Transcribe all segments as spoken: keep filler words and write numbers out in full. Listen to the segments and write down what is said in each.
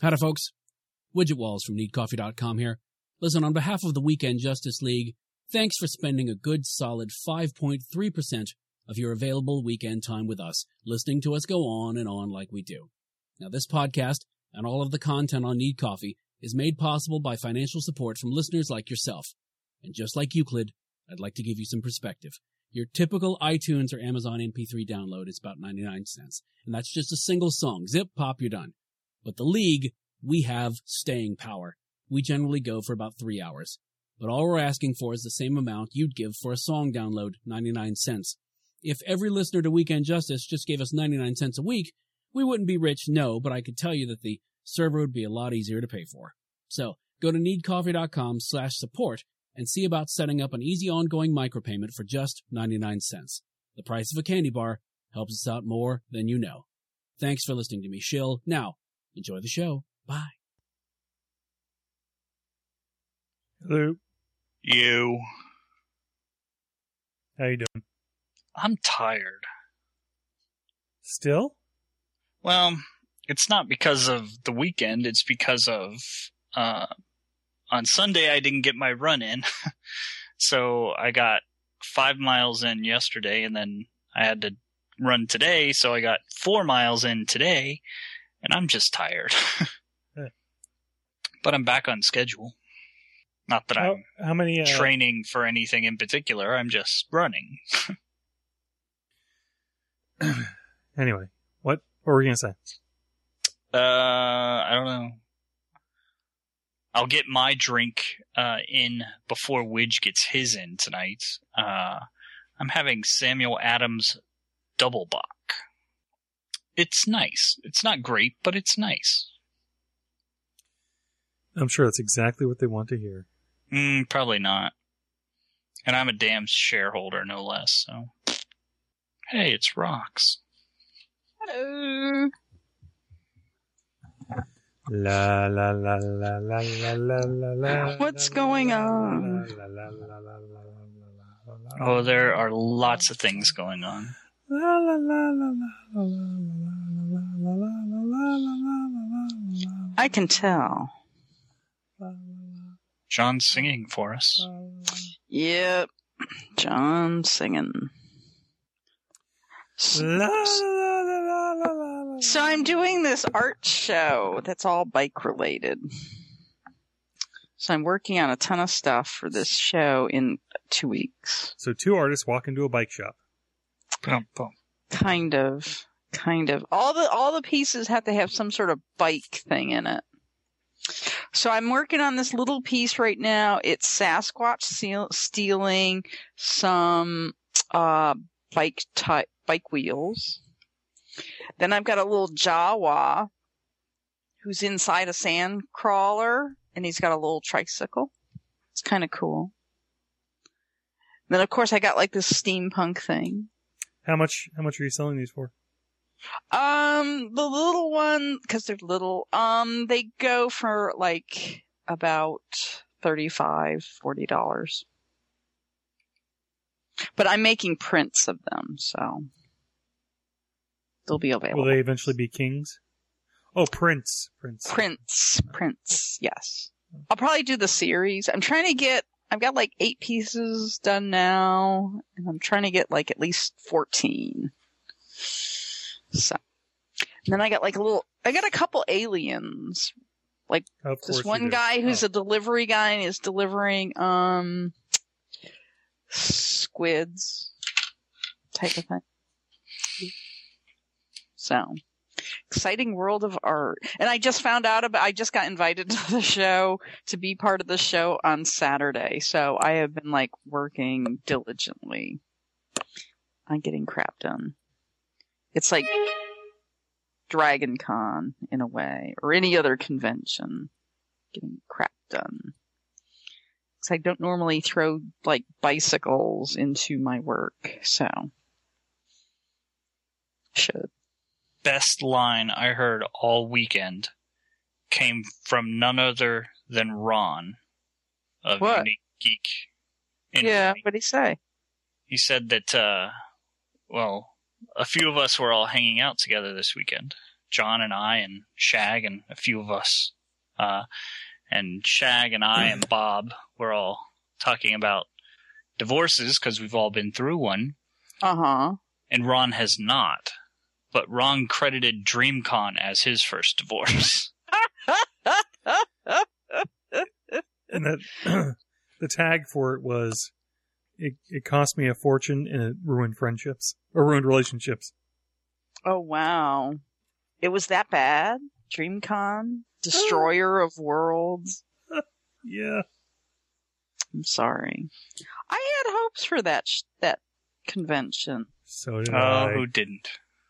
Howdy, folks. Widget Walls from Need Coffee dot com here. Listen, on behalf of the Weekend Justice League, thanks for spending a good solid five point three percent of your available weekend time with us, listening to us go on and on like we do. Now, this podcast and all of the content on Need Coffee is made possible by financial support from listeners like yourself. And just like Euclid, I'd like to give you some perspective. Your typical iTunes or Amazon M P three download is about ninety-nine cents, and that's just a single song. Zip, pop, you're done. But the League, we have staying power. We generally go for about three hours. But all we're asking for is the same amount you'd give for a song download, ninety-nine cents. If every listener to Weekend Justice just gave us ninety-nine cents a week, we wouldn't be rich, no, but I could tell you that the server would be a lot easier to pay for. So, go to need coffee dot com slash support and see about setting up an easy ongoing micropayment for just ninety-nine cents. The price of a candy bar helps us out more than you know. Thanks for listening to me shill. Now, enjoy the show. Bye. Hello. You. How you doing? I'm tired. Still? Well, it's not because of the weekend. It's because of, uh, on Sunday I didn't get my run in. So I got five miles in yesterday, and then I had to run today, so I got four miles in today, and I'm just tired. Yeah. But I'm back on schedule. Not that how, I'm how many, uh, training for anything in particular. I'm just running. Anyway, what, what were you going to say? Uh, I don't know. I'll get my drink uh, in before Widge gets his in tonight. Uh, I'm having Samuel Adams Double Bock. It's nice. It's not great, but it's nice. I'm sure that's exactly what they want to hear. Mm, probably not. And I'm a damn shareholder, no less, so... Hey, it's Rocks. Hello. La la la la la la la la la. What's going on? La, la, la, la, la, la, la, Oh, there are lots of things going on. la, la, la, la, la, la, la, la, la, la, la. I can tell. John's singing for us. Yep. John singing. La, la, la, la, la, la. So I'm doing this art show that's all bike related. So I'm working on a ton of stuff for this show in two weeks. So two artists walk into a bike shop. Boom, boom. Kind of. Kind of. All the all the pieces have to have some sort of bike thing in it. So I'm working on this little piece right now. It's Sasquatch seal, stealing some uh, bike type bike wheels. Then I've got a little Jawa who's inside a sand crawler, and he's got a little tricycle. It's kind of cool. And then, of course, I got like this steampunk thing. How much? How much are you selling these for? Um, the little one, because they're little, um, they go for like about thirty-five, forty dollars. But I'm making prints of them, so they'll be available. Will they eventually be kings? Oh, prints. Prints. Prints. Prints, yes. I'll probably do the series. I'm trying to get, I've got like eight pieces done now, and I'm trying to get like at least fourteen. So, and then I got like a little, I got a couple aliens. Like Of this course you one do. guy who's Oh. a delivery guy and is delivering, um, squids type of thing. So, exciting world of art. And I just found out about, I just got invited to the show to be part of the show on Saturday. So I have been like working diligently on getting crap done. It's like Dragon Con in a way, or any other convention, getting crap done. Because I don't normally throw like bicycles into my work, so should. Best line I heard all weekend came from none other than Ron of What? Unique Geek. And Yeah, what'd he say? He said that, uh, well, a few of us were all hanging out together this weekend. John and I and Shag and a few of us. Uh, and Shag and I and Bob were all talking about divorces because we've all been through one. Uh-huh. And Ron has not. But Ron credited DreamCon as his first divorce. And that the tag for it was, it, it cost me a fortune and it ruined friendships. Or ruined relationships. Oh, wow. It was that bad? DreamCon? Destroyer of worlds? Yeah. I'm sorry. I had hopes for that sh- that convention. So did Oh, I. who didn't?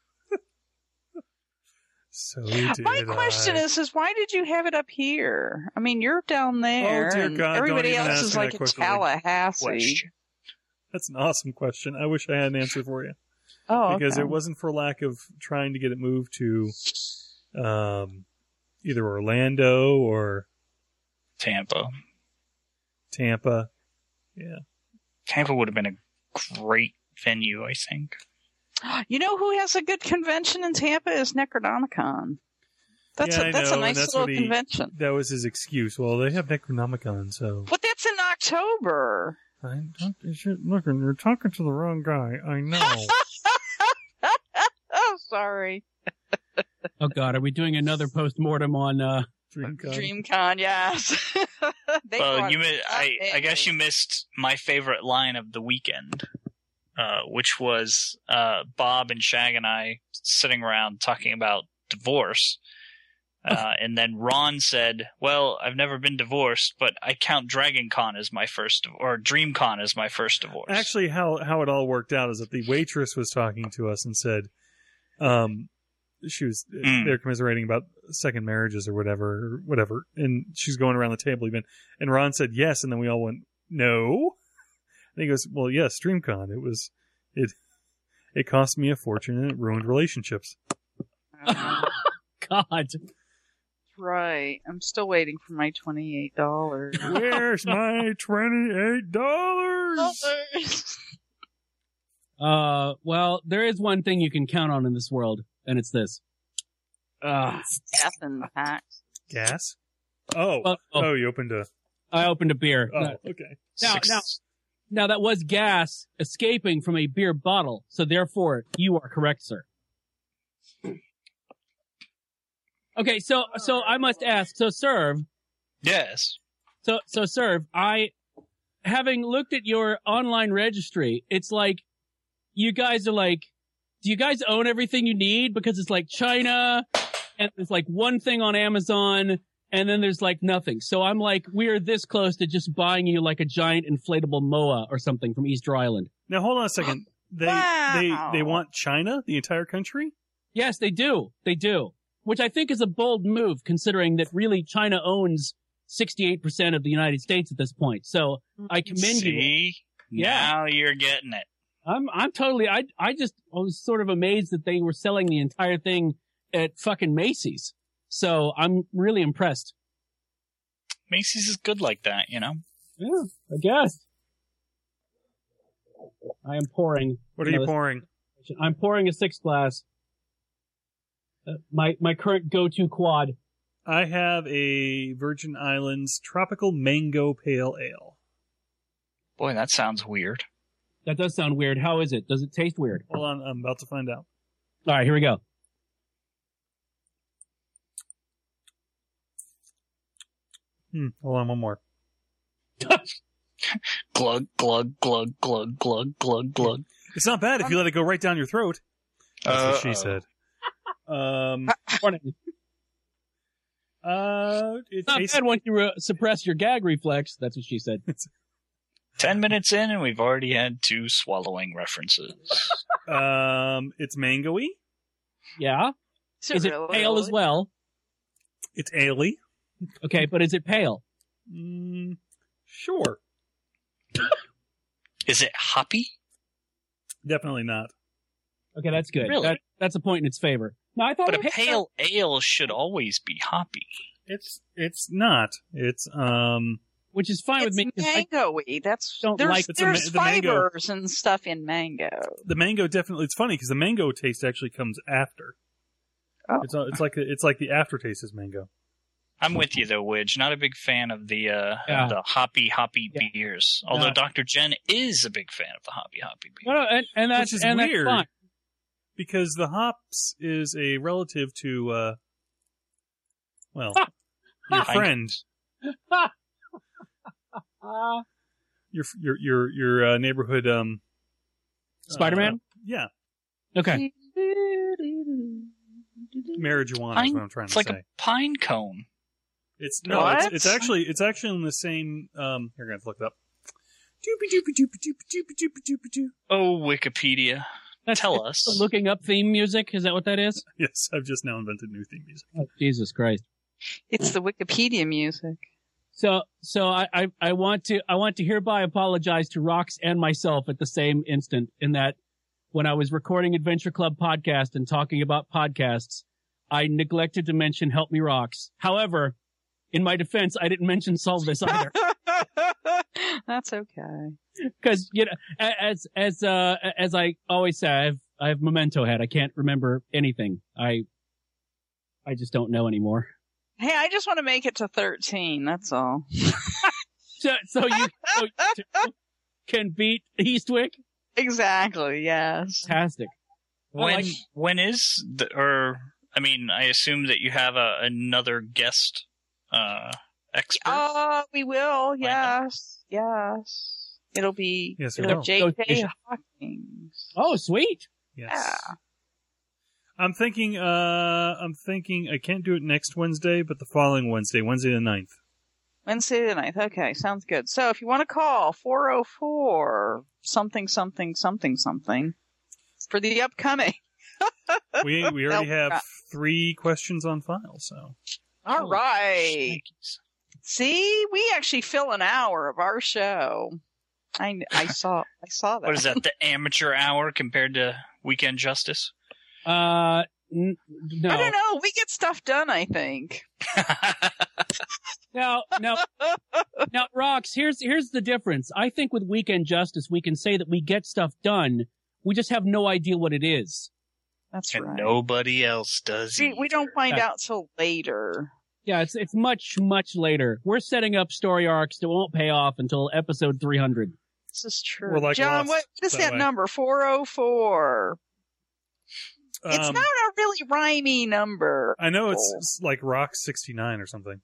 So did My question I. is, is why did you have it up here? I mean, you're down there, Oh, dear and God, everybody don't even else ask is me like that in question. Tallahassee. Question. That's an awesome question. I wish I had an answer for you. Oh, Because okay. it wasn't for lack of trying to get it moved to um, either Orlando or Tampa. Tampa. Yeah. Tampa would have been a great venue, I think. You know who has a good convention in Tampa is Necronomicon. That's Yeah, a I that's know, a nice and that's little what he- convention. That was his excuse. Well, they have Necronomicon, so. But that's in October. I'm not, look, you're talking to the wrong guy. I know. Oh, sorry. Oh God, are we doing another post-mortem on, uh, DreamCon. DreamCon, yes. They Well, brought you mi- it I, up I guess you anyway. missed my favorite line of the weekend, uh, which was uh, Bob and Shag and I sitting around talking about divorce. Uh, and then Ron said, well, I've never been divorced, but I count Dragon Con as my first, or DreamCon as my first divorce. Actually, how, how it all worked out is that the waitress was talking to us and said, um, she was, Mm. they're commiserating about second marriages or whatever, or whatever. And she's going around the table even. And Ron said yes. And then we all went, no. And he goes, well, yes, DreamCon. It was, it, it cost me a fortune and it ruined relationships. Uh, God. right. I'm still waiting for my twenty-eight dollars. Where's my twenty-eight dollars? Uh, well, there is one thing you can count on in this world, and it's this. Uh, Death and tax. Gas? Oh. well, oh, Oh, you opened a. I opened a beer. Oh, Now, okay. now, Six- now, now that was gas escaping from a beer bottle, so therefore you are correct, sir. Okay, so so I must ask. So, Serve. Yes. So so, Serve. I, having looked at your online registry, it's like you guys are like, do you guys own everything you need? Because it's like China, and there's like one thing on Amazon, and then there's like nothing. So I'm like, we're this close to just buying you like a giant inflatable M O A or something from Easter Island. Now, hold on a second. They Wow. they they want China, the entire country? Yes, they do. They do. Which I think is a bold move, considering that really China owns sixty-eight percent of the United States at this point. So I commend you. See? Yeah. Now you're getting it. I'm I'm totally I I just I was sort of amazed that they were selling the entire thing at fucking Macy's. So I'm really impressed. Macy's is good like that, you know? Yeah, I guess. I am pouring. What are No, you this- pouring? I'm pouring a six glass. Uh, my my current go-to quad. I have a Virgin Islands Tropical Mango Pale Ale. Boy, that sounds weird. That does sound weird. How is it? Does it taste weird? Hold on, I'm about to find out. All right, here we go. Hmm, hold on, one more. Glug, glug, glug, glug, glug, glug, glug. It's not bad if you let it go right down your throat. That's what she Uh-oh. said. Um, Morning. uh, it Not tastes. bad once you re- suppress your gag reflex. That's what she said. Ten minutes in, and we've already had two swallowing references. Um, it's mangoey. Yeah. Is it really? pale as well? It's ale-y. Okay, but is it pale? Mm, sure, Is it hoppy? definitely not. Okay, that's good. Really? That, that's a point in its favor. No, I thought But a it was pale ale should always be hoppy. It's it's not. It's um. which is fine It's with me. 'cause I- mango-y. That's don't there's like- It's a there's ma- the mango- fibers and stuff in mango. The mango definitely. It's funny because the mango taste actually comes after. Oh. It's it's like it's like the aftertaste is mango. I'm with you though, Widge. Not a big fan of the uh, Yeah. the hoppy hoppy Yeah. beers. Although No. Doctor Jen is a big fan of the hoppy hoppy beers. No, no, and, and that's Which is and weird. that's fine. Because the hops is a relative to, uh, well, Ha! your Ha! friend, Uh, your your your your uh, neighborhood um, Spider-Man? uh, yeah, okay. marijuana is Pine- what I'm trying It's to like say. a pine cone. It's no, it's, What? it's actually it's actually in the same. Um, here, I'm gonna have to look it up. Doopy doopy doopy doopy doopy doopy doopy doo. Oh, Wikipedia. That's Tell it's us. Looking up theme music, is that what that is? Yes, I've just now invented new theme music. Oh, Jesus Christ. It's the Wikipedia music. So, so I, I, I want to, I want to hereby apologize to Rox and myself at the same instant in that when I was recording Adventure Club podcast and talking about podcasts, I neglected to mention Help Me Rox. However, in my defense, I didn't mention Solve This either. That's okay. Cause, you know, a- as, as, uh, as I always say, I have, I have memento head. I can't remember anything. I, I just don't know anymore. Hey, I just want to make it to thirteen. That's all. So, so you so you can beat Eastwick? Exactly. Yes. Fantastic. When like- when is the or I mean I assume that you have a, another guest uh expert. Uh, we will. Yes. Yes. It'll be. Yes, we it'll will. J So- K Hawkins. Oh, sweet. Yes. Yeah. I'm thinking. Uh, I'm thinking. I can't do it next Wednesday, but the following Wednesday, Wednesday the ninth. Wednesday the ninth. Okay, sounds good. So if you want to call four oh four something something something something for the upcoming. We we already No, have not- three questions on file. So All Oh, right. shnikes. See, we actually fill an hour of our show. I, I saw I saw that. What is that? The amateur hour compared to Weekend Justice? Uh, n- no. I don't know. We get stuff done, I think. Now, now, now, Rox, here's, here's the difference. I think with Weekend Justice, we can say that we get stuff done. We just have no idea what it is. That's and right. nobody else does. See, we don't find Yeah. out till later. Yeah, it's, it's much, much later. We're setting up story arcs that won't pay off until episode three hundred. This is true. We're like John, Lost what is that that way. number? four oh four. It's um, not a really rhymey number. I know it's, it's like Rock sixty-nine or something.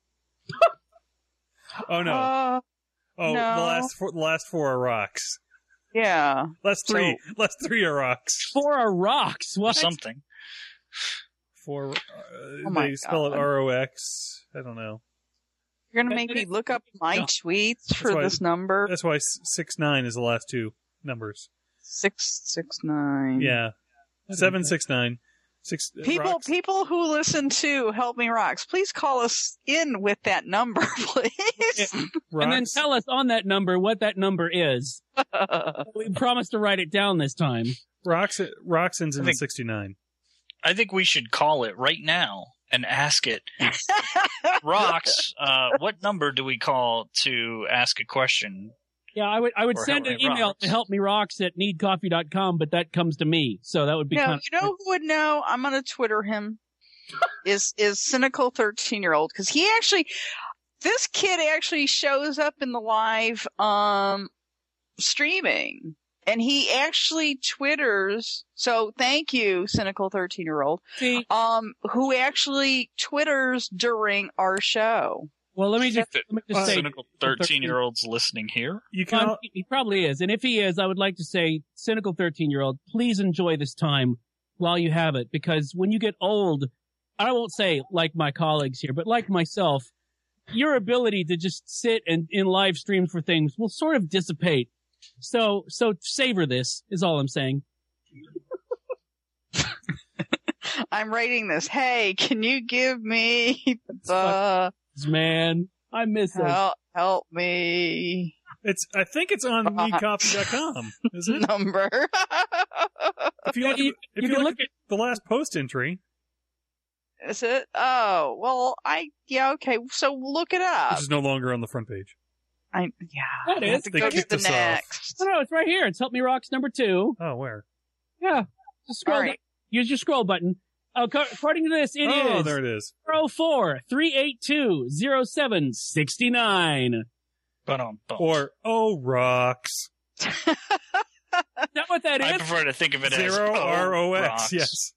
Oh no! Uh, oh, no. the last four, the last four are rocks. yeah. Last three, last three are rocks. Four are rocks. What? Something. Four. Uh, Oh my they spell it God. R O X. I don't know. You're going to make me look up my tweets for why- this number. That's why s- six nine is the last two numbers. six six nine. Yeah, seven six nine. Six. uh, People, rocks. people who listen to Help Me Rocks, please call us in with that number, please. And then Rocks. tell us on that number what that number is. We promise to write it down this time. Rocks. Rocks ends in I think- sixty-nine. I think we should call it right now and ask it. Rocks, uh, what number do we call to ask a question? Yeah, I would I would Or send Help an Me email Rocks. to helprocks at need coffee dot com, but that comes to me. So that would be no, kind you know who would know? I'm going to Twitter him. is is cynical thirteen year old because he actually, this kid actually shows up in the live um streaming. And he actually Twitters, so thank you, cynical thirteen year old, See, um, who actually Twitters during our show. well, let me just, That let me just say, cynical thirteen-year-olds listening here. You can. Well, al- he he probably is. And if he is, I would like to say, cynical thirteen year old, please enjoy this time while you have it. Because when you get old, I won't say like my colleagues here, but like myself, your ability to just sit and in live streams for things will sort of dissipate. So, so savor this is all I'm saying. I'm writing this. Hey, can you give me the Man, I miss it. help, help me It's. I think it's on need coffee dot com. Is it? number? If you Yeah, look, you, at, if you you can look look at at, the last post entry, Is it? Oh, well, I, yeah, okay. So look it up. which is no longer on the front page. I, yeah. That I is. have to They go to kicked the us off. next. no, no, it's right here. It's Help Me Rocks number two. Oh, where? Yeah. Just scroll All right. down. Use your scroll button. According to this, it oh, is there it is. zero four three eight two zero seven six nine. Or oh rocks. Is that what that is? I prefer to think of it as Zero R O X. rocks. Yes.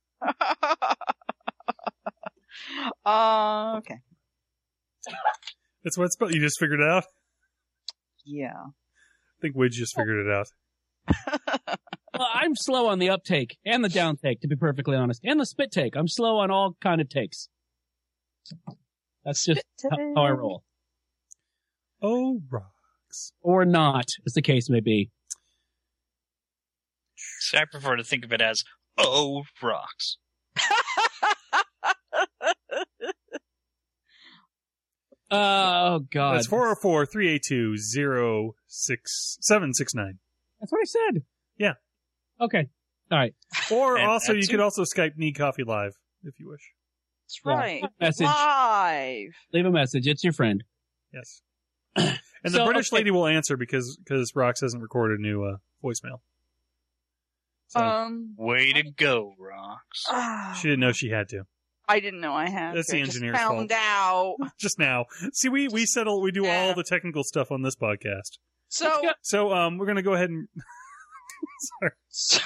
uh, okay. That's what it's spelled. You just figured it out? Yeah. I think Widge just figured it out. Well, I'm slow on the uptake and the downtake, to be perfectly honest, and the spit take. I'm slow on all kind of takes. That's just Spit how, how I roll. Oh, rocks. Or not, as the case may be. See, I prefer to think of it as oh rocks. Uh, oh, God. That's four oh four three eight two zero six seven six nine. That's what I said. Yeah. Okay. All right. Or And also, you that's could it. also Skype Need Coffee Live, if you wish. That's Yeah. right. Message. Live. Leave a message. It's your friend. Yes. And the So, British okay. lady will answer because because Rox hasn't recorded a new uh, voicemail. So Um, Way to go, rocks. ah, she didn't know she had to. I didn't know I had. That's to. the I just engineer's found out. Just now. See, we, we settle, we do Yeah. all the technical stuff on this podcast. So, Let's go. So um, we're going to go ahead and... Sorry.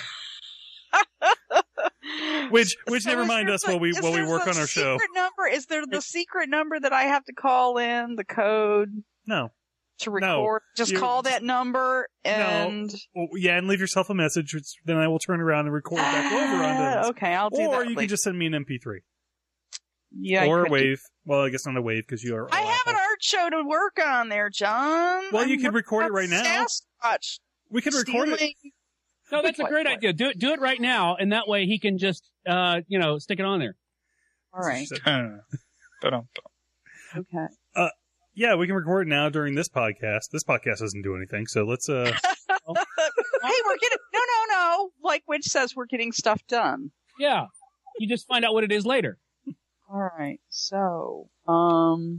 Which, which So never is mind there us the- while we is while we there work the on our show. Secret number? Is there the secret number that I have to call in? The code No. to No. record? Just You- call that number and. Well, yeah, and leave yourself a message, which then I will turn around and record back over onto Ah, this. okay, I'll do Or that. you can later. just send me an M P three. yeah, I or a could do- wave. Well, I guess not a wave because you are. I all have an Apple. art show to work on there, John. Well, you I'm could record it right working now. on Sasquatch We could record it. stealing- No, that's a What- great what? idea. Do it, do it right now, and that way he can just, uh, you know, stick it on there. All right. Ba-dum-bum. Okay. Yeah, we can record it now during this podcast. This podcast doesn't do anything, so let's. uh Hey, we're getting no, no, no. Like Witch says, we're getting stuff done. Yeah. You just find out what it is later. All right. So, um,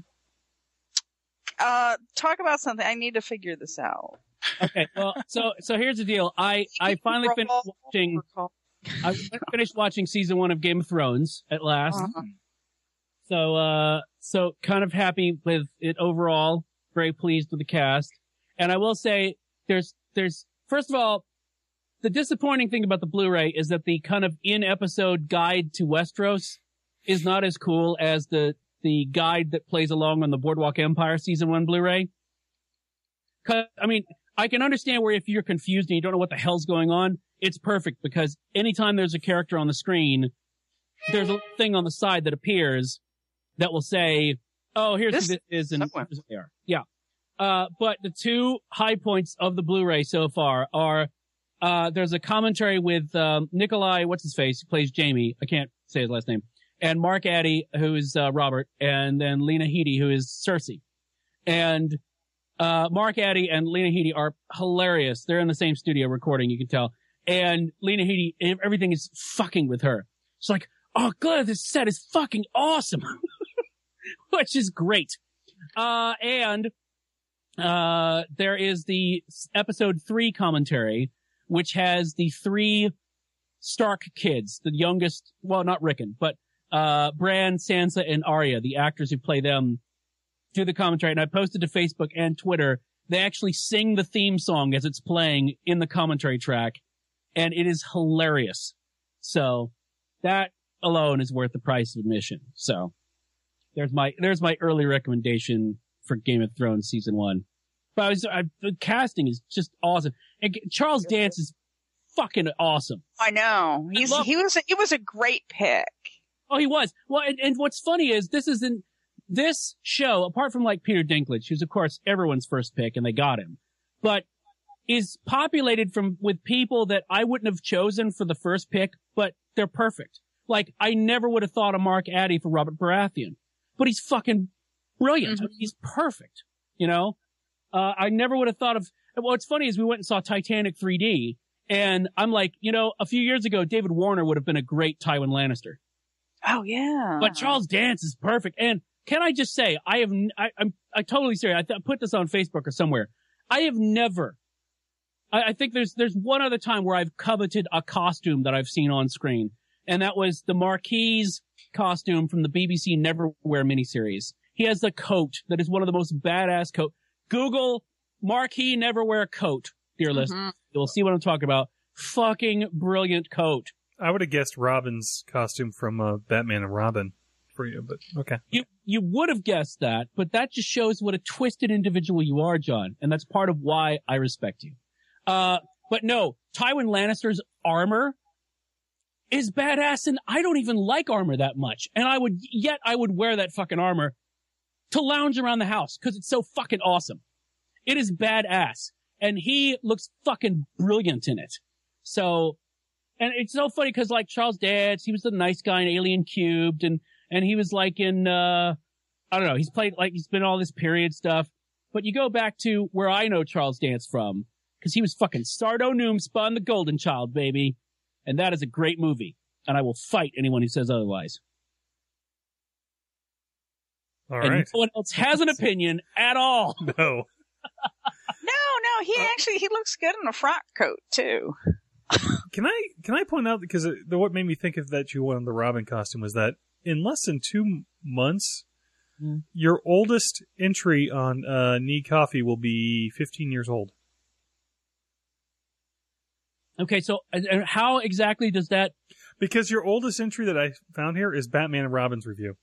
uh, talk about something. I need to figure this out. Okay. Well, so so here's the deal. I I finally finished Roll watching. for call. I finished watching season one of Game of Thrones at last. Uh-huh. So, uh, so kind of happy with it overall. Very pleased with the cast. And I will say, there's, there's, first of all, the disappointing thing about the Blu-ray is that the kind of in-episode guide to Westeros is not as cool as the, the guide that plays along on the Boardwalk Empire season one Blu-ray. 'Cause, I mean, I can understand where if you're confused and you don't know what the hell's going on, it's perfect because anytime there's a character on the screen, there's a thing on the side that appears that will say, oh, here's This who this is and somewhere. here's what they are. Yeah. Uh, but the two high points of the Blu-ray so far are, uh, there's a commentary with, um, Nikolai, what's his face, who plays Jamie. I can't say his last name. And Mark Addy, who is, uh, Robert, and then Lena Headey, who is Cersei. And, uh, Mark Addy and Lena Headey are hilarious. They're in the same studio recording, you can tell. And Lena Headey, everything is fucking with her. It's like, oh, God, this set is fucking awesome. Which is great. Uh, and, uh, there is the episode three commentary, which has the three Stark kids, the youngest, well, not Rickon, but, uh, Bran, Sansa, and Arya, the actors who play them, do the commentary. And I posted to Facebook and Twitter. They actually sing the theme song as it's playing in the commentary track. And it is hilarious. So that alone is worth the price of admission. So there's my, there's my early recommendation for Game of Thrones season one. But I was, I, the casting is just awesome. And Charles Dance is fucking awesome. I know. He's, love- he was, he was a great pick. Oh, he was. Well, and, and what's funny is this is in this show, apart from like Peter Dinklage, who's of course everyone's first pick and they got him, but is populated from, with people that I wouldn't have chosen for the first pick, but they're perfect. Like, I never would have thought of Mark Addy for Robert Baratheon, but he's fucking brilliant. Mhm. I mean, he's perfect. You know, uh, I never would have thought of, what's funny is we went and saw Titanic three D and I'm like, you know, a few years ago, David Warner would have been a great Tywin Lannister, Oh, yeah. but Charles Dance is perfect. And can I just say, I have, n- I, I'm, I totally serious. I th- put this on Facebook or somewhere. I have never, I, I think there's, there's one other time where I've coveted a costume that I've seen on screen. and that was the Marquis costume from the B B C Neverwhere miniseries. He has a coat that is one of the most badass coat. Google Marquis Neverwhere coat, dear Mm-hmm. listener. You'll see what I'm talking about. Fucking brilliant coat. I would have guessed Robin's costume from uh, Batman and Robin for you, but okay. You you would have guessed that, but that just shows what a twisted individual you are, John, and that's part of why I respect you. Uh, but no, Tywin Lannister's armor is badass, and I don't even like armor that much. And I would, yet I would wear that fucking armor to lounge around the house because it's so fucking awesome. It is badass, and he looks fucking brilliant in it. So, and it's so funny because like Charles Dance, he was the nice guy in Alien Cubed, and and he was like in, uh, I don't know, he's played like he's been all this period stuff. But you go back to where I know Charles Dance from, because he was fucking Sardo Noomspa in The Golden Child, baby. And that is a great movie. And I will fight anyone who says otherwise. All and right. no one else has an opinion at all. No. No, no, he actually, he looks good in a frock coat, too. Can I can I point out, because it, the, what made me think of that you wanted the Robin costume was that in less than two months, mm. your oldest entry on uh, Need Coffee will be fifteen years old. Okay, so uh, how exactly does that... Because your oldest entry that I found here is Batman and Robin's review.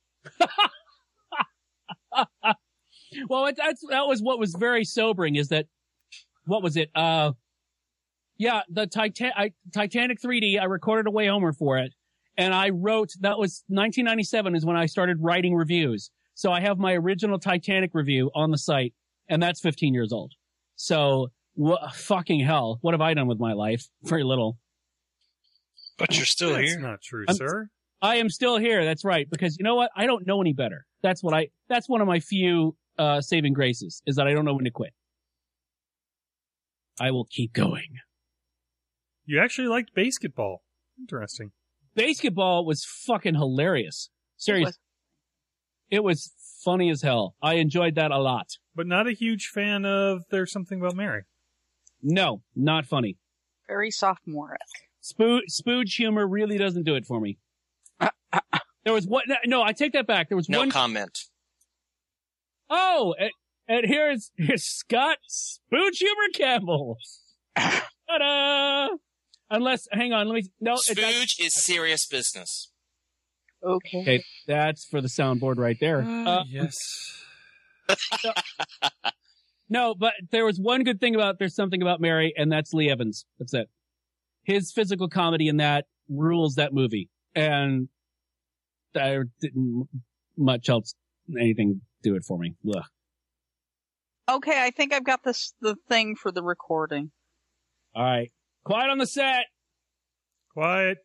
Well, it, that's, that was what was very sobering, is that, what was it? Uh, yeah, the Titan- I, Titanic three D, I recorded a Way Homer for it, and I wrote, that was nineteen ninety-seven is when I started writing reviews. So I have my original Titanic review on the site, and that's fifteen years old. So, wh- fucking hell, what have I done with my life? Very little. But you're still That's here. not true, I'm, sir. I am still here, that's right, because you know what? I don't know any better. That's what I, that's one of my few, uh, saving graces, is that I don't know when to quit. I will keep going. You actually liked basketball. Interesting. Basketball was fucking hilarious. Seriously. It was funny as hell. I enjoyed that a lot. But not a huge fan of There's Something About Mary. No, not funny. Very sophomoric. Spoo- spooge humor really doesn't do it for me. There was one, no, I take that back. There was no one. No comment. Oh, and, and here's, here's Scott Spooge Humor Campbell. Ta-da! Unless, hang on, let me, no. Spooge is serious business. Okay. Okay, that's for the soundboard right there. Uh, Uh, yes. no, no, but there was one good thing about There's Something About Mary, and that's Lee Evans. That's it. His physical comedy in that rules that movie. And there didn't much else, anything do it for me. Ugh. Okay, I think I've got this, the thing for the recording. All right. Quiet on the set. Quiet.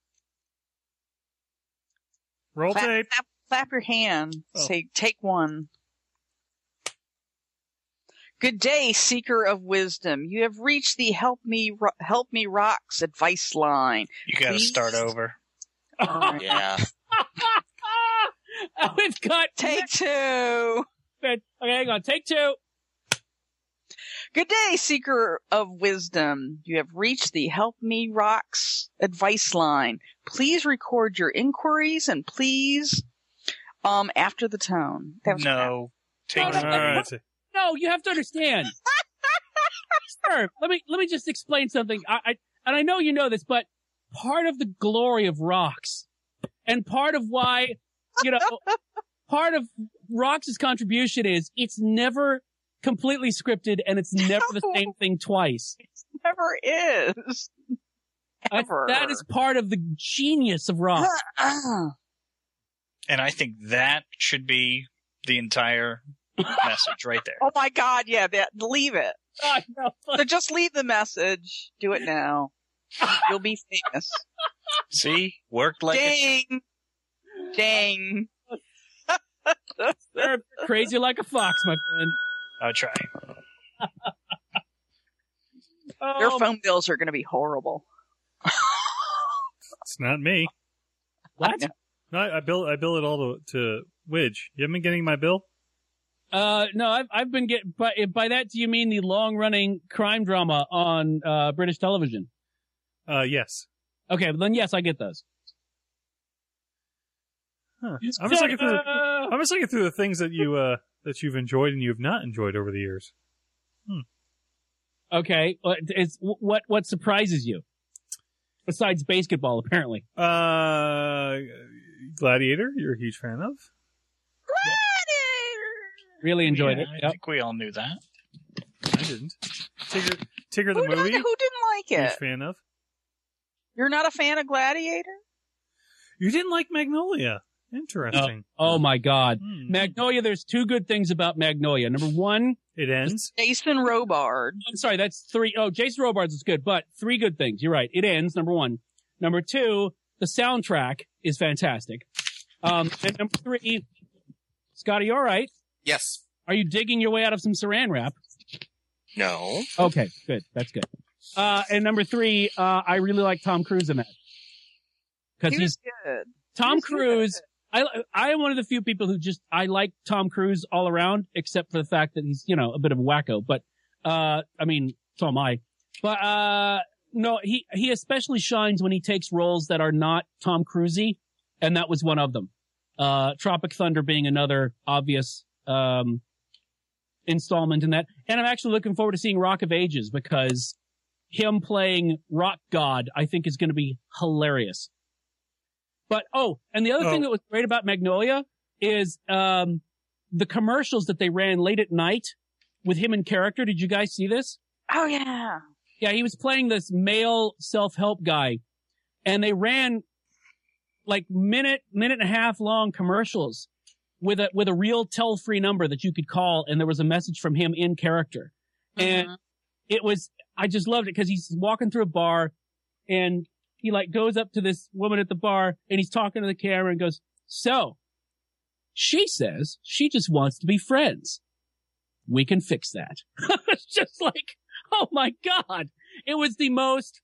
Roll clap, tape. Clap, clap your hand. Oh. Say, take one. Good day, seeker of wisdom. You have reached the Help Me Ro- Help Me Rocks advice line. You got to Please? start over. All right. Yeah. We've got Take two. Okay, hang on. Take two. Good day, seeker of wisdom. You have reached the Help Me Rocks advice line. Please record your inquiries and please, um, after the tone. That was No. Take No, All no, right. No, you have to understand. Sir, let me let me just explain something. I, I and I know you know this, but part of the glory of Rocks, and part of why, you know, part of Rocks' contribution is it's never completely scripted and it's never the same thing twice. never is. I- Ever. that is part of the genius of Rocks. And I think that should be the entire message right there. Oh my God, yeah, that, leave it. I know. So just leave the message. Do it now. You'll be famous. See? Worked like a... Ding. Ding. They're crazy like a fox, my friend. I'll try. Their Oh, phone bills are going to be horrible. It's not me. what? No, I, I bill I bill it all to, to Widge. You haven't been getting my bill? Uh, no, I've I've been getting. By by that, do you mean the long running crime drama on uh British television? Uh, yes. Okay, then yes, I get those. Huh. I'm just looking through. The, I'm just looking through the things that you uh, that you've enjoyed and you've not enjoyed over the years. Hmm. Okay, it's, what what surprises you besides basketball? Apparently, uh, Gladiator. You're a huge fan of. Gladiator. Really enjoyed yeah, it. I Yep. think we all knew that. I didn't. Tigger, Tigger the Who, movie. did, who didn't like Huge it? fan of. You're not a fan of Gladiator? You didn't like Magnolia. Interesting. Oh my God, Hmm. Magnolia. There's two good things about Magnolia. Number one, It ends. Jason Robard. I'm sorry, that's three. Oh, Jason Robards is good, but three good things. You're right. It ends. Number one. Number two, the soundtrack is fantastic. Um, and number three, Scotty, you all right? Yes. Are you digging your way out of some saran wrap? No. Okay, good. That's good. Uh, and number three, uh, I really like Tom Cruise in that. Because He he's was good. Tom He was Cruise. good. I I am one of the few people who just I like Tom Cruise all around, except for the fact that he's you know a bit of a wacko. But uh, I mean, so am I. But uh, no, he he especially shines when he takes roles that are not Tom Cruise-y, and that was one of them. Uh, Tropic Thunder being another obvious um installment in that. And I'm actually looking forward to seeing Rock of Ages because him playing Rock God, I think, is going to be hilarious. But, oh, and the other Oh. thing that was great about Magnolia is um the commercials that they ran late at night with him in character. Did you guys see this? Oh, yeah. Yeah, he was playing this male self-help guy, and they ran like minute, minute and a half long commercials with a with a real toll-free number that you could call, and there was a message from him in character. And Mhm. it was, I just loved it because he's walking through a bar, and he like goes up to this woman at the bar, and he's talking to the camera and goes, "So, she says she just wants to be friends. We can fix that." It's just like, oh my God. It was the most,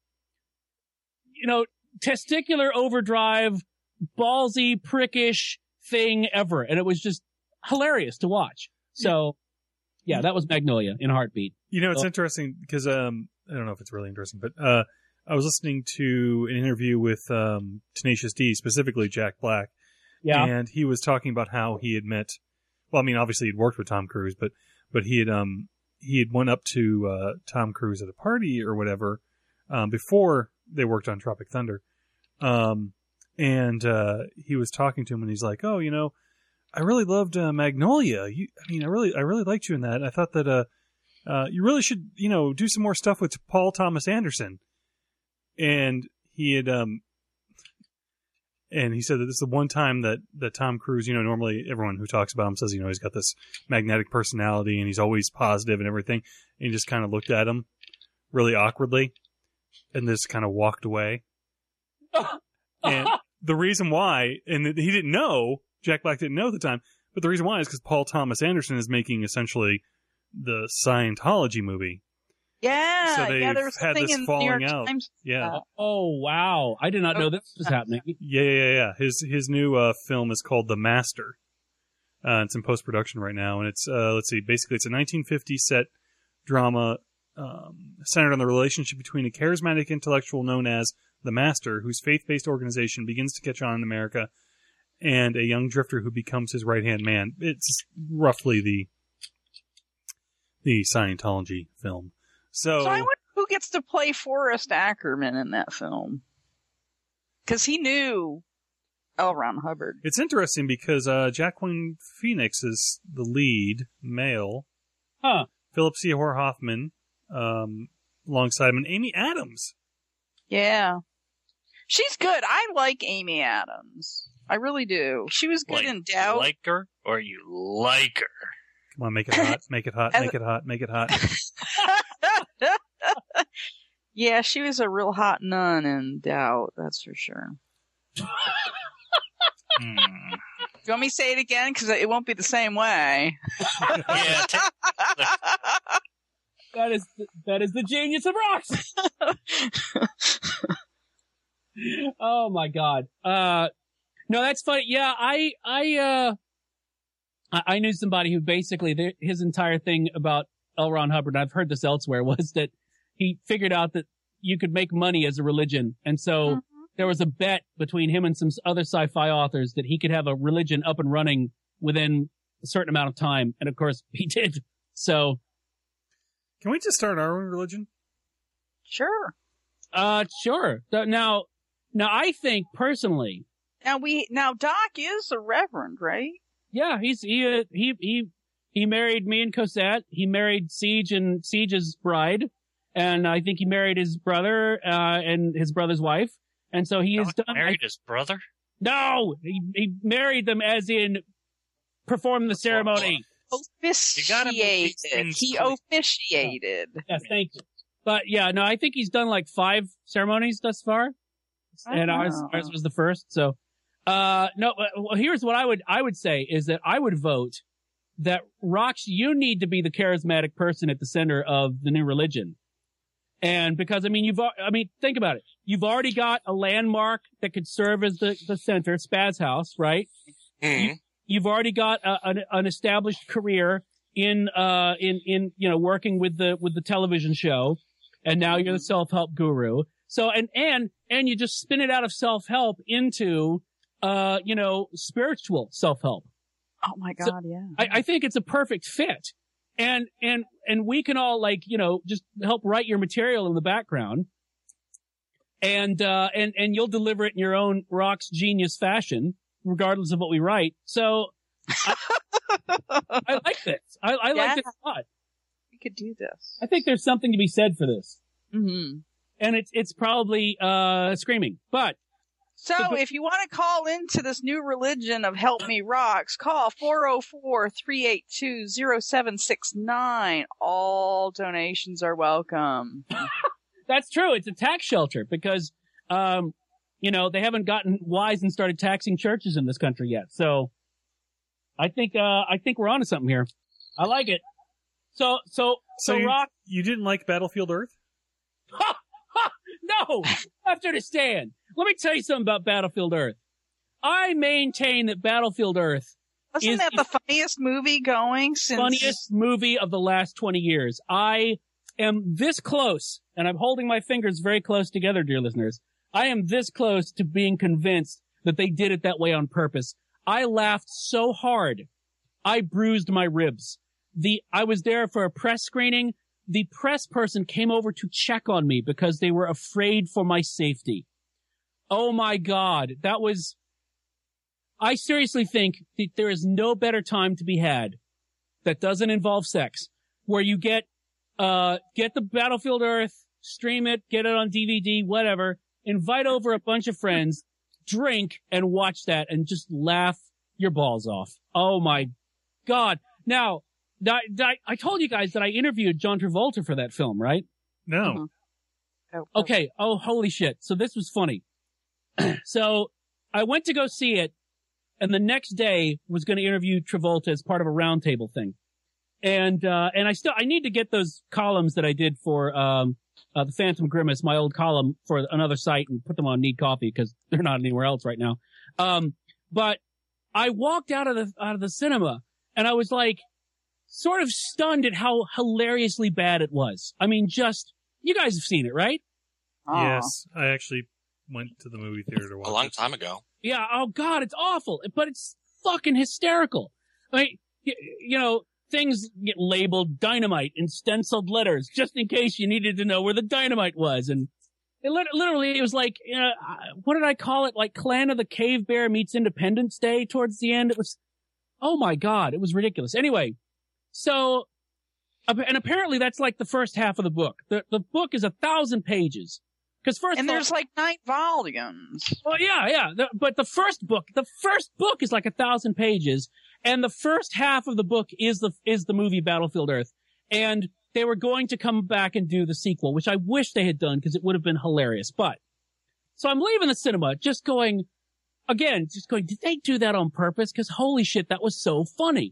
you know, testicular overdrive, ballsy, prickish thing ever. And it was just hilarious to watch. So, yeah, that was Magnolia in a heartbeat. You know, it's Oh. interesting because um, I don't know if it's really interesting, but uh, I was listening to an interview with um, Tenacious D, specifically Jack Black, Yeah. and he was talking about how he had met. Well, I mean, obviously he'd worked with Tom Cruise, but but he had um he had went up to uh, Tom Cruise at a party or whatever um, before they worked on Tropic Thunder, um, and uh, he was talking to him, and he's like, "Oh, you know, I really loved uh, Magnolia. You, I mean, I really I really liked you in that. I thought that uh, uh, you really should, you know, do some more stuff with Paul Thomas Anderson." And he had um. And he said that this is the one time that, that Tom Cruise, you know, normally everyone who talks about him says, you know, he's got this magnetic personality and he's always positive and everything. And he just kind of looked at him really awkwardly and just kind of walked away. And the reason why, and he didn't know, Jack Black didn't know at the time, but the reason why is because Paul Thomas Anderson is making essentially the Scientology movie. Yeah. So they've yeah, there was had something this in the falling New York out. Times. Yeah. Uh, Oh, wow. I did not know this was happening. Yeah, yeah, yeah. His his new uh, film is called The Master. Uh, it's in post production right now, and it's uh, let's see. Basically, it's a nineteen fifties set drama um, centered on the relationship between a charismatic intellectual known as the Master, whose faith-based organization begins to catch on in America, and a young drifter who becomes his right-hand man. It's roughly the the Scientology film. So, So I wonder who gets to play Forrest Ackerman in that film. Because he knew L. Ron Hubbard. it's interesting because uh, Joaquin Phoenix is the lead male. Huh. Philip Seymour Hoffman, um, alongside him, and Amy Adams. Yeah. She's good. I like Amy Adams. I really do. She was good Like, in Doubt. like her or you like her? Come on, make it hot, make it hot, make it hot, make it hot. Yeah, she was a real hot nun in Doubt, that's for sure. Hmm. Do you want me to say it again? Because it won't be the same way. Yeah, take, That is the, that is the genius of rocks. Oh my God. Uh, no, that's funny. Yeah, I, I, uh, I, I knew somebody who basically their, his entire thing about L. Ron Hubbard, and I've heard this elsewhere, was that he figured out that you could make money as a religion. And so Mhm. there was a bet between him and some other sci-fi authors that he could have a religion up and running within a certain amount of time. And of course he did. So. Can we just start our own religion? Sure. Uh, sure. Now, now I think personally. Now we, now Doc is a reverend, right? Yeah, he's, he, uh, he, he, he married me and Cosette. He married Siege and Siege's bride. And I think he married his brother, uh, and his brother's wife. And so he has Doc done. married I, his brother? No! He, he married them as in performed the ceremony. Officiated. He officiated. Yes, thank you. But yeah, no, I think he's done like five ceremonies thus far. And ours, ours was the first. So, uh, no, well, here's what I would, I would say is that I would vote that Rox, you need to be the charismatic person at the center of the new religion. And because, I mean, you've, I mean, think about it. You've already got a landmark that could serve as the, the center, Spaz House, right? Mm-hmm. You, you've already got a, an, an established career in, uh, in, in, you know, working with the, with the television show. And now you're the self-help guru. So, and, and, and you just spin it out of self-help into, uh, you know, spiritual self-help. Oh my God, so yeah. I, I think it's a perfect fit. And, and, and we can all like, you know, just help write your material in the background. And, uh, and, and you'll deliver it in your own Rox genius fashion, regardless of what we write. So I, I like this. I, I yeah. like this a lot. We could do this. I think there's something to be said for this. Mm-hmm. And it's, it's probably, uh, screaming, but. So but, if you want to call into this new religion of Help Me Rox, call four oh four, three eight two, oh seven six nine. All donations are welcome. That's true. It's a tax shelter because, um, you know, they haven't gotten wise and started taxing churches in this country yet. So I think, uh, I think we're onto something here. I like it. So, so, so, so you, Rock. You didn't like Battlefield Earth? Ha! Ha! No! You have to understand. Let me tell you something about Battlefield Earth. I maintain that Battlefield Earth Wasn't is that the funniest movie going since? Funniest movie of the last twenty years. I am this close, and I'm holding my fingers very close together, dear listeners. I am this close to being convinced that they did it that way on purpose. I laughed so hard, I bruised my ribs. The I was there for a press screening. The press person came over to check on me because they were afraid for my safety. Oh my God, that was, I seriously think that there is no better time to be had that doesn't involve sex, where you get, uh, get the Battlefield Earth, stream it, get it on D V D, whatever, invite over a bunch of friends, drink, and watch that and just laugh your balls off. Oh my God. Now, I, I, I told you guys that I interviewed John Travolta for that film, right? No. Mm-hmm. Oh, oh. Okay. Oh, holy shit. So this was funny. So I went to go see it, and the next day was going to interview Travolta as part of a roundtable thing. And, uh, and I still, I need to get those columns that I did for, um, uh, the Phantom Grimace, my old column for another site, and put them on Need Coffee because they're not anywhere else right now. Um, but I walked out of the, out of the cinema, and I was like, sort of stunned at how hilariously bad it was. I mean, just, you guys have seen it, right? Aw. Yes, I actually went to the movie theater to watch A long it. time ago. Yeah, oh God, it's awful, but it's fucking hysterical. I mean, you, you know, things get labeled dynamite in stenciled letters just in case you needed to know where the dynamite was. And it lit- literally, it was like, you know, what did I call it? Like Clan of the Cave Bear meets Independence Day towards the end. It was, oh my God, it was ridiculous. Anyway, so, and apparently that's like the first half of the book. The, the book is a thousand pages. Cause first and of all, there's like nine volumes. well, yeah, yeah. The, but the first book, the first book is like a thousand pages, and the first half of the book is the is the movie Battlefield Earth. And they were going to come back and do the sequel, which I wish they had done because it would have been hilarious. But so I'm leaving the cinema, just going again, just going. Did they do that on purpose? Because holy shit, that was so funny.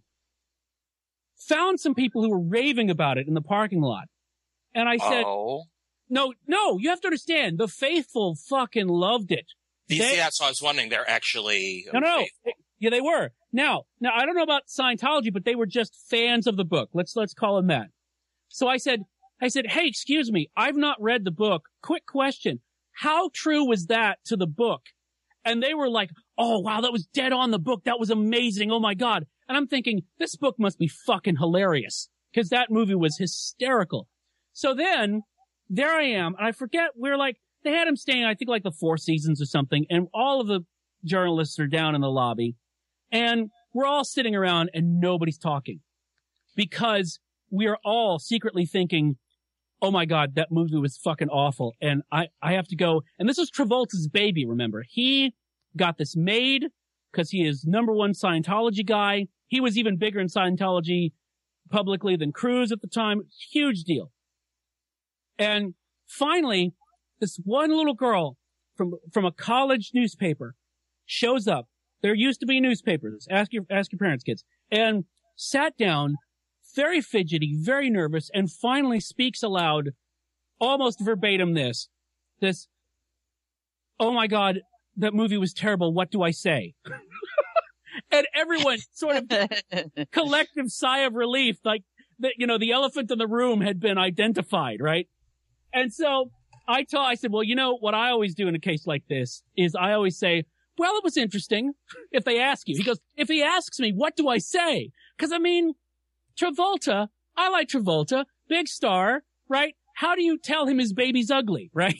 Found some people who were raving about it in the parking lot, and I said. Oh. No, no, you have to understand. The faithful fucking loved it. You They- see, that's what I was wondering. They're actually. No, no, faithful. yeah, they were. Now, now I don't know about Scientology, but they were just fans of the book. Let's let's call them that. So I said, I said, hey, excuse me, I've not read the book. Quick question: how true was that to the book? And they were like, oh, wow, that was dead on the book. That was amazing. Oh, my God. And I'm thinking, this book must be fucking hilarious because that movie was hysterical. So then there I am. And I forget, we're like, they had him staying, I think, like the Four Seasons or something. And all of the journalists are down in the lobby. And we're all sitting around and nobody's talking because we are all secretly thinking, oh, my God, that movie was fucking awful. And I, I have to go. And this was Travolta's baby, remember. He got this made because he is number one Scientology guy. He was even bigger in Scientology publicly than Cruise at the time. Huge deal. And finally, this one little girl from from a college newspaper shows up. There used to be newspapers. Ask your ask your parents, kids. And sat down, very fidgety, very nervous, and finally speaks aloud, almost verbatim this, this, oh my God, that movie was terrible. What do I say? And everyone sort of collective sigh of relief, like, the, you know, the elephant in the room had been identified, right? And so I told, I said, well, you know, what I always do in a case like this is I always say, well, it was interesting if they ask you. He goes, if he asks me, what do I say? Because, I mean, Travolta, I like Travolta, big star, right? How do you tell him his baby's ugly, right?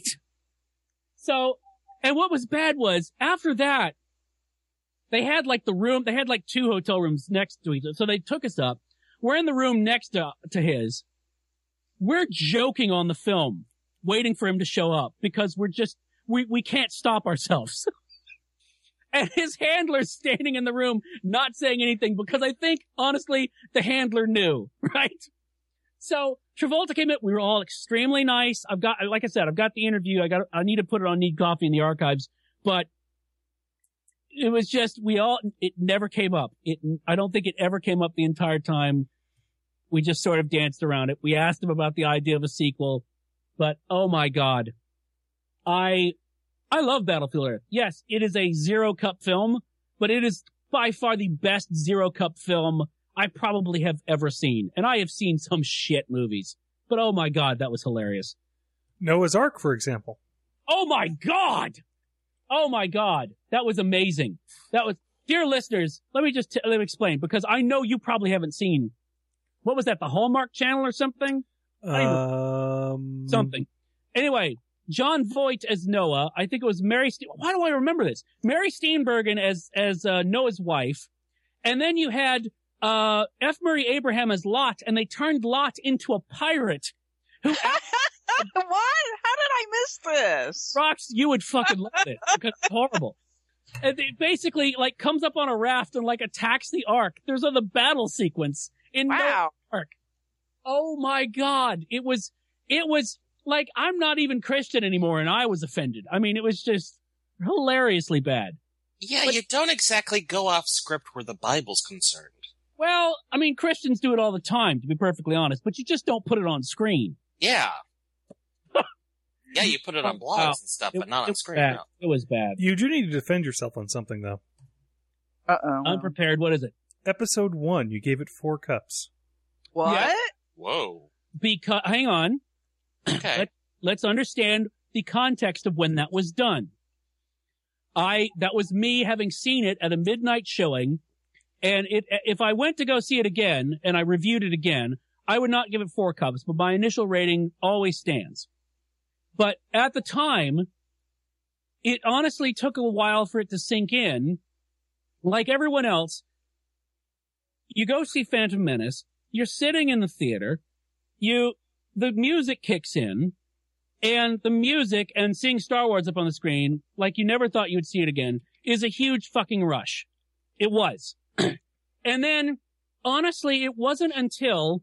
So, and what was bad was, after that, they had like the room, they had like two hotel rooms next to each other. So they took us up. We're in the room next to, to his. We're joking on the film, waiting for him to show up because we're just, we, we can't stop ourselves. And his handler's standing in the room, not saying anything because I think, honestly, the handler knew, right? So Travolta came in. We were all extremely nice. I've got, like I said, I've got the interview. I got, I need to put it on Need Coffee in the archives, but it was just, we all, it never came up. It, I don't think it ever came up the entire time. We just sort of danced around it. We asked him about the idea of a sequel, but oh my God. I, I love Battlefield Earth. Yes, it is a Zero Cup film, but it is by far the best Zero Cup film I probably have ever seen. And I have seen some shit movies, but oh my God, that was hilarious. Noah's Ark, for example. Oh my God. Oh my God. That was amazing. That was, dear listeners, let me just t- let me explain because I know you probably haven't seen, what was that, the Hallmark Channel or something? Um, something. Anyway, John Voight as Noah. I think it was Mary. Ste- Why do I remember this? Mary Steenburgen as as uh, Noah's wife, and then you had uh, F. Murray Abraham as Lot, and they turned Lot into a pirate. Who? What? How did I miss this? Rox, you would fucking love it because it's horrible. And it basically like comes up on a raft and like attacks the Ark. There's a the battle sequence in Wow. Noah's Ark. Oh my God! It was it was. Like, I'm not even Christian anymore, and I was offended. I mean, it was just hilariously bad. Yeah, But- you don't exactly go off script where the Bible's concerned. Well, I mean, Christians do it all the time, to be perfectly honest, but you just don't put it on screen. Yeah. Yeah, you put it on blogs Wow. and stuff, It, but not it on was screen. bad. No. It was bad. You do need to defend yourself on something, though. Uh-oh. Unprepared, what is it? Episode one, you gave it four cups. What? Yeah. Whoa. Because, hang on. Okay. Let, let's understand the context of when that was done. I, that was me having seen it at a midnight showing, and it, if I went to go see it again, and I reviewed it again, I would not give it four cups, but my initial rating always stands. But at the time, it honestly took a while for it to sink in. Like everyone else, you go see Phantom Menace, you're sitting in the theater, you, the music kicks in, and the music and seeing Star Wars up on the screen, like you never thought you would see it again, is a huge fucking rush. It was. And then, honestly, it wasn't until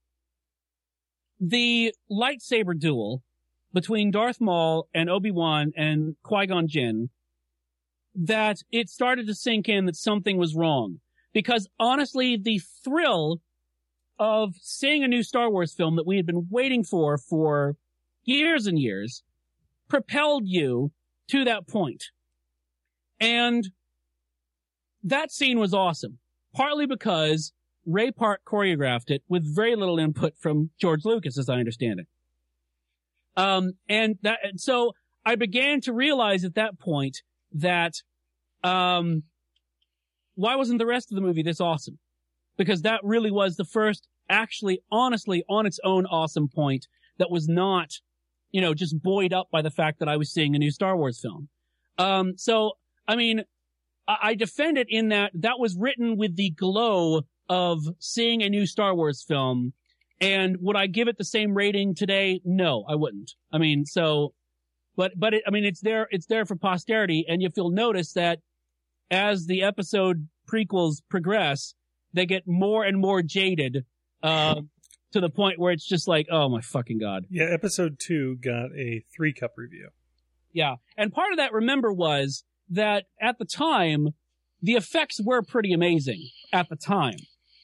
the lightsaber duel between Darth Maul and Obi-Wan and Qui-Gon Jinn that it started to sink in that something was wrong. Because honestly, the thrill of seeing a new Star Wars film that we had been waiting for for years and years propelled you to that point. And that scene was awesome. Partly because Ray Park choreographed it with very little input from George Lucas, as I understand it. Um, and that, so I began to realize at that point that, um, why wasn't the rest of the movie this awesome? Because that really was the first, actually, honestly, on its own awesome point that was not, you know, just buoyed up by the fact that I was seeing a new Star Wars film. Um, so, I mean, I, I defend it in that that was written with the glow of seeing a new Star Wars film. And would I give it the same rating today? No, I wouldn't. I mean, so, but, but it, I mean, it's there, it's there for posterity. And if you'll notice that as the episode prequels progress, they get more and more jaded, uh, to the point where it's just like, oh my fucking God. Yeah, episode two got a three cup review. Yeah. And part of that, remember, was that at the time, the effects were pretty amazing at the time.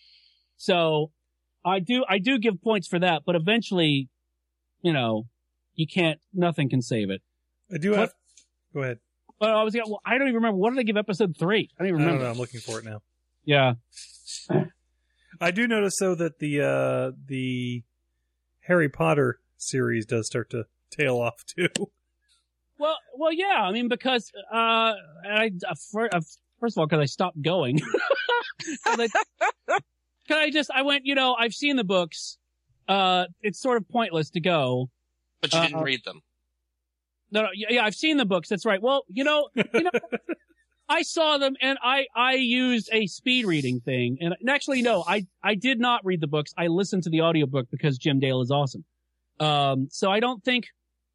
So I do, I do give points for that, but eventually, you know, you can't, nothing can save it. I do have, but, go ahead. But I was, well, I don't even remember. What did I give episode three? I don't even remember. I don't know. I'm looking for it now. Yeah. I do notice, though, that the uh, the Harry Potter series does start to tail off, too. Well, well, yeah. I mean, because, uh, I, uh, for, uh, first of all, because I stopped going. Because I, I just, I went, you know, I've seen the books. Uh, it's sort of pointless to go. But you didn't uh, read them. No, no, yeah, I've seen the books. That's right. Well, you know, you know, I saw them and I, I used a speed reading thing. And, and actually, no, I, I did not read the books. I listened to the audiobook because Jim Dale is awesome. Um, so I don't think,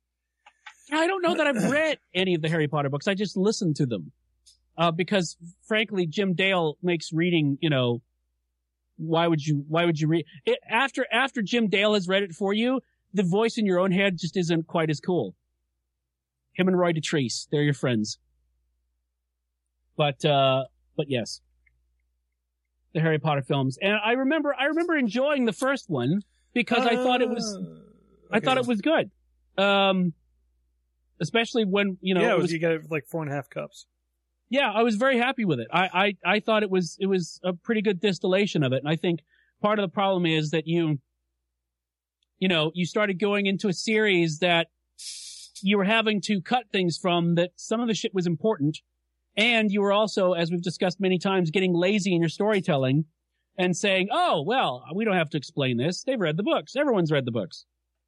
I don't know that I've read any of the Harry Potter books. I just listened to them. Uh, because frankly, Jim Dale makes reading, you know, why would you, why would you read it after, after Jim Dale has read it for you? The voice in your own head just isn't quite as cool. Him and Roy Dotrice, they're your friends. But, uh, but yes. The Harry Potter films. And I remember, I remember enjoying the first one because uh, I thought it was, okay. I thought it was good. Um, especially when, you know, yeah, it was, you got it like four and a half cups. Yeah, I was very happy with it. I, I, I thought it was, it was a pretty good distillation of it. And I think part of the problem is that you, you know, you started going into a series that you were having to cut things from, that some of the shit was important. And you were also, as we've discussed many times, getting lazy in your storytelling and saying, oh, well, we don't have to explain this. They've read the books. Everyone's read the books.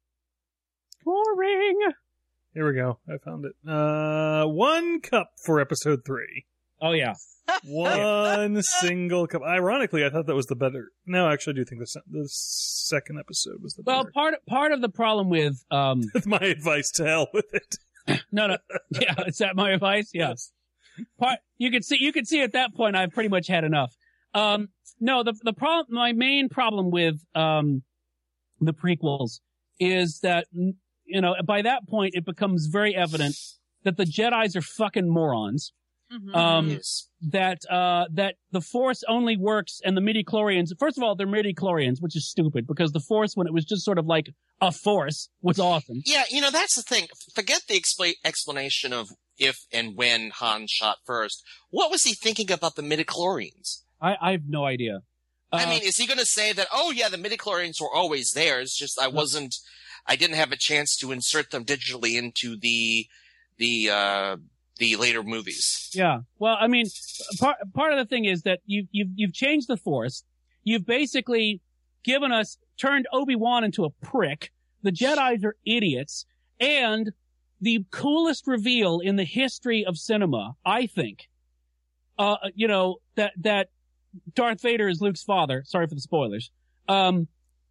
Boring. Here we go. I found it. Uh, one cup for episode three. Oh, yeah. One single cup. Ironically, I thought that was the better. No, I actually do think the, se- the second episode was the well, better. Well, part, part of the problem with... Um, my advice, to hell with it. no, no. Yeah, is that my advice? Yeah. Yes. Part, you could see, you could see at that point I've pretty much had enough. Um, no, the, the problem, my main problem with, um, the prequels is that, you know, by that point it becomes very evident that the Jedis are fucking morons. Mm-hmm. Um, Yes. that, uh, that the Force only works and the midichlorians, first of all, they're midichlorians, which is stupid because the Force, when it was just sort of like a force, was awesome. Yeah, you know, that's the thing. Forget the expla- explanation of if and when Han shot first. What was he thinking about the midichlorians? I, I have no idea. Uh, I mean, is he going to say that, oh yeah, the midichlorians were always there, it's just I wasn't, I didn't have a chance to insert them digitally into the, the, uh, the later movies. Yeah. Well, I mean, part, part of the thing is that you, you've, you've changed the Force. You've basically given us, turned Obi-Wan into a prick. The Jedis are idiots. And the coolest reveal in the history of cinema, I think, uh, you know, that, that Darth Vader is Luke's father. Sorry for the spoilers. Um,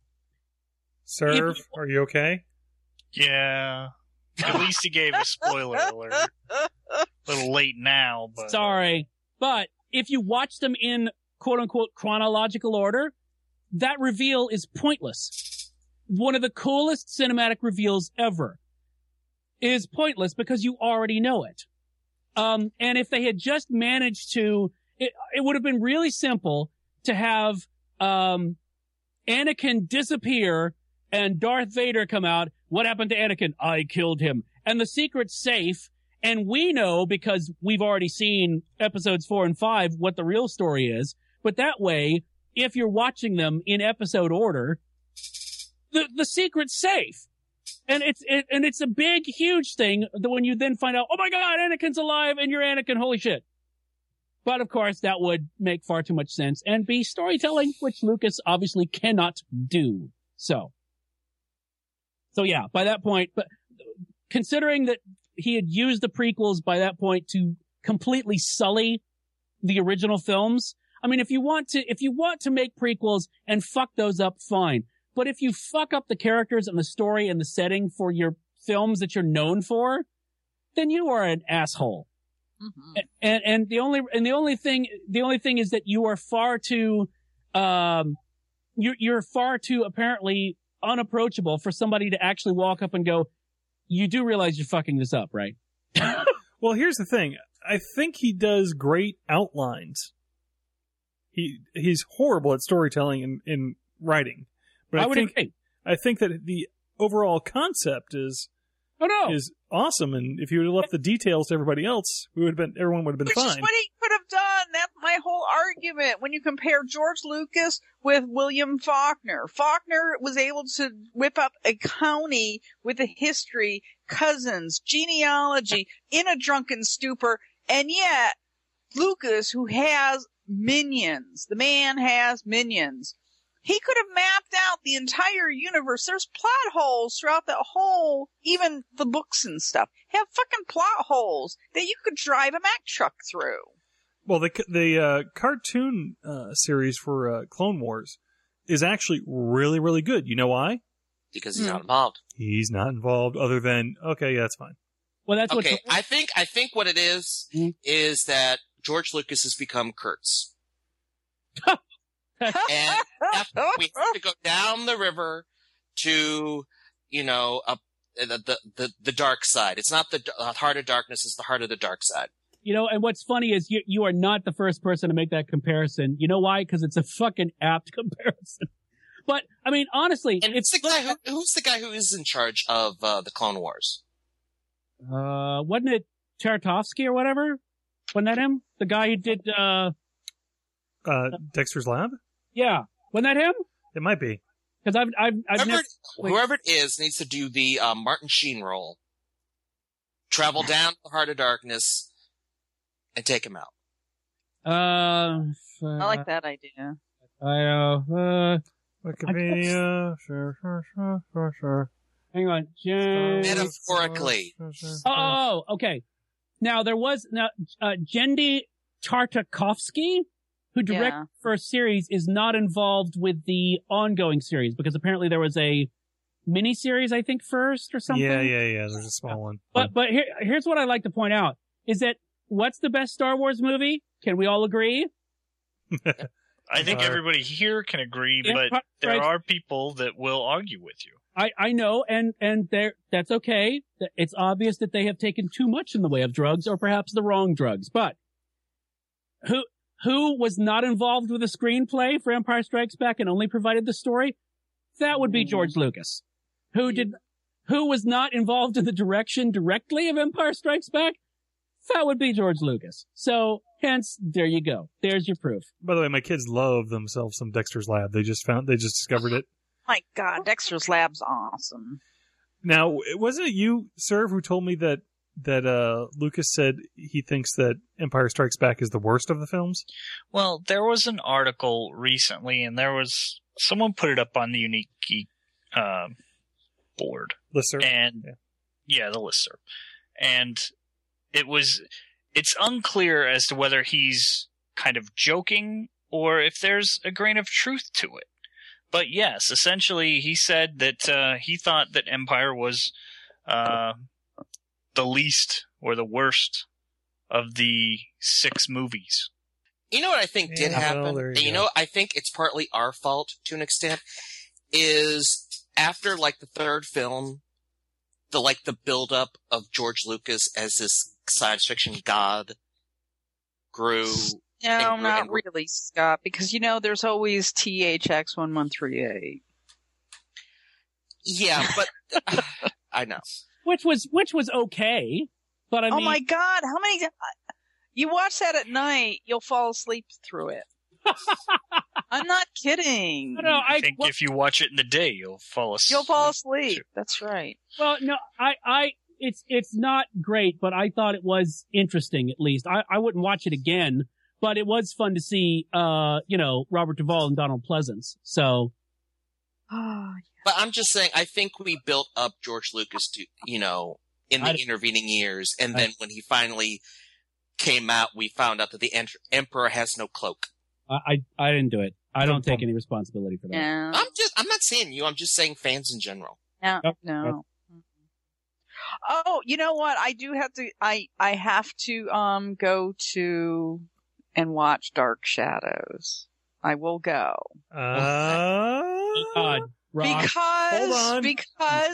Serve, if, are you okay? Yeah. At least he gave a spoiler alert. A little late now, but... Sorry. But if you watch them in quote-unquote chronological order, that reveal is pointless. One of the coolest cinematic reveals ever is pointless because you already know it. Um, and if they had just managed to... It, it would have been really simple to have um, Anakin disappear and Darth Vader come out. What happened to Anakin? I killed him. And the secret's safe. And we know, because we've already seen episodes four and five, what the real story is. But that way, if you're watching them in episode order, the, the secret's safe. And it's it, and it's a big, huge thing that when you then find out, oh my God, Anakin's alive and you're Anakin, holy shit. But of course, that would make far too much sense and be storytelling, which Lucas obviously cannot do. So, so yeah, by that point, but considering that he had used the prequels by that point to completely sully the original films, I mean, if you want to, if you want to make prequels and fuck those up, fine. But if you fuck up the characters and the story and the setting for your films that you're known for, then you are an asshole. Mm-hmm. And and the only and the only thing the only thing is that you are far too, um, you're you're far too apparently unapproachable for somebody to actually walk up and go, you do realize you're fucking this up, right? Well, here's the thing. I think he does great outlines. He he's horrible at storytelling and, and writing. But I, I would think agree. I think that the overall concept is oh no is awesome, and if you would have left the details to everybody else, we would have been everyone would have been Which fine. is what he could have done. That's my whole argument. When you compare George Lucas with William Faulkner, Faulkner was able to whip up a county with a history, cousins, genealogy, in a drunken stupor, and yet Lucas, who has minions, the man has minions. He could have mapped out the entire universe. There's plot holes throughout the whole, even the books and stuff have fucking plot holes that you could drive a Mack truck through. Well, the the uh, cartoon uh, series for uh, Clone Wars is actually really, really good. You know why? Because he's Hmm. not involved. He's not involved other than, okay, yeah, that's fine. Well, that's Okay, what I think I think what it is Mhm. is that George Lucas has become Kurtz. And after we have to go down the river to, you know, up the, the the the dark side. It's not the uh, heart of darkness; it's the heart of the dark side. You know, and what's funny is you you are not the first person to make that comparison. You know why? Because it's a fucking apt comparison. But I mean, honestly, And it's the guy who who's the guy who is in charge of uh, the Clone Wars. uh, wasn't it Tartakovsky or whatever? Wasn't that him? The guy who did, uh, Uh, Dexter's Lab? yeah, wasn't that him? It might be. Because I've I've I've Whoever, never. it, whoever it is needs to do the uh, Martin Sheen role. Travel down the heart of darkness and take him out. Uh, I like that idea. I uh, uh Wikipedia, sure, sure, sure, sure, sure. hang on, Jen. Metaphorically. Oh, okay. Now there was now uh, Jendi Tartakovsky, who directed Yeah. the first series, is not involved with the ongoing series because apparently there was a mini series, I think, first or something. Yeah, yeah, yeah. There's a small one. But but here, here's what I'd like to point out is that what's the best Star Wars movie? Can we all agree? I think Uh, everybody here can agree, Yeah, but right. there are people that will argue with you. I, I know, and, and there, that's okay. It's obvious that they have taken too much in the way of drugs or perhaps the wrong drugs, but who, who was not involved with the screenplay for Empire Strikes Back and only provided the story? That would be George Lucas. Who did, who was not involved in the direction directly of Empire Strikes Back? That would be George Lucas. So, hence, there you go. There's your proof. By the way, my kids love themselves some Dexter's Lab. They just found, they just discovered it. My God, Dexter's Lab's awesome. Now, wasn't it you, Serv, who told me that that uh, Lucas said he thinks that Empire Strikes Back is the worst of the films? Well, there was an article recently, and there was someone put it up on the Unique Geek uh, board, Lister? and Yeah. yeah, the listserv, and it was it's unclear as to whether he's kind of joking or if there's a grain of truth to it. But yes, essentially, he said that uh, he thought that Empire was uh, the least or the worst of the six movies. You know what I think did Yeah, happen? well, there you and you go. know, I think it's partly our fault to an extent. Is after like the third film, the like the buildup of George Lucas as this science fiction god grew. No, And- not and- really, Scott, because you know there's always T H X one one three eight. Yeah, but I know. Which was, which was okay. But I Oh mean, my God, how many? You watch that at night, you'll fall asleep through it. I'm not kidding. No, no, I, I think well, if you watch it in the day, you'll fall asleep. You'll fall asleep. That's right. well, no, I, I, it's, it's not great, but I thought it was interesting, at least. I, I wouldn't watch it again, but it was fun to see, uh, you know, Robert Duvall and Donald Pleasance. So. Oh, But I'm just saying, I think we built up George Lucas to, you know, in the I- intervening years. And I- then when he finally came out, we found out that the ent- emperor has no cloak. I, I, I didn't do it. I don't take any responsibility for that. yeah. I'm just, I'm not saying you, I'm just saying fans in general. No, Yep. no. Oh, you know what? I do have to. I I have to um go to and watch Dark Shadows. I will go Uh, God, Rob, because hold on. because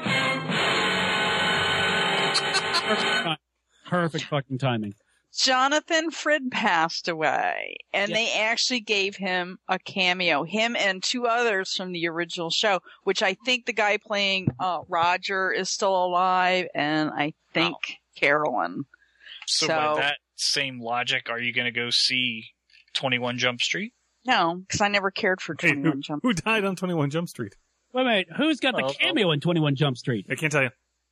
perfect, time. Perfect fucking timing. Jonathan Frid passed away, and Yeah. they actually gave him a cameo. Him and two others from the original show, which I think the guy playing uh, Roger is still alive, and I think Wow. Carolyn. So, So- by that same logic, are you going to go see twenty-one Jump Street? No, because I never cared for hey, twenty-one who, Jump. who died on twenty-one Jump Street? Wait a minute. Who's got the Well, cameo in twenty-one Jump Street? I can't tell you.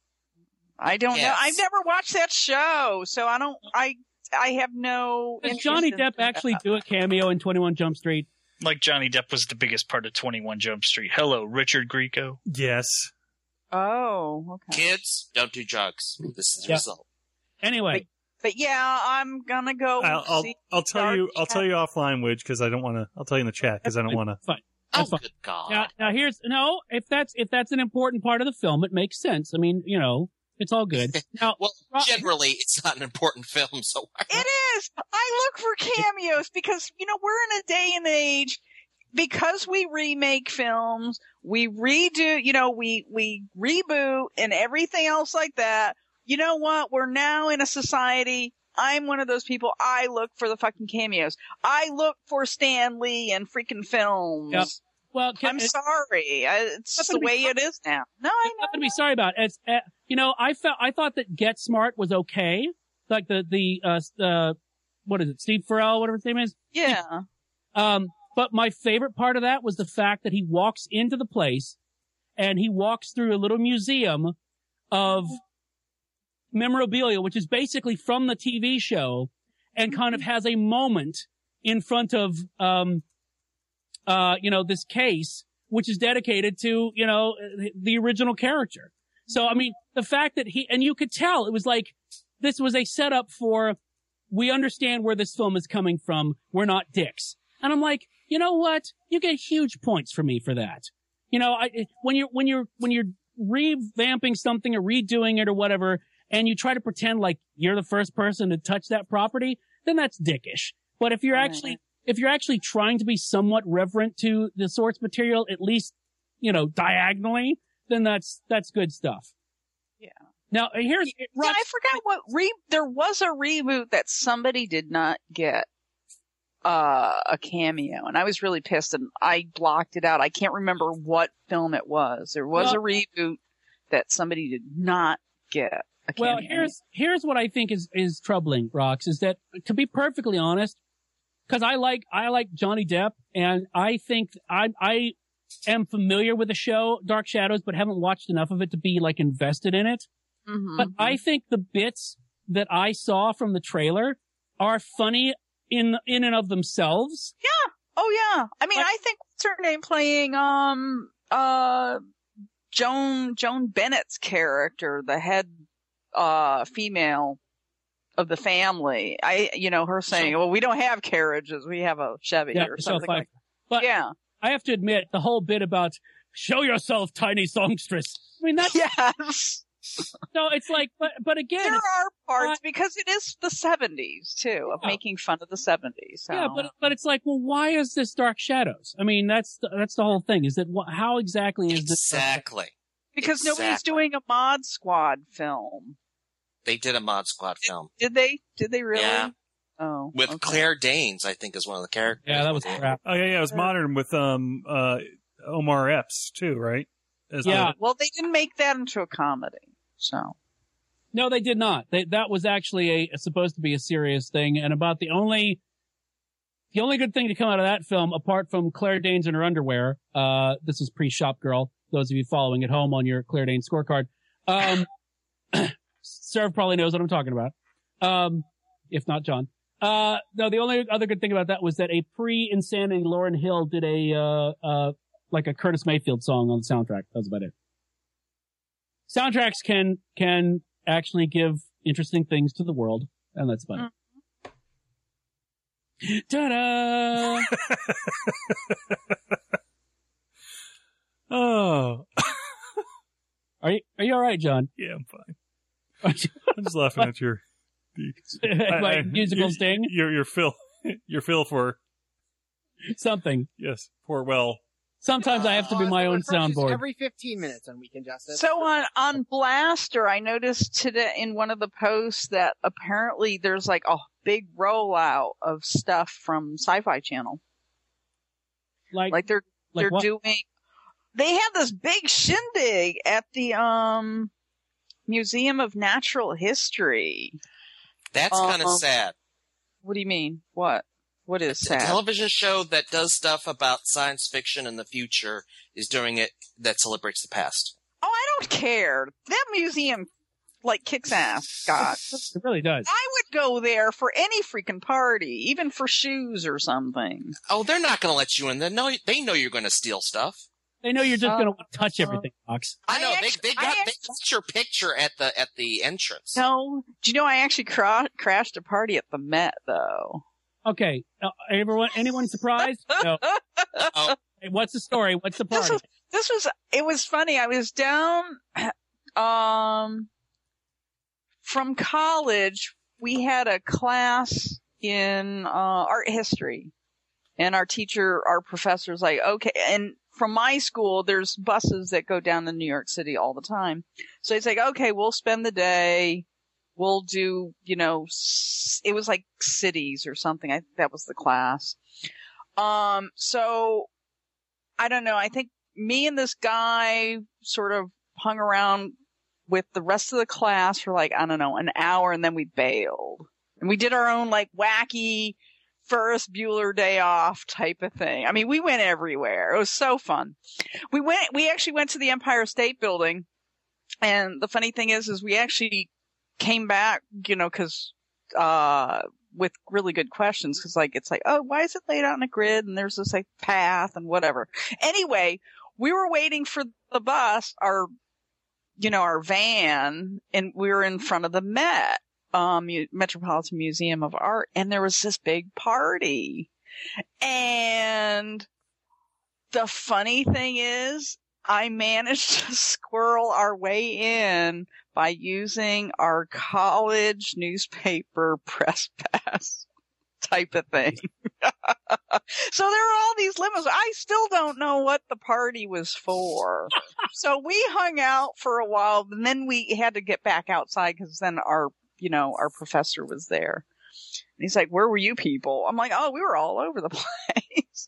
I don't know. Yes. I've never watched that show, so I don't. I I have no. Does interest Johnny in Depp that. actually do a cameo in twenty-one Jump Street? Like Johnny Depp was the biggest part of twenty-one Jump Street. Hello, Richard Grieco. Yes. Oh, okay. Kids, don't do drugs. This is the Yeah. result. Anyway, But yeah, I'm gonna go. I'll, I'll, see I'll tell Dark you, I'll tell you offline, Widge, because I don't want to, I'll tell you in the chat, because I don't want to. fine. Oh, That's fine. good God. Now, now here's no. If that's if that's an important part of the film, it makes sense. I mean, you know, it's all good. Now, Well, Ro- generally, it's not an important film, so why It is. I look for cameos because, you know, we're in a day and age because we remake films, we redo, you know, we, we reboot and everything else like that. You know what? We're now in a society. I'm one of those people. I look for the fucking cameos. I look for Stan Lee and freaking films. Yep. well, can, I'm it- sorry. I, it's That's the gonna be way fun. it is now. No, I I'm know. not going to be sorry about it. It's, uh, you know, I felt I thought that Get Smart was okay. Like the the uh, uh what is it, Steve Farrell, whatever his name is. Yeah. Um, but my favorite part of that was the fact that he walks into the place and he walks through a little museum of memorabilia, which is basically from the T V show, and kind of has a moment in front of, um, uh, you know, this case, which is dedicated to, you know, the original character. So, I mean, the fact that he, and you could tell it was like, this was a setup for, we understand where this film is coming from. We're not dicks. And I'm like, you know what? You get huge points for me for that. You know, I, when you're, when you're, when you're revamping something or redoing it or whatever, and you try to pretend like you're the first person to touch that property, then that's dickish. But if you're Right. actually, if you're actually trying to be somewhat reverent to the source material, at least, you know, diagonally, then that's, that's good stuff. Yeah. Now, here's, Yeah, Rox- I forgot what re- there was a reboot that somebody did not get uh, a cameo, and I was really pissed, and I blocked it out. I can't remember what film it was. There was Well- a reboot that somebody did not get a cameo. Well, here's here's what I think is is troubling, Rox, is that, to be perfectly honest, because I like I like Johnny Depp, and I think I I am familiar with the show Dark Shadows, but haven't watched enough of it to be like invested in it. Mhm. But I think the bits that I saw from the trailer are funny in in and of themselves. oh yeah, I mean, Like- I think what's her name playing um uh Joan Joan Bennett's character, the head uh female of the family. I you know her saying, "Well, we don't have carriages, we have a Chevy Yeah, or Michelle something like Pfeiffer. But that." Yeah. I have to admit, the whole bit about show yourself, tiny songstress. I mean, that's Yes. so. It's like, but but again, There it's- are parts because it is the seventies too, of Yeah. making fun of the seventies. So. yeah, but but it's like, well, why is this Dark Shadows? I mean, that's the, that's the whole thing. Is that wh- how exactly is this? Exactly. because nobody's exactly. doing a Mod Squad film. They did a Mod Squad film Did they? Did they really? Yeah. Oh. with okay. Claire Danes, I think, is one of the characters. Yeah, that was crap. Oh yeah, yeah. It was modern with um uh Omar Epps too, right? As Yeah. Well, they didn't make that into a comedy. So. No, they did not. They, that was actually a supposed to be a serious thing, and about the only the only good thing to come out of that film, apart from Claire Danes in her underwear, uh, this was pre-Shop Girl, those of you following at home on your Claire Danes scorecard. Um, Serv probably knows what I'm talking about. Um, if not John. Uh, no, the only other good thing about that was that a pre-Insanity Lauryn Hill did a, uh, uh, like a Curtis Mayfield song on the soundtrack. That was about it. Soundtracks can, can actually give interesting things to the world, and that's about it. Ta-da! Oh. Are you, are you alright, John? Yeah, I'm fine. I'm just laughing at your, the, My I- I- musical your- sting? Your, your fill, your fill for, Something. yes, for well. Sometimes I have to be Uh, my it own refreshes soundboard. Every fifteen minutes on Weekend Justice. So on on Blaster, I noticed today in one of the posts that apparently there's like a big rollout of stuff from Sci-Fi Channel. Like, Like they're like they're what? doing. They have this big shindig at the um Museum of Natural History. That's kind of Um, sad. What do you mean? What? What is A sad? television show that does stuff about science fiction in the future is doing it that celebrates the past. Oh, I don't care. That museum like kicks ass, Scott. It really does. I would go there for any freaking party, even for shoes or something. Oh, they're not going to let you in. They know, they know you're going to steal stuff. They know you're just Uh, going to touch everything, Fox. I I know. actu- they, they, I got, they actu- got your picture at the at the entrance. No, do you know I actually cra- crashed a party at the Met though? Okay. Uh, everyone, anyone surprised? No. Oh, Hey, what's the story? What's the This party? was this was it was funny. I was down um from college. We had a class in uh art history, and our teacher, our professor was like, okay, and from my school, there's buses that go down to New York City all the time. So he's like, okay, we'll spend the day. We'll do, you know, s- it was like cities or something. I think that was the class. Um, so I don't know. I think me and this guy sort of hung around with the rest of the class for like, I don't know, an hour, and then we bailed. And we did our own like wacky Ferris Bueller Day Off type of thing. I mean, we went everywhere. It was so fun. We went, we actually went to the Empire State Building. And the funny thing is, is we actually came back, you know, cause, uh, with really good questions. Cause like, it's like, oh, why is it laid out in a grid? And there's this like path and whatever. Anyway, we were waiting for the bus, our, you know, our van, and we were in front of the Met. Um, Metropolitan Museum of Art, and there was this big party. And the funny thing is, I managed to squirrel our way in by using our college newspaper press pass type of thing. So there were all these limos. I still don't know what the party was for. So we hung out for a while, and then we had to get back outside because then our you know, our professor was there. And he's like, where were you people? I'm like, oh, we were all over the place.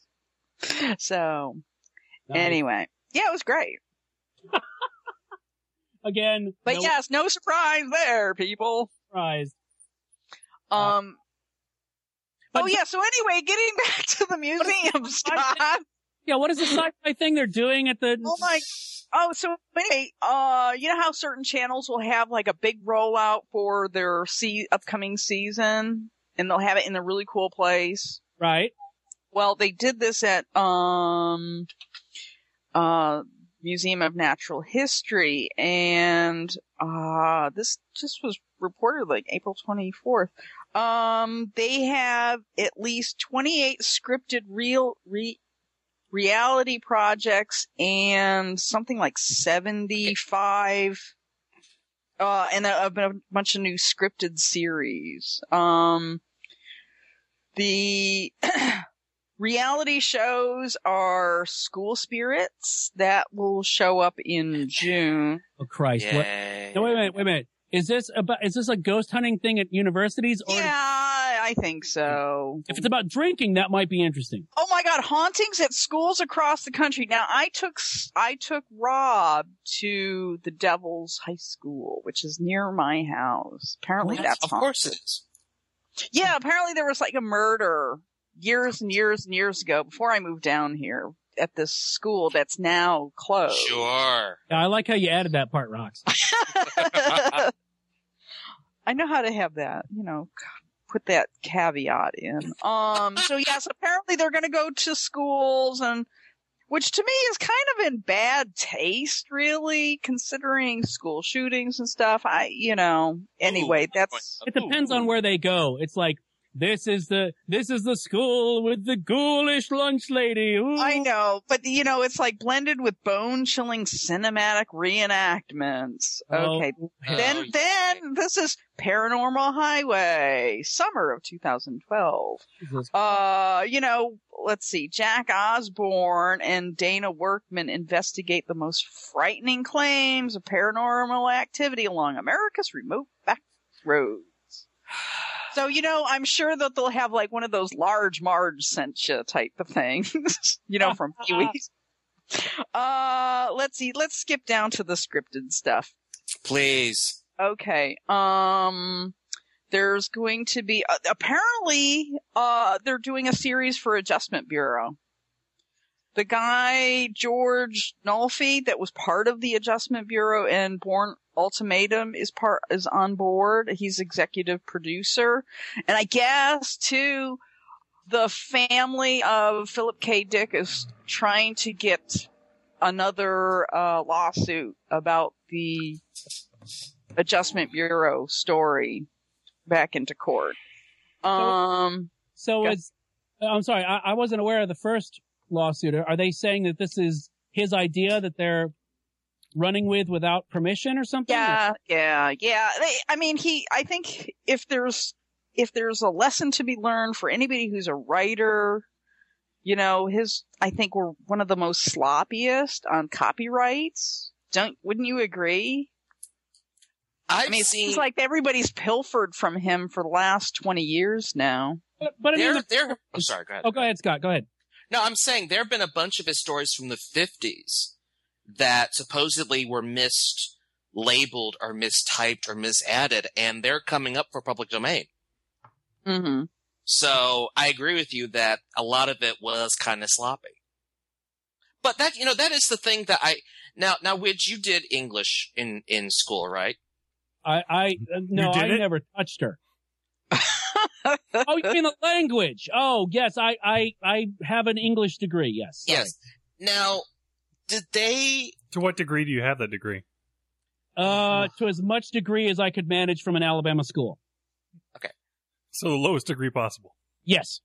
So, Nice. anyway. Yeah, it was great. Again, But no yes, no surprise there, people. surprise. Um, But- oh yeah, so anyway, getting back to the museum, Scott. Yeah, what is the sci-fi thing they're doing at the... Oh my, oh, so anyway, uh, you know how certain channels will have like a big rollout for their se- upcoming season, and they'll have it in a really cool place? Right. Well, they did this at, um, uh, Museum of Natural History, and, uh, this just was reported like April twenty-fourth. Um, they have at least twenty-eight scripted real, re, reality projects and something like seventy-five, uh, and a, a bunch of new scripted series. Um, the reality shows are School Spirits that will show up in June. Oh, Christ. What? yay. No, wait a minute, wait a minute. Is this about, is this a ghost hunting thing at universities? Or Yeah, I think so. if it's about drinking, that might be interesting. Oh my God, hauntings at schools across the country. Now, I took I took Rob to the Devil's High School, which is near my house. Apparently, What? that's Of haunted. course it is. Yeah, apparently there was like a murder years and years and years ago, before I moved down here, at this school that's now closed. Sure. Yeah, I like how you added that part, Rox. I know how to have that, you know, put that caveat in. Um, so yes, apparently they're going to go to schools, and which to me is kind of in bad taste, really, considering school shootings and stuff. I, you know, anyway, Ooh, that's. It depends on where they go. It's like, this is the this is the school with the ghoulish lunch lady. Ooh. I know, but you know, it's like blended with bone-chilling cinematic reenactments. Okay, Oh, then Oh, then this is Paranormal Highway, summer of two thousand twelve. Jesus. Uh, you know, let's see, Jack Osborne and Dana Workman investigate the most frightening claims of paranormal activity along America's remote back roads. So, you know, I'm sure that they'll have like one of those large Marge sent you type of things, you know, from Pee-wee's. Uh, let's see, let's skip down to the scripted stuff. Please. Okay. Um, there's going to be, uh, apparently, uh, they're doing a series for Adjustment Bureau. The guy, George Nolfi, that was part of the Adjustment Bureau and Bourne Ultimatum is part, is on board. He's executive producer. And I guess, too, the family of Philip K. Dick is trying to get another, uh, lawsuit about the Adjustment Bureau story back into court. Um, So yeah. it's, I'm sorry, I, I wasn't aware of the first lawsuit. Are they saying that this is his idea that they're running with without permission or something? yeah, yeah, yeah. They, I mean, he, I think if there's, if there's a lesson to be learned for anybody who's a writer, you know, his, I think we're one of the most sloppiest on copyrights. Don't, wouldn't you agree? I've I mean, it seen seems like everybody's pilfered from him for the last twenty years now. But, but I mean, there. the- There. I'm sorry. Go ahead. oh, go ahead, Scott. Go ahead. No, I'm saying there have been a bunch of his stories from the fifties that supposedly were mislabeled or mistyped or misadded, and they're coming up for public domain. Mm-hmm. So I agree with you that a lot of it was kind of sloppy. But that, you know, that is the thing that I now now Widge, you did English in in school, right? I, I, uh, no, did I it? never touched her. Oh, you mean the language? Oh, yes, I, I, I have an English degree. Yes. Sorry. Yes. Now, did they? To what degree do you have that degree? Uh, to as much degree as I could manage from an Alabama school. So the lowest degree possible. Yes.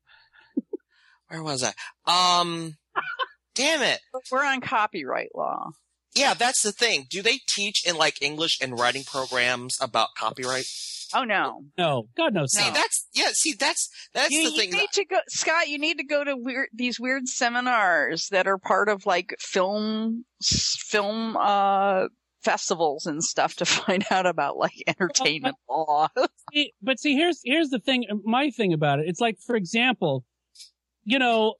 Where was I? Um, damn it. We're on copyright law. Yeah, that's the thing. Do they teach in like English and writing programs about copyright? Oh no. No. God knows. See, no. that's yeah. See, that's that's You, the you thing. need to go, Scott. You need to go to weird, these weird seminars that are part of like film, film uh, festivals and stuff to find out about like entertainment law. See, but see, here's here's the thing. My thing about it. It's like, for example, you know,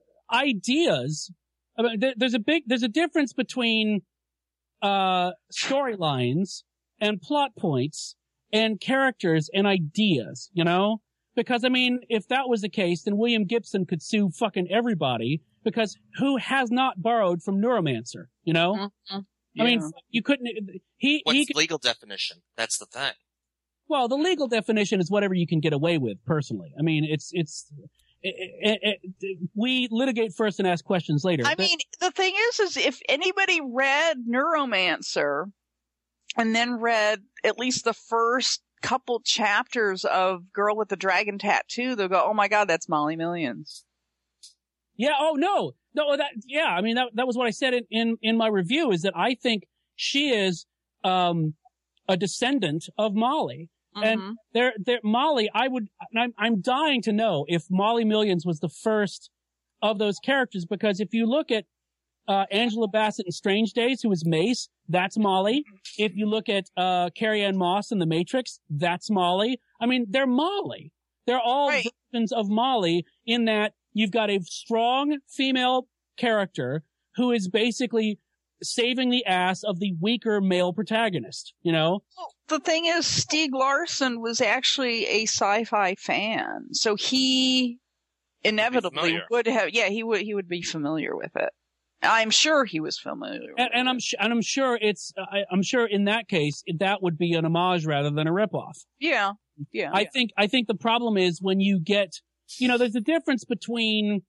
ideas. I mean, there, there's a big there's a difference between uh, storylines and plot points and characters and ideas. You know, because I mean, if that was the case, then William Gibson could sue fucking everybody, because who has not borrowed from Neuromancer? You know, Mm-hmm. I mean, Yeah. you couldn't. He What's he the could, legal definition? That's the thing. well, the legal definition is whatever you can get away with. Personally, I mean, it's it's. It, it, it, we litigate first and ask questions later. I But- mean, the thing is, is if anybody read Neuromancer and then read at least the first couple chapters of Girl with the Dragon Tattoo, they'll go, "Oh my God, that's Molly Millions." yeah. Oh no, no. That yeah. I mean, that that was what I said in in, in my review. Is that I think she is um a descendant of Molly. And Mhm. there, there, Molly, I would, I'm, I'm dying to know if Molly Millions was the first of those characters, because if you look at, uh, Angela Bassett in Strange Days, who is Mace, that's Molly. If you look at, uh, Carrie Ann Moss in The Matrix, that's Molly. I mean, they're Molly. They're all Right. versions of Molly, in that you've got a strong female character who is basically saving the ass of the weaker male protagonist, you know? Well, the thing is, Stieg Larsson was actually a sci-fi fan, so he inevitably familiar. would have. Yeah, he would. He would be familiar with it. I'm sure he was familiar. With And, and it. I'm sh- and I'm sure it's uh, I, I'm sure in that case that would be an homage rather than a ripoff. Yeah, yeah. I think I think the problem is when you get, you know, there's a difference between.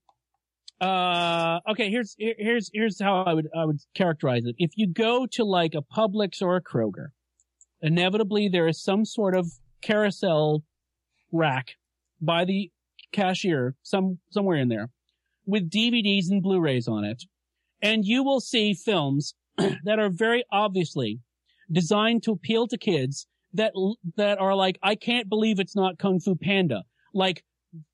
Uh, okay, here's here- here's here's how I would I would characterize it. If you go to like a Publix or a Kroger, inevitably there is some sort of carousel rack by the cashier, some somewhere in there, with D V Ds and Blu-rays on it, and you will see films that are very obviously designed to appeal to kids that that are like, I can't believe it's not Kung Fu Panda, like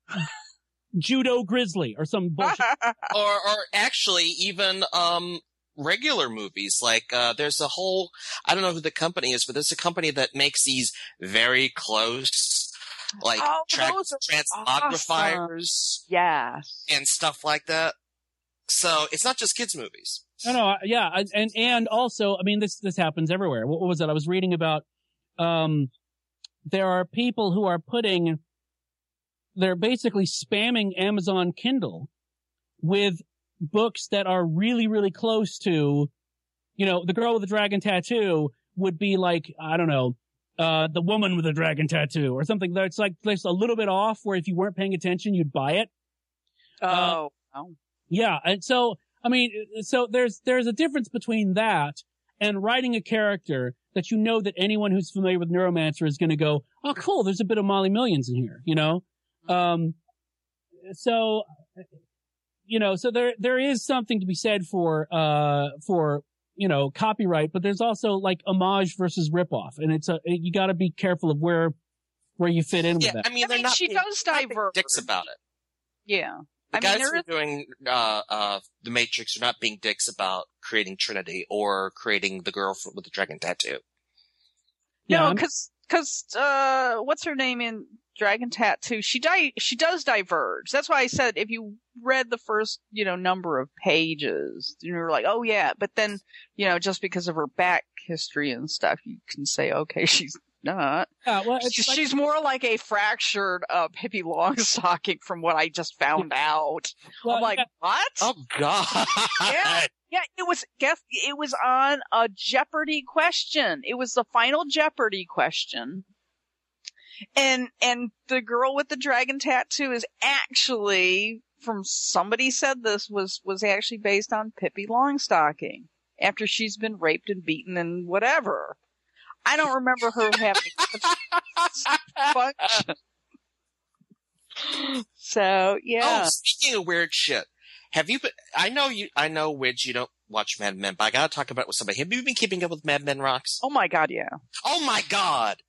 Judo Grizzly or some bullshit. or or actually even um regular movies. Like uh there's a whole I don't know who the company is, but there's a company that makes these very close like Oh, tra- those are transmogrifiers Yes. and stuff like that. So it's not just kids movies. No, no, yeah, and and also, I mean, this this happens everywhere. What, what was it? I was reading about. Um, there are people who are putting, they're basically spamming Amazon Kindle with books that are really, really close to, you know, the girl with the dragon tattoo would be like, I don't know, uh, the woman with the dragon tattoo or something that's like that's a little bit off. Where if you weren't paying attention, you'd buy it. Oh. oh. Yeah, and so I mean, so there's there's a difference between that and writing a character that you know that anyone who's familiar with Neuromancer is going to go, oh, cool, there's a bit of Molly Millions in here, you know. Um, so, you know, so there there is something to be said for uh for you know copyright, but there's also like homage versus ripoff, and it's a you got to be careful of where where you fit in Yeah, with I that. mean I they're mean, not she being, does not being diverge. dicks about it. Yeah. The I guys mean, there who are is. doing uh, uh, the Matrix are not being dicks about creating Trinity or creating the girl with the dragon tattoo. Yeah, No, I'm- because because uh, what's her name in Dragon Tattoo? She di- She does diverge. That's why I said if you read the first you know number of pages, you were like, oh yeah. But then you know just because of her back history and stuff, you can say, okay, she's not. Yeah, well, it's She's, like- she's more like a fractured uh, Pippi Longstocking from what I just found out. well, I'm like, yeah, what? Oh God! Yeah. Yeah, it was guess it was on a Jeopardy question. It was the final Jeopardy question. And and the girl with the dragon tattoo is actually from somebody said this was was actually based on Pippi Longstocking after she's been raped and beaten and whatever. I don't remember her having such function. So yeah. Oh, speaking of weird shit, have you been? I know you. I know, Widge, you don't watch Mad Men, but I gotta talk about it with somebody. Have you been keeping up with Mad Men Rocks? Oh my god, yeah. Oh my God!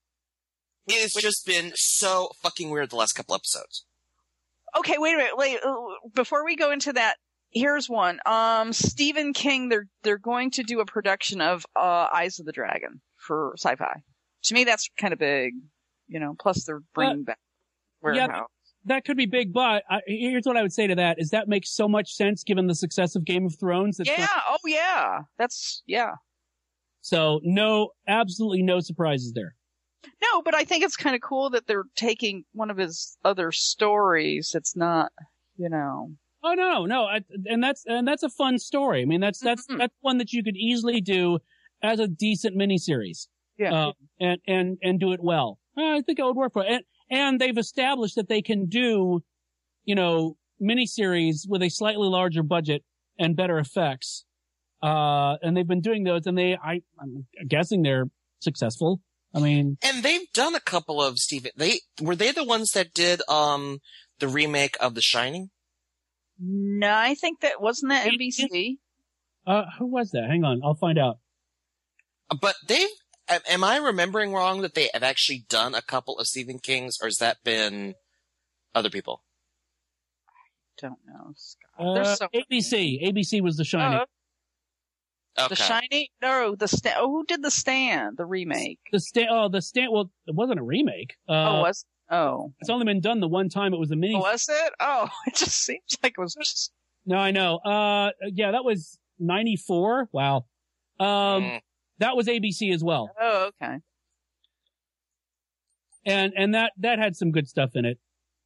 It has just been so fucking weird the last couple episodes. Okay, wait a minute. Wait, uh, before we go into that, here's one. Um, Stephen King, they're they're going to do a production of uh, Eyes of the Dragon for Sci-Fi. To me, that's kind of big, you know. Plus, they're bringing back yeah, Warehouse. that could be big, but I, here's what I would say to that: is that makes so much sense given the success of Game of Thrones. That's Yeah. not- Oh, yeah. That's yeah. so no, absolutely no surprises there. No, but I think it's kind of cool that they're taking one of his other stories. It's not, you know. Oh no, no, I, and that's and that's a fun story. I mean, that's that's Mhm. that's one that you could easily do as a decent miniseries, Yeah. uh, and and and do it well. Uh, I think it would work for it. And, and they've established that they can do, you know, miniseries with a slightly larger budget and better effects. Uh, and they've been doing those, and they, I, I'm guessing they're successful. I mean, And they've done a couple of Stephen. They were they the ones that did um the remake of The Shining. No, I think that wasn't that N B C. uh, who was that? Hang on, I'll find out. But they've. am- Am I remembering wrong that they have actually done a couple of Stephen King's, or has that been other people? Don't know. Scott. Uh, There's so A B C, A B C was The Shining. Oh, Okay. The Shining? No, the stand. Oh, who did the Stand? The remake. The stand, oh, the stand. Well, it wasn't a remake. Uh, oh, was oh. it's only been done the one time. It was a mini. Oh, was it? Oh, it just seems like it was just. No, I know. Uh, yeah, that was ninety-four. Wow. Um, Mm. that was A B C as well, Oh, okay. and and that that had some good stuff in it.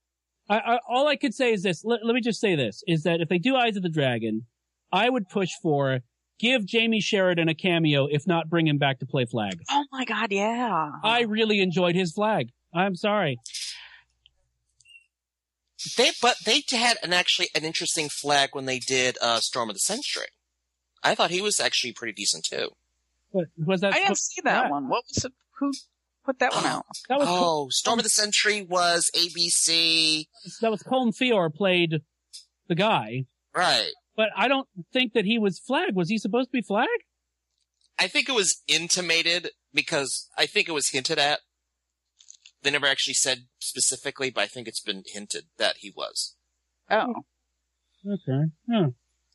I, I, all I could say is this. Let, let me just say this: is that if they do Eyes of the Dragon, I would push for give Jamie Sheridan a cameo, if not bring him back to play Flag. Oh my God, yeah. I really enjoyed his Flag. I'm sorry. They, but they had an actually an interesting Flag when they did uh, Storm of the Century. I thought he was actually pretty decent too. What was that? I didn't see that one. What was it? Who put that one out? That was Oh, Col- Storm of the Century was A B C. that was Colin Feore played the guy, Right. but I don't think that he was Flag. Was he supposed to be Flag? I think it was intimated because I think it was hinted at. They never actually said specifically, but I think it's been hinted that he was. Oh. Okay. Huh.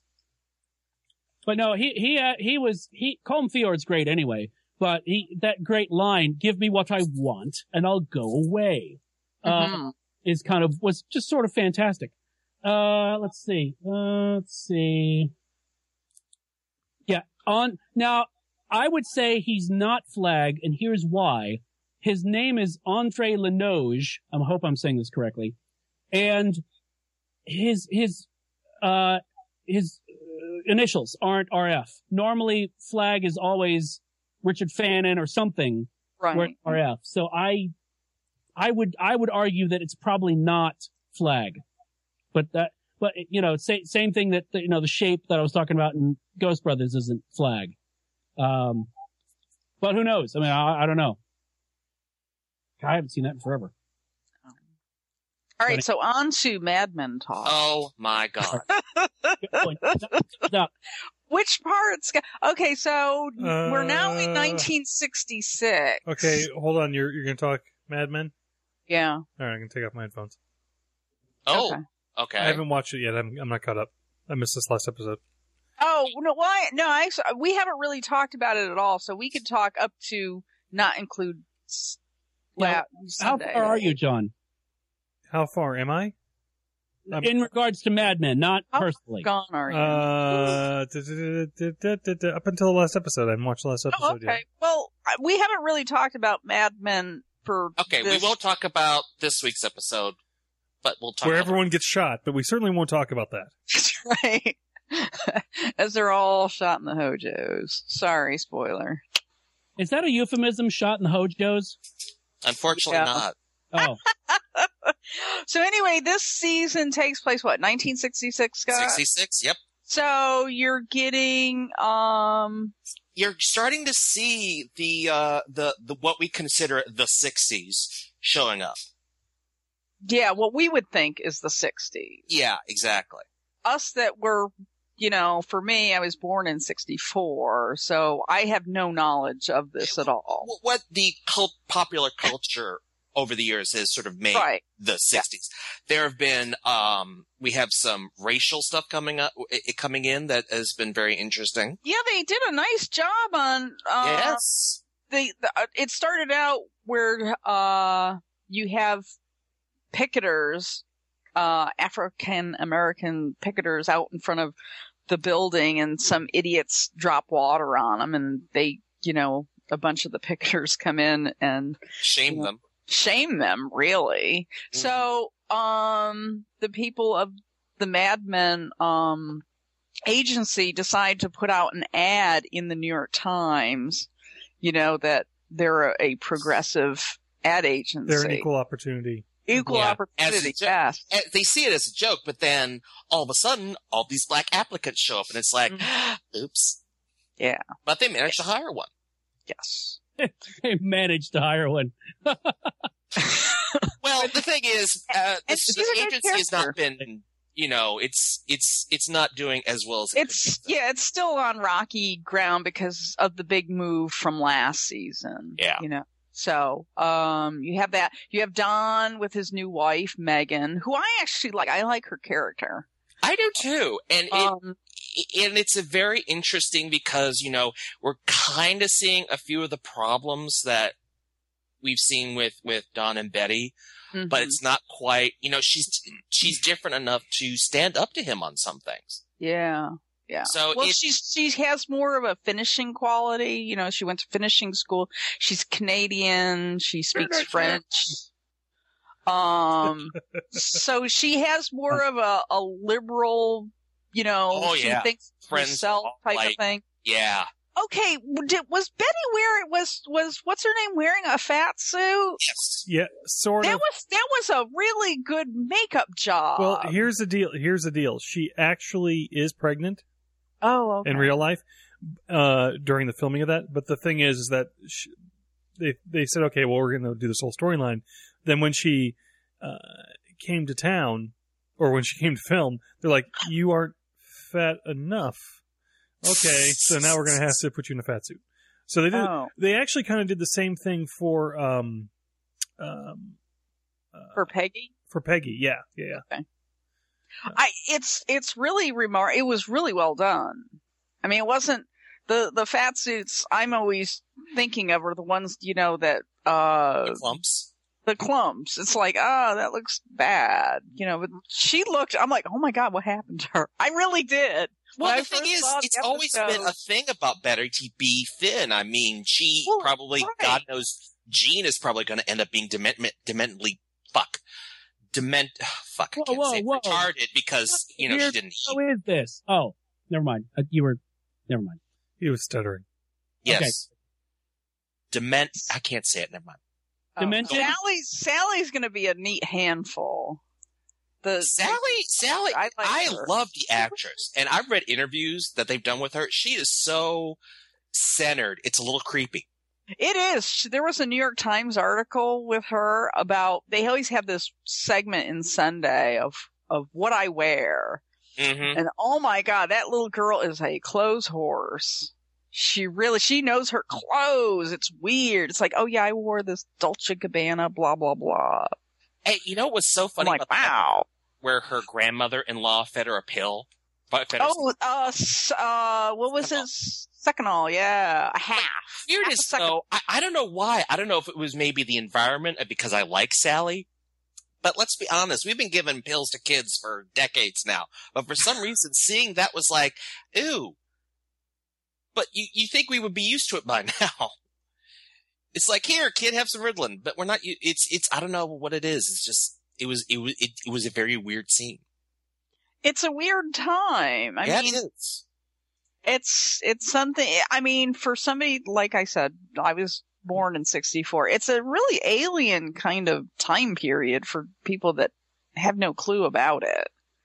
But no, he he uh, he was he. Colin Feore's great anyway. But he that great line, "Give me what I want, and I'll go away," uh, Mhm. is kind of was just sort of fantastic. Uh, let's see. Uh, let's see. Yeah. On now, I would say he's not Flag, and here's why. His name is Andre Lenoge. I hope I'm saying this correctly, and his his uh his initials aren't R F. Normally, Flag is always Richard Fannin or something, Right. where R F. So I, I would I would argue that it's probably not Flag, but that but you know same same thing that you know the shape that I was talking about in Ghost Brothers isn't Flag, um, but who knows? I mean I, I don't know. I haven't seen that in forever. All right, so on to Mad Men talk. Oh my God. Good point. No, no. Which parts? Go- okay, so we're now in Uh, nineteen sixty-six. Okay, hold on. You're you're gonna talk Mad Men? Yeah. All right, I'm gonna take off my headphones. Oh, Okay. okay. I haven't watched it yet. I'm I'm not caught up. I missed this last episode. Oh no, why? No, actually, we haven't really talked about it at all. So we could talk up to not include. s- Yeah. la- How Sunday. far are you, John? How far am I? Um, In regards to Mad Men, not How personally. Gone are you? Uh, da- da- da- da- da- da- up until the last episode. I haven't watched the last oh, episode okay. yet. Well, I- we haven't really talked about Mad Men for. Okay, this. we won't talk about this week's episode, but we'll talk Where about everyone gets shot, but we certainly won't talk about that. That's right. As they're all shot in the Hojos. Sorry, spoiler. Is that a euphemism? Shot in the Hojos? Unfortunately Yeah. not. Oh, So anyway, this season takes place what, nineteen sixty-six, Scott? sixty-six, yep. So you're getting um You're starting to see the, uh, the, the, what we consider the sixties showing up. yeah, what we would think is the sixties. Yeah, exactly. Us that were, you know, for me, I was born in sixty-four, so I have no knowledge of this at all. Wh- What the cult, popular culture over the years has sort of made Right. the sixties. There have been, um, we have some racial stuff coming up, i- i- coming in that has been very interesting. Yeah, they did a nice job on uh yes. the, the uh, it started out where uh you have picketers, uh African American picketers out in front of the building, and some idiots drop water on them, and they, you know, a bunch of the picketers come in and Shame Yeah. them. shame them, really. Mhm. So, um, the people of the Mad Men, um, agency decide to put out an ad in the New York Times, you know, that they're a, a progressive ad agency. They're an equal opportunity. Equal Yeah. opportunity, As a- yes. And they see it as a joke, but then all of a sudden, all these black applicants show up, and it's like, oops. Yeah. But they managed to hire one. Yes. they managed to hire one. Well, the thing is, uh, And this, he's this a good agency has not character. been, you know, it's it's it's not doing as well as it It's, could be. yeah, it's still on rocky ground because of the big move from last season. Yeah. You know, so, um, you have that, you have Don with his new wife, Megan, who I actually like. I like her character. I do too, and it, Um, and it's a very interesting because you know we're kind of seeing a few of the problems that we've seen with with Don and Betty, but mhm. it's not quite. You know, she's she's different enough to stand up to him on some things. yeah. Yeah. So Well, it, she's, she has more of a finishing quality. You know, she went to finishing school. She's Canadian. She speaks French. Um, so she has more of a, a liberal, you know, Oh, she yeah. thinks Friends herself type like- of thing. Yeah. Okay, did, was Betty wearing was was what's her name wearing a fat suit? Yes. Yeah, sort That of. was that was a really good makeup job. Well, here's the deal. Here's the deal. She actually is pregnant oh, okay. in real life uh, during the filming of that. But the thing is, is that she, they they said, okay, well, we're going to do this whole storyline. Then when she uh, came to town, or when she came to film, they're like, you aren't fat enough. Okay, so now we're going to have to put you in a fat suit. So they did. Oh. They actually kind of did the same thing for um, um, uh, For Peggy. for Peggy. Yeah, yeah, yeah. I it's it's really remar it was really well done. I mean, it wasn't the the fat suits I'm always thinking of are the ones, you know, that uh Clumps. the clumps. It's like, oh, that looks bad. You know, but she looked I'm like, "Oh my god, what happened to her?" I really did. Well, When I the thing first is, saw the it's always episode- been a thing about Betty to be thin. I mean, she Well, probably, right. God knows, Jean is probably going to end up being dement, demently, fuck, dement, fuck, I Whoa, can't whoa, say whoa. retarded because, you know, Weird- she didn't How eat. is this? Oh, never mind. Uh, you were. Never mind. He was stuttering. Yes. Dement, I can't say it, never mind. Oh, Demented? Sally's Sally's going to be a neat handful. The Sally, Sally, I I, like her. love the actress, and I've read interviews that they've done with her. She is so centered. It's a little creepy. It is. There was a New York Times article with her about, they always have this segment in Sunday of, of what I wear. Mm-hmm. And oh my God, that little girl is a clothes horse. She really, she knows her clothes. It's weird. It's like, oh yeah, I wore this Dolce Gabbana, blah, blah, blah. Hey, you know what was so I'm funny like, about that? wow. Where her grandmother-in-law fed her a pill? Fed her Oh, uh, s- uh, what was his second all? Yeah, a half. Here it half is, a second. though. I, I don't know why. I don't know if it was maybe the environment uh, because I like Sally. But let's be honest. We've been giving pills to kids for decades now. But for some reason, seeing that was like, ooh. But you, you think we would be used to it by now. It's like, here, kid, have some Ritalin. But we're not, it's, it's, I don't know what it is. It's just, it was, it was, it, it was a very weird scene. It's a weird time. I yeah, mean, it is. it's it's something. I mean, for somebody like I said, I was born in sixty-four. It's a really alien kind of time period for people that have no clue about it.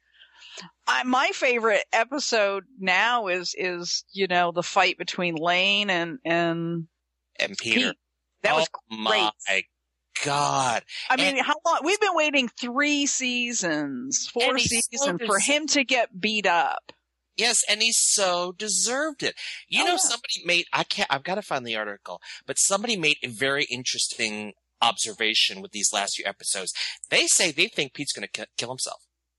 I, my favorite episode now is is you know the fight between Lane and and And Peter. Pete. That was oh great. my God. I mean, And- how long? We've been waiting three seasons, four And he's so seasons for des- him to get beat up. Yes, and he so deserved it. You Oh, know, yeah. somebody made, I can't, I've got to find the article, but somebody made a very interesting observation with these last few episodes. They say they think Pete's going to ki- kill himself.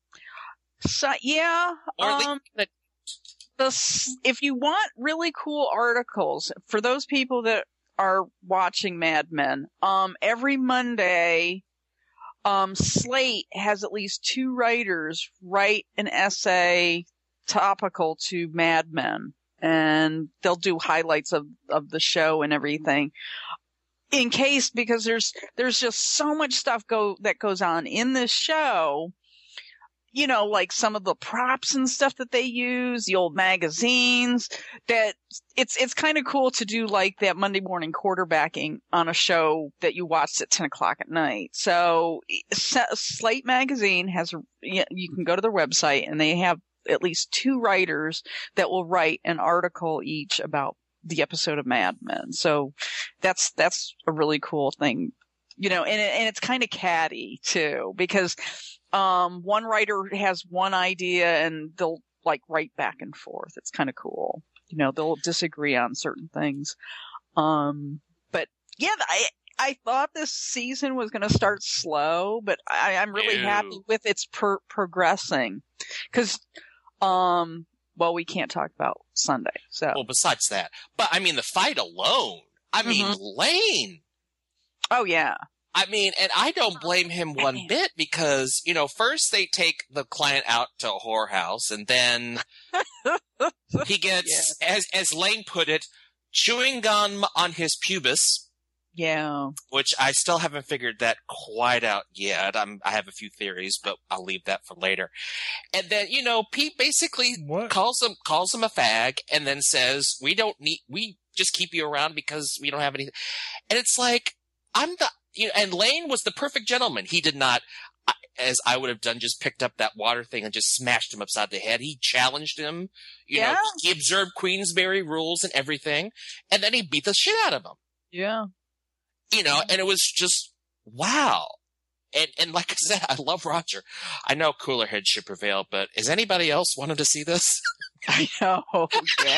So yeah, Or at um, least, the s- if you want really cool articles for those people that are watching Mad Men, um, every Monday, um, Slate has at least two writers write an essay topical to Mad Men, and they'll do highlights of, of the show and everything. In case, because there's, there's just so much stuff go, that goes on in this show. You know, like some of the props and stuff that they use, the old magazines, that it's, it's kind of cool to do like that Monday morning quarterbacking on a show that you watched at ten o'clock at night. So S- Slate magazine has, you you can go to their website and they have at least two writers that will write an article each about the episode of Mad Men. So that's, that's a really cool thing, you know, and, it, and it's kind of catty too, because Um, one writer has one idea and they'll like write back and forth. It's kind of cool. You know, they'll disagree on certain things. Um, but yeah, I, I thought this season was going to start slow, but I, I'm really Ew. happy with its per- progressing. Cause, um, well, we can't talk about Sunday. So, well, besides that, but I mean, the fight alone, I mean, Mhm. Lane, oh yeah. I mean, and I don't blame him one bit because, you know, first they take the client out to a whorehouse and then he gets, as, as Lane put it, chewing gum on his pubis. Yeah. Which I still haven't figured that quite out yet. I'm, I have a few theories, but I'll leave that for later. And then, you know, Pete basically What? calls him, calls him a fag and then says, we don't need, we just keep you around because we don't have anything. And it's like, I'm the, you know, and Lane was the perfect gentleman. He did not, as I would have done, just picked up that water thing and just smashed him upside the head. He challenged him. You Yeah. know, he observed Queensberry rules and everything. And then he beat the shit out of him. Yeah. You know, and it was just, wow. And and like I said, I love Roger. I know cooler heads should prevail, but is anybody else wanting to see this? I know. Yeah.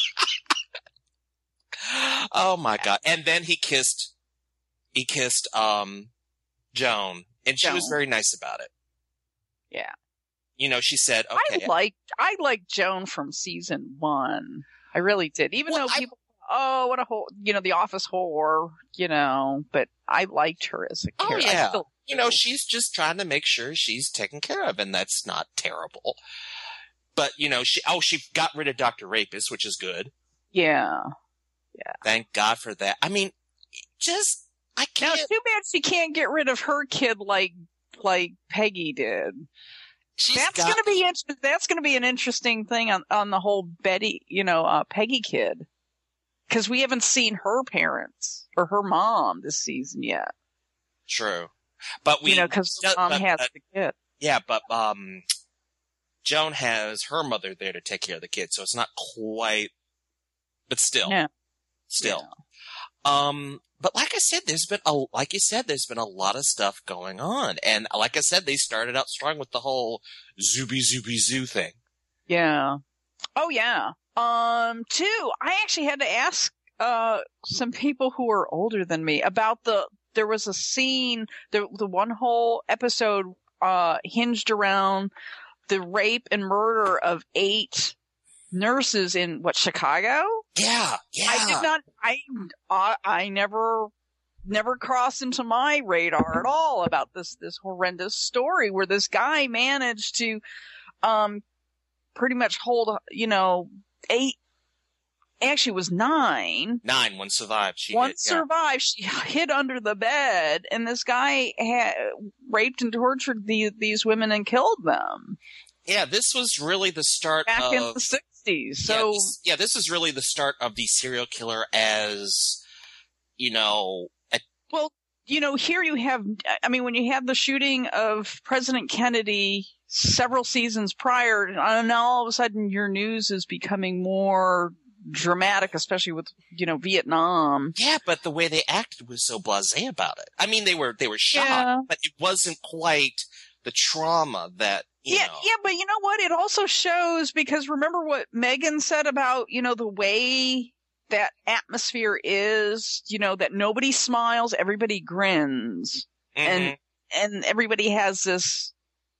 Oh my God. And then he kissed, he kissed, um, Joan, and she Joan. was very nice about it. Yeah. You know, she said, okay. I liked I liked Joan from season one. I really did. Even Well, though I- people, oh, what a whole, you know, the office whore, you know, but I liked her as a Oh, character. I yeah. still You know, she's just trying to make sure she's taken care of, and that's not terrible. But, you know, she, oh, she got rid of Doctor Rapist, which is good. yeah. Thank God for that. I mean, just, I Now, can't. too bad she can't get rid of her kid like like Peggy did. She's That's got, gonna be inter- that's gonna be an interesting thing on on the whole Betty, you know, uh, Peggy kid, because we haven't seen her parents or her mom this season yet. True. But we, you know, because but- mom but- has but- the kid. yeah, but, um, Joan has her mother there to take care of the kid, so it's not quite, but still, Yeah. still. Um, but like I said, there's been a, like you said, there's been a lot of stuff going on. And like I said, they started out strong with the whole zooby zooby zoo thing. Yeah. Oh yeah. Um, two, I actually had to ask uh some people who are older than me about the there was a scene, the the one whole episode uh hinged around the rape and murder of eight nurses in what, Chicago? Yeah, yeah. I did not I uh, I never never crossed into my radar at all about this this horrendous story where this guy managed to um pretty much hold, you know, eight, actually it was nine. Nine, one survived. She One did, yeah. survived. She hid under the bed, and this guy had raped and tortured the, these women and killed them Yeah, this was really the start back of... in the sixties. yeah, So, this, yeah, this is really the start of the serial killer as, you know, a, well, you know, here you have, I mean, when you had the shooting of President Kennedy several seasons prior, and now all of a sudden your news is becoming more dramatic, especially with, you know, Vietnam. yeah, but the way they acted was so blasé about it. I mean, they were they were shocked, Yeah. but it wasn't quite the trauma that, you Yeah, know. yeah, but you know what? It also shows, because remember what Megan said about, you know, the way that atmosphere is, you know, that nobody smiles, everybody grins, Mhm. and and everybody has this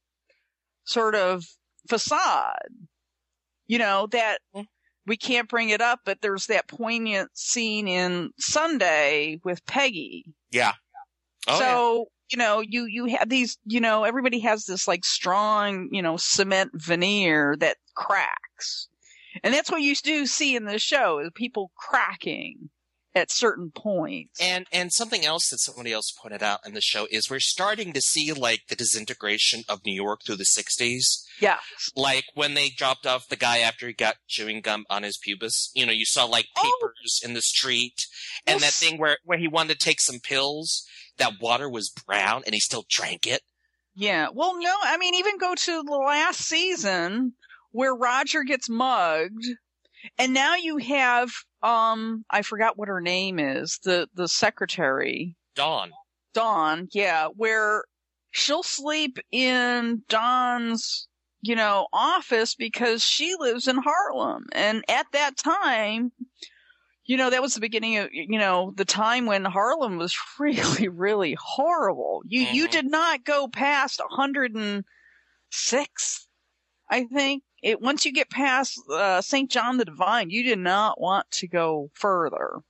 sort of facade, you know, that Mhm. we can't bring it up, but there's that poignant scene in Sunday with Peggy. yeah. Oh, so, you know, you, you have these, you know, everybody has this like strong, you know, cement veneer that cracks. And that's what you do see in the show, is people cracking at certain points. And and something else that somebody else pointed out in the show is we're starting to see like the disintegration of New York through the sixties. Yeah. Like when they dropped off the guy after he got chewing gum on his pubis. You know, you saw like Oh. papers in the street, and Yes. that thing where where he wanted to take some pills. That water was brown, and he still drank it. Yeah. Well, no, I mean, even go to the last season where Roger gets mugged, and now you have, um, I forgot what her name is, the, the secretary, Dawn. Dawn, yeah, where she'll sleep in Dawn's, you know, office because she lives in Harlem. And at that time, you know, that was the beginning of, you know, the time when Harlem was really, really horrible. You, you Mhm. did not go past one hundred six, I think. It, once you get past, uh, Saint John the Divine, you did not want to go further.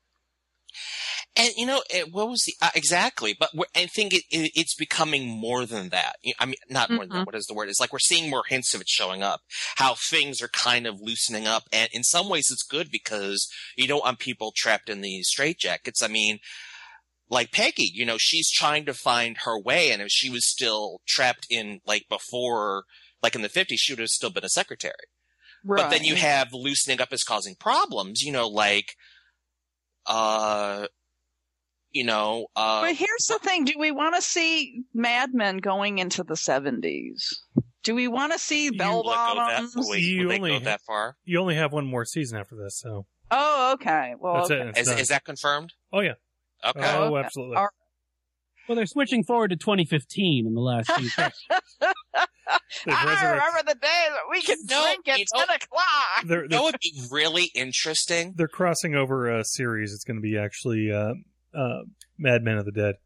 And you know, it, what was the uh, exactly? But we're, I think it, it, it's becoming more than that. You- I mean, not more than Mhm. that. What is the word? It's like we're seeing more hints of it showing up. How things are kind of loosening up, and in some ways, it's good because you don't want people trapped in these straitjackets. I mean, like Peggy, you know, she's trying to find her way, and if she was still trapped in, like, before, like in the fifties, she would have still been a secretary. Right. But then you have loosening up is causing problems, you know, like, uh, you know, uh. But here's the thing. Do we want to see Mad Men going into the seventies? Do we want to see Bell Will it go that, Bottoms? will, we, You will they only go ha- that far? You only have one more season after this, so Oh, okay. Well, that's okay. it. and it's Is, done. is that confirmed? Oh yeah. Okay. Oh, okay. absolutely. All Well, they're switching forward to twenty fifteen in the last few seconds. They've I resurrected- remember the day that we could No, drink at you know- ten o'clock. They're, You know they're, what would be really interesting? they're crossing over a series. It's going to be actually uh, uh, Mad Men of the Dead.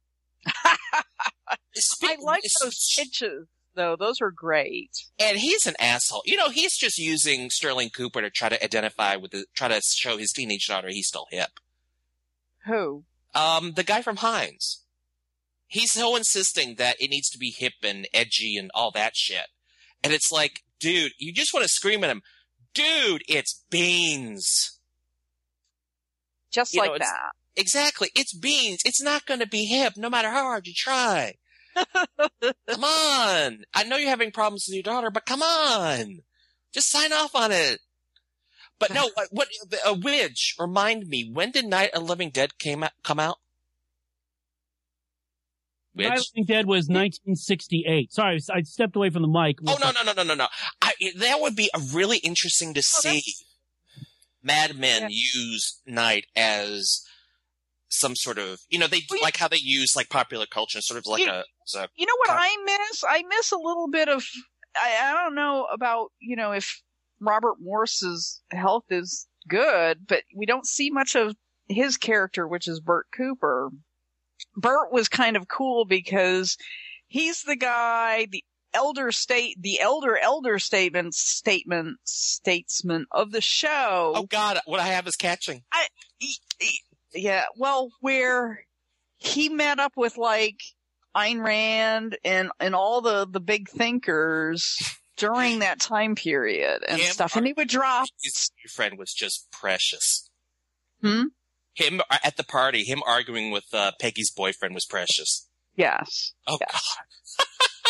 I Speak- like those pitches, though. Those are great. And he's an asshole. You know, he's just using Sterling Cooper to try to identify with the, try to show his teenage daughter he's still hip. Who? Um, the guy from Heinz. He's so insisting that it needs to be hip and edgy and all that shit. And it's like, dude, you just want to scream at him, dude, it's beans. Just You like know, it's- that. Exactly. It's beans. It's not going to be hip no matter how hard you try. Come on. I know you're having problems with your daughter, but come on. Just sign off on it. But no, what, what uh, Widge, remind me, when did Night of the Living Dead came out, come out? Night of Widge? the Living Dead was nineteen sixty-eight. Sorry, I stepped away from the mic. Oh, no, no, no, no, no, no. I, that would be a really interesting to Oh, see Mad Men Yeah. use Night as some sort of, you know, they Well, you- like how they use like popular culture, sort of like You- a, as a You know what Con- I miss? I miss a little bit of. I, I don't know about you know if Robert Morse's health is good, but we don't see much of his character, which is Bert Cooper. Bert was kind of cool because he's the guy, the elder state, the elder elder statement statement statesman of the show. oh God, what I have is catching. E- e- Yeah, well, where he met up with like Ayn Rand and and all the the big thinkers during that time period and Him stuff, and he would drop. His friend was just precious. Hmm? Him at the party, him arguing with uh, Peggy's boyfriend was precious. Yes, Oh Yes. God.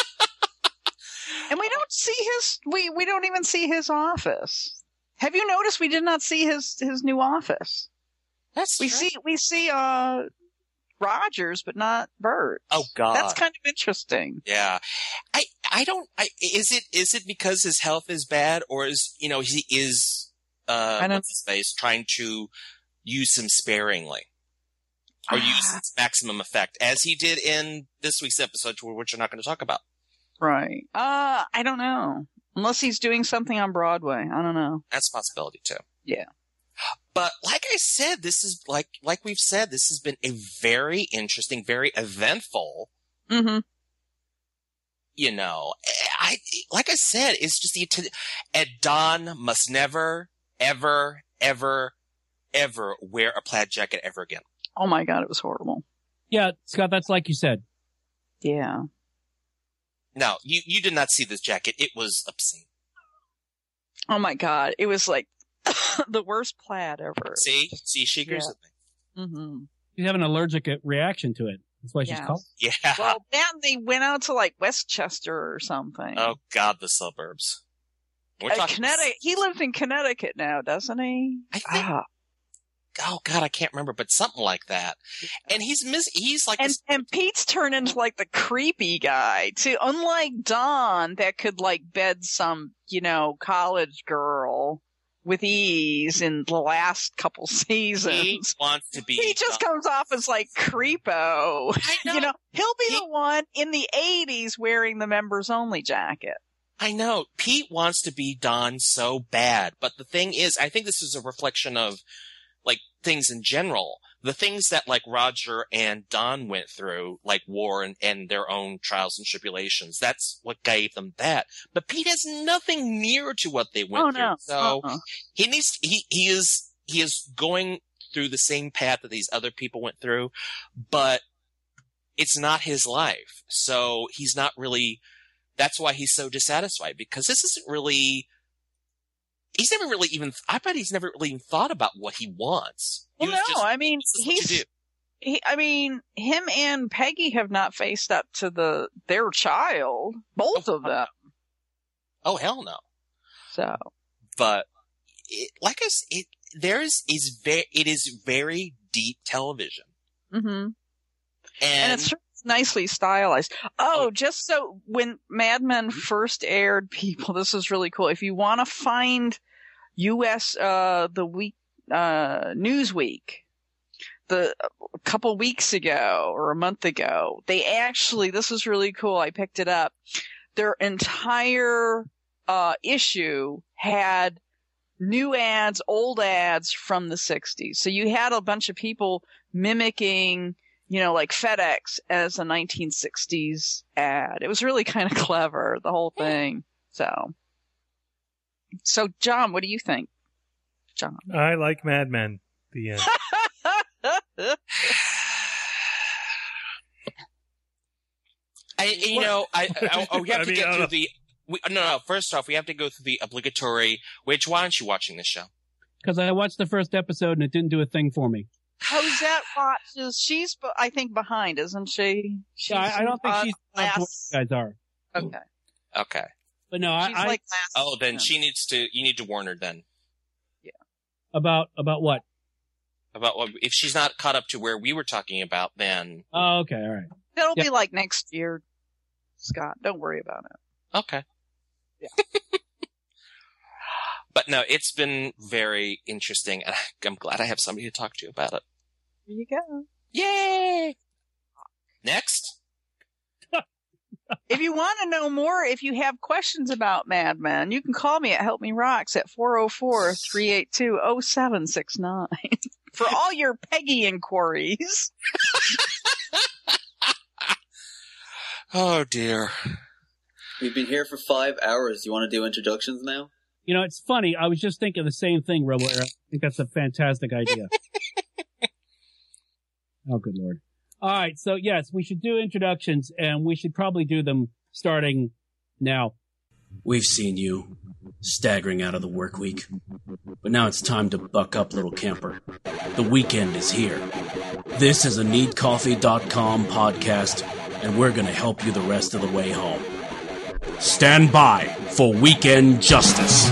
and we don't see his. We we don't even see his office. Have you noticed we did not see his his new office? That's We true. see we see uh Rogers, but not Bert. Oh God. That's kind of interesting. Yeah, I I don't. I is it is it because his health is bad, or is you know he is uh I don't- what's his face trying to use him sparingly, or use Ah. its maximum effect, as he did in this week's episode, which we're not going to talk about. Right. Uh, I don't know. Unless he's doing something on Broadway. I don't know. That's a possibility too. Yeah. But like I said, this is like like we've said, this has been a very interesting, very eventful. Mm-hmm. You know, I like I said, it's just the atten- and Don must never, ever, ever, ever wear a plaid jacket ever again. Oh my God, it was horrible. Yeah, Scott, that's like you said. Yeah. No, you you did not see this jacket. It was obscene. Oh my God, it was like the worst plaid ever. See, see, she agrees Yeah. with me. Mm-hmm. She's having an allergic reaction to it. That's why she's Yeah. called. Yeah. Well, then they went out to like Westchester or something. Oh God, the suburbs. We're Uh, talking Connecticut. He lives in Connecticut now, doesn't he? I think. Ah. Oh God, I can't remember, but something like that. And he's mis- He's like And this- and Pete's turned into like the creepy guy too. Unlike Don, that could like bed some, you know, college girl with ease in the last couple he seasons. wants to be. He just comes off as like creepo. I know. You know, he'll be He- the one in the eighties wearing the members only jacket. I know. Pete wants to be Don so bad, but the thing is, I think this is a reflection of like things in general. The things that like Roger and Don went through, like war and, and their own trials and tribulations, that's what gave them that. But Pete has nothing near to what they went Oh through. no. So Uh-uh. he needs, he, he is, he is going through the same path that these other people went through, but it's not his life. So he's not really, that's why he's so dissatisfied, because this isn't really, he's never really even, I bet he's never really even thought about what he wants. He Well, was no, just, I mean, this is what you he's do. he, I mean, him and Peggy have not faced up to the their child, both Oh, of them. Oh, hell no. So, But it, like I said, it there's is very it is very deep television, hmm and, and it's nicely stylized. Oh, Oh. just so when Mad Men first aired, people, this is really cool. If you want to find U S uh the week uh Newsweek, the a couple weeks ago or a month ago, they actually, this is really cool. I picked it up. Their entire uh issue had new ads, old ads from the sixties. So you had a bunch of people mimicking, you know, like FedEx as a nineteen sixties ad. It was really kind of clever, the whole thing. So, so John, what do you think? John. I like Mad Men. The end. I, you know, I, I, I we have I to mean, I get don't through know. the. We, no, no. First off, we have to go through the obligatory. Which why aren't you watching this show? Because I watched the first episode and it didn't do a thing for me. Cosette watches. She's, be- I think, behind, isn't she? She's Yeah, I, I don't think on she's up to what last- you guys are. Okay. Okay. But no, I, She's I like last. Oh, then season. she needs to. You need to warn her then about about what? about what if she's not caught up to where we were talking about. Then Oh, okay, all right. That'll Yeah. be like next year, Scott. Don't worry about it. okay. But no, it's been very interesting, and I'm glad I have somebody to talk to about it. There you go. Yay! Next. If you want to know more, if you have questions about Mad Men, you can call me at Help Me Rocks at four oh four, three eight two, oh seven six nine for all your Peggy inquiries. Oh dear. We've been here for five hours. You want to do introductions now? You know, it's funny. I was just thinking the same thing, Robo Era. I think that's a fantastic idea. Oh, good Lord. All right. So, yes, we should do introductions, and we should probably do them starting now. We've seen you staggering out of the work week, but now it's time to buck up, little camper. The weekend is here. This is a need coffee dot com podcast, and we're going to help you the rest of the way home. Stand by for Weekend Justice.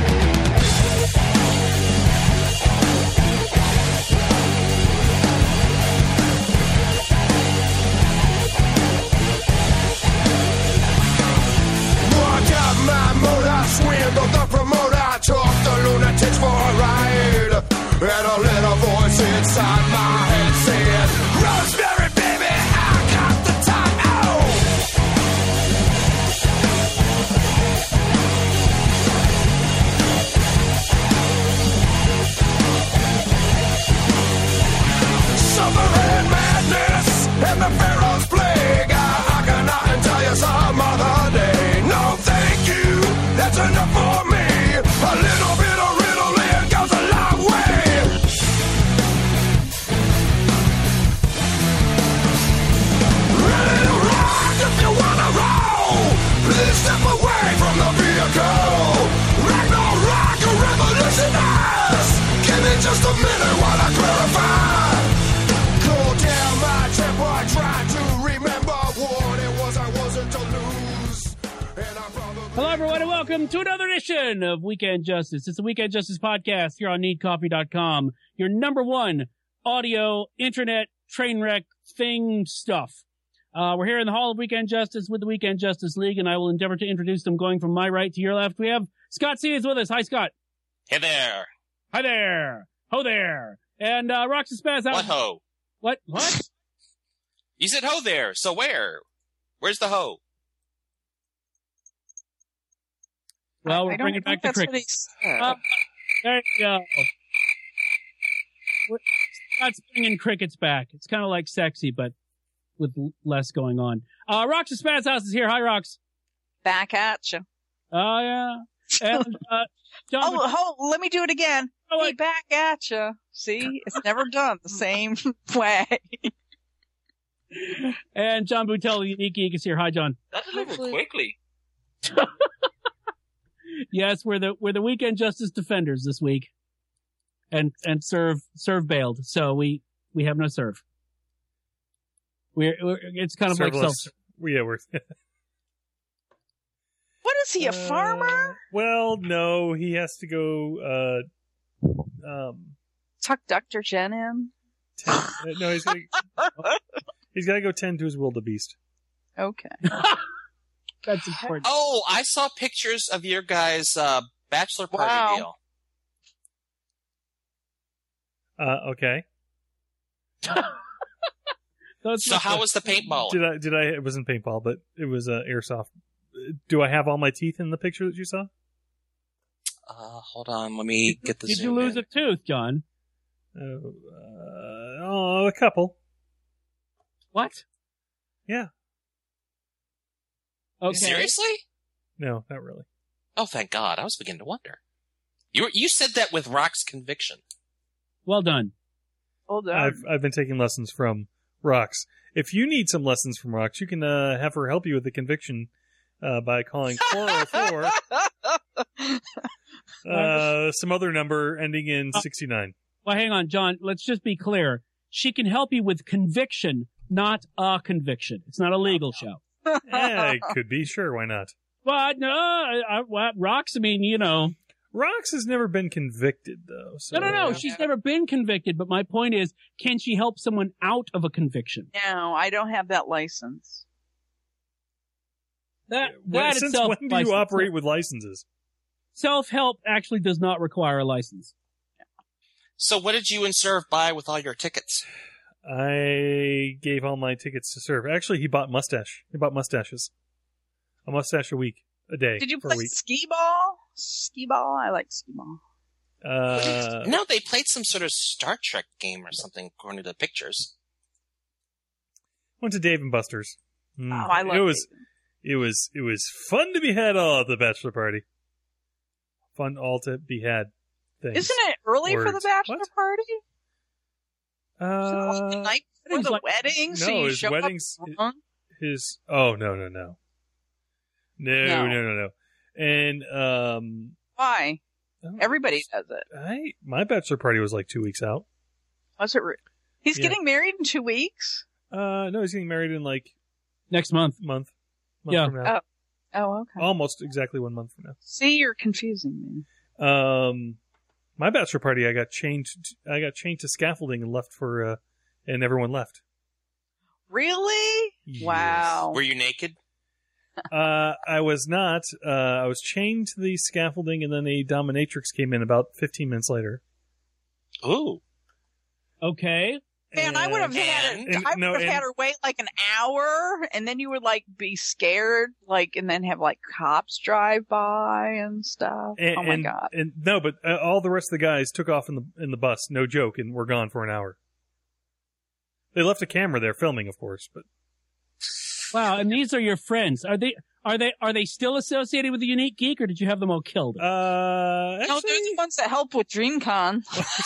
Walk out my motor, swindled the promoter, took the lunatics for a ride. And a little voice inside my head said, Rosemary, baby, I got the time. Oh! Suffering madness and the Pharaoh's plague. I, I cannot tell you some other day. No, thank you, that's enough for me. A little bit of riddling goes a long way. Ready to rock if you wanna roll. Please step away from the vehicle. Ragnarok, a revolutionist. Give me just a minute while I clarify. Cool down my temper, trying to remember what it was I wasn't to lose. And I probably Hello, everyone, and welcome to another edition of Weekend Justice. It's the Weekend Justice podcast here on need coffee dot com, your number one audio, internet, train wreck thing stuff. Uh, we're here in the Hall of Weekend Justice with the Weekend Justice League, and I will endeavor to introduce them going from my right to your left. We have Scott C. is with us. Hi, Scott. Hey there. Hi there. Ho there. And uh, Roxy Spaz out. What ho? What? What? You said ho there. So where? Where's the ho? Well, we're I don't bringing back think the that's what cricket. he said. Uh, There you go. We're- Scott's bringing crickets back. It's kind of like sexy, but with l- less going on. Uh, Rox Spaz House is here. Hi, Rox. Back at you. Oh, yeah. And, uh, John, Oh, oh, let me do it again. Oh, Hey, wait. back at you. See, it's never done the same way. and John Boutel, the Unique Geek, is here. Hi, John. That delivered Hopefully- quickly. Yes, we're the we're the Weekend Justice Defenders this week, and and serve serve bailed, so we we have no serve. We're, we're it's kind of like self. Serverless. Yeah, we're. What is he, a Uh, farmer? Well, no, he has to go. Uh, um, Tuck Doctor Jen in? tend, uh, no, he's got to. He's got to go tend to his wildebeest. Okay. That's important. Oh, I saw pictures of your guys' uh, bachelor party Wow. deal. Uh, okay. That's So how was the paintball? Did I? Did I? It wasn't paintball, but it was uh, airsoft. Do I have all my teeth in the picture that you saw? Uh, hold on, let me get the Did you zoom lose in. a tooth, John? Uh, uh, oh, a couple. What? Yeah. Okay. Seriously? No, not really. Oh, thank God. I was beginning to wonder. You were, you said that with Rock's conviction. Well done. Hold on. I've I've been taking lessons from Rox. If you need some lessons from Rox, you can uh, have her help you with the conviction uh, by calling four oh four, uh, some other number ending in sixty-nine. Well, hang on, John. Let's just be clear. She can help you with conviction, not a conviction. It's not a legal show. Yeah, it could be. Sure, why not? But no, I, I, what, Rox, I mean, you know. Rox has never been convicted, though. So. No, no, no. She's never been convicted. But my point is, can she help someone out of a conviction? No, I don't have that license. That, When- that Since itself, when do you license- operate with licenses? Self-help actually does not require a license. So what did you and Serve buy with all your tickets? I gave all my tickets to Serve. Actually, he bought mustache. He bought mustaches. A mustache a week, a day. Did you for play a week. skee ball? Skee ball? I like skee ball. Uh, No, they played some sort of Star Trek game or something, according to the pictures. went to Dave and Buster's. Mm. Oh, I love it was. Dave. It was. It was fun to be had all at the bachelor party. Fun all to be had. Things. Isn't it early for the Words. bachelor What? party? Isn't it like the Uh, night before Wedding's the like- wedding? so no, you his show wedding's up drunk? his. Oh no no no. No No. no no no. And um, Why? oh, Everybody does it. I my bachelor party was like two weeks out. Was it? Re- He's Yeah. getting married in two weeks. Uh, no, he's getting married in like Next month. month. month Yeah. From now. Oh, okay. Almost exactly one month from now. See, you're confusing me. Um, my bachelor party, I got chained. I got chained to scaffolding and left for, uh, and everyone left. Really? Yes. Wow. Were you naked? Uh, I was not. Uh, I was chained to the scaffolding, and then a dominatrix came in about fifteen minutes later. Ooh. Okay. Man, I would have had And- it. and- I no, would have and- had her wait like an hour, and then you would like be scared, like, and then have like cops drive by and stuff. And, oh my and, god! And no, but uh, all the rest of the guys took off in the in the bus, no joke, and were gone for an hour. They left a camera there filming, of course, but Wow. And these are your friends. Are they? Are they? Are they still associated with the Unique Geek, or did you have them all killed? uh, No, they're actually, the ones that help with DreamCon.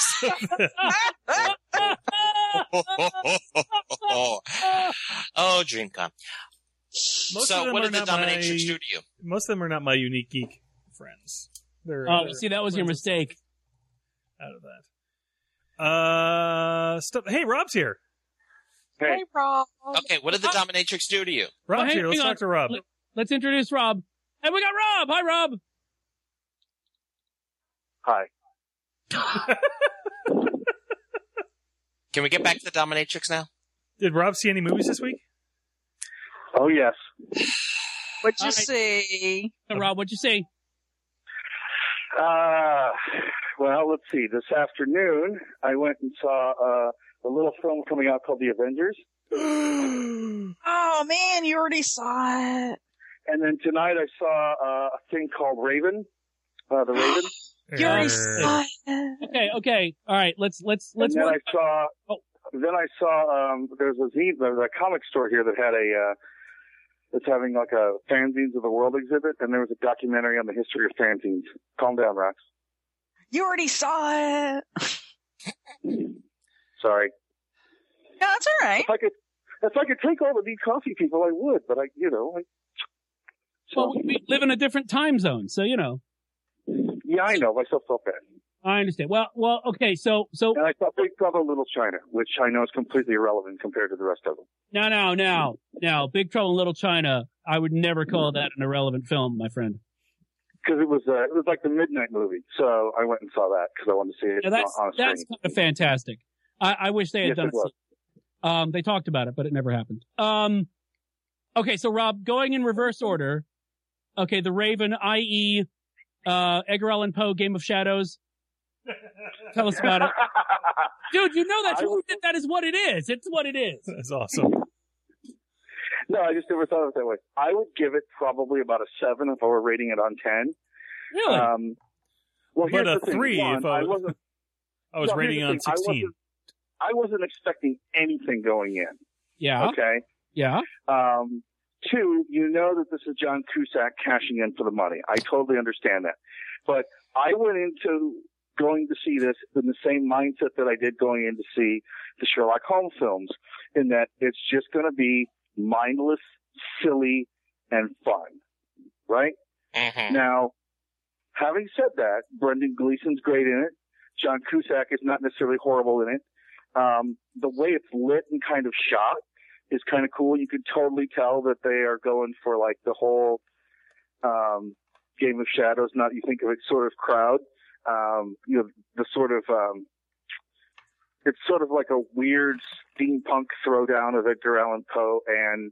Oh, DreamCon. most So of them what are did the not my- dominatrix do to you? Most of them are not my unique geek friends. They're, Oh, they're see, that was your friends mistake. out of that. Uh, stuff. Hey, Rob's here. Hey, Rob. Okay, what did the dominatrix do to you? Rob's Oh, hang- here. Let's hang on. talk to Rob. Let- Let's introduce Rob. Hey, we got Rob. Hi, Rob. Hi. Can we get back to the dominatrix now? Did Rob see any movies this week? Oh, yes. What'd you All right. say? Hey, Rob, what'd you say? Uh, well, let's see. This afternoon, I went and saw uh, a little film coming out called The Avengers. Oh man, you already saw it. And then tonight I saw uh, a thing called Raven. Uh, the Raven. You already Err. saw it. Okay, okay. All right. Let's let's let's and then work. I saw, Oh. then I saw, um, there's a zine, there's a comic store here that had a, uh, that's having like a fanzines of the world exhibit, and there was a documentary on the history of fanzines. Calm down, Rox. You already saw it. Sorry. No, it's all right. If I could, if I could take all of these coffee people, I would, but I, you know, I, so, Well, we we live in a different time zone, so you know. yeah, I know, but I still felt bad. I understand. Well, well, okay. So, so And I saw Big Trouble in Little China, which I know is completely irrelevant compared to the rest of them. no, no, no, no. Big Trouble in Little China. I would never call that an irrelevant film, my friend. Because it was uh, it was like the midnight movie, so I went and saw that because I wanted to see it Now that's on, on that's screen. kind of fantastic. I, I wish they had Yes, done it was. it. Um, they talked about it, but it never happened. Um, okay, so Rob, going in reverse order. Okay, The Raven, that is, uh, Edgar Allan Poe, Game of Shadows. Tell us about it, dude. You know that's I what, would- that is what it is. It's what it is. That's awesome. No, I just never thought of it that way. I would give it probably about a seven if I were rating it on ten. Really? Um, well, But here's a the thing. three One, if I was- wasn't. I was no, here's rating the on thing. I sixteen. wasn't, I wasn't expecting anything going in. yeah. Okay. Yeah. Um, two, you know that this is John Cusack cashing in for the money. I totally understand that. But I went into going to see this in the same mindset that I did going in to see the Sherlock Holmes films, in that it's just going to be mindless, silly, and fun. Right? Mm-hmm. Now, having said that, Brendan Gleeson's great in it. John Cusack is not necessarily horrible in it. Um, the way it's lit and kind of shot is kind of cool. You can totally tell that they are going for like the whole um, Game of Shadows, not you think of it sort of crowd. Um, you know, the sort of um, it's sort of like a weird steampunk throwdown of Edgar Allan Poe and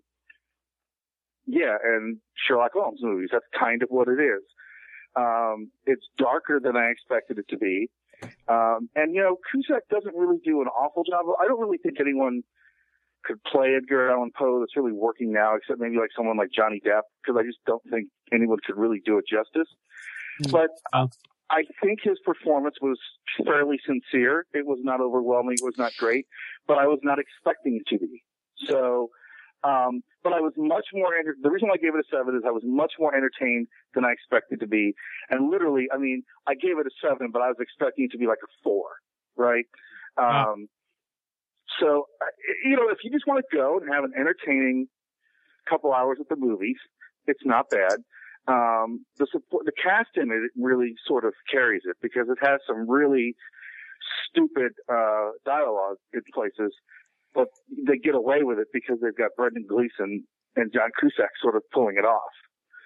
yeah, and Sherlock Holmes movies. That's kind of what it is. Um, it's darker than I expected it to be. Um, and, you know, Cusack doesn't really do an awful job. I don't really think anyone could play Edgar Allan Poe that's really working now, except maybe like someone like Johnny Depp, because I just don't think anyone could really do it justice. Mm. But Oh. I think his performance was fairly sincere. It was not overwhelming. It was not great, but I was not expecting it to be. So, um, but I was much more, enter- the reason why I gave it a seven is I was much more entertained than I expected to be. And literally, I mean, I gave it a seven, but I was expecting it to be like a four, right? Wow. Um, so, uh, you know, if you just want to go and have an entertaining couple hours at the movies, it's not bad. Um, the support, the cast in it really sort of carries it because it has some really stupid, uh, dialogue in places, but they get away with it because they've got Brendan Gleeson and John Cusack sort of pulling it off.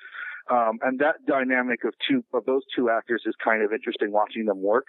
Um, and that dynamic of two, of those two actors is kind of interesting watching them work.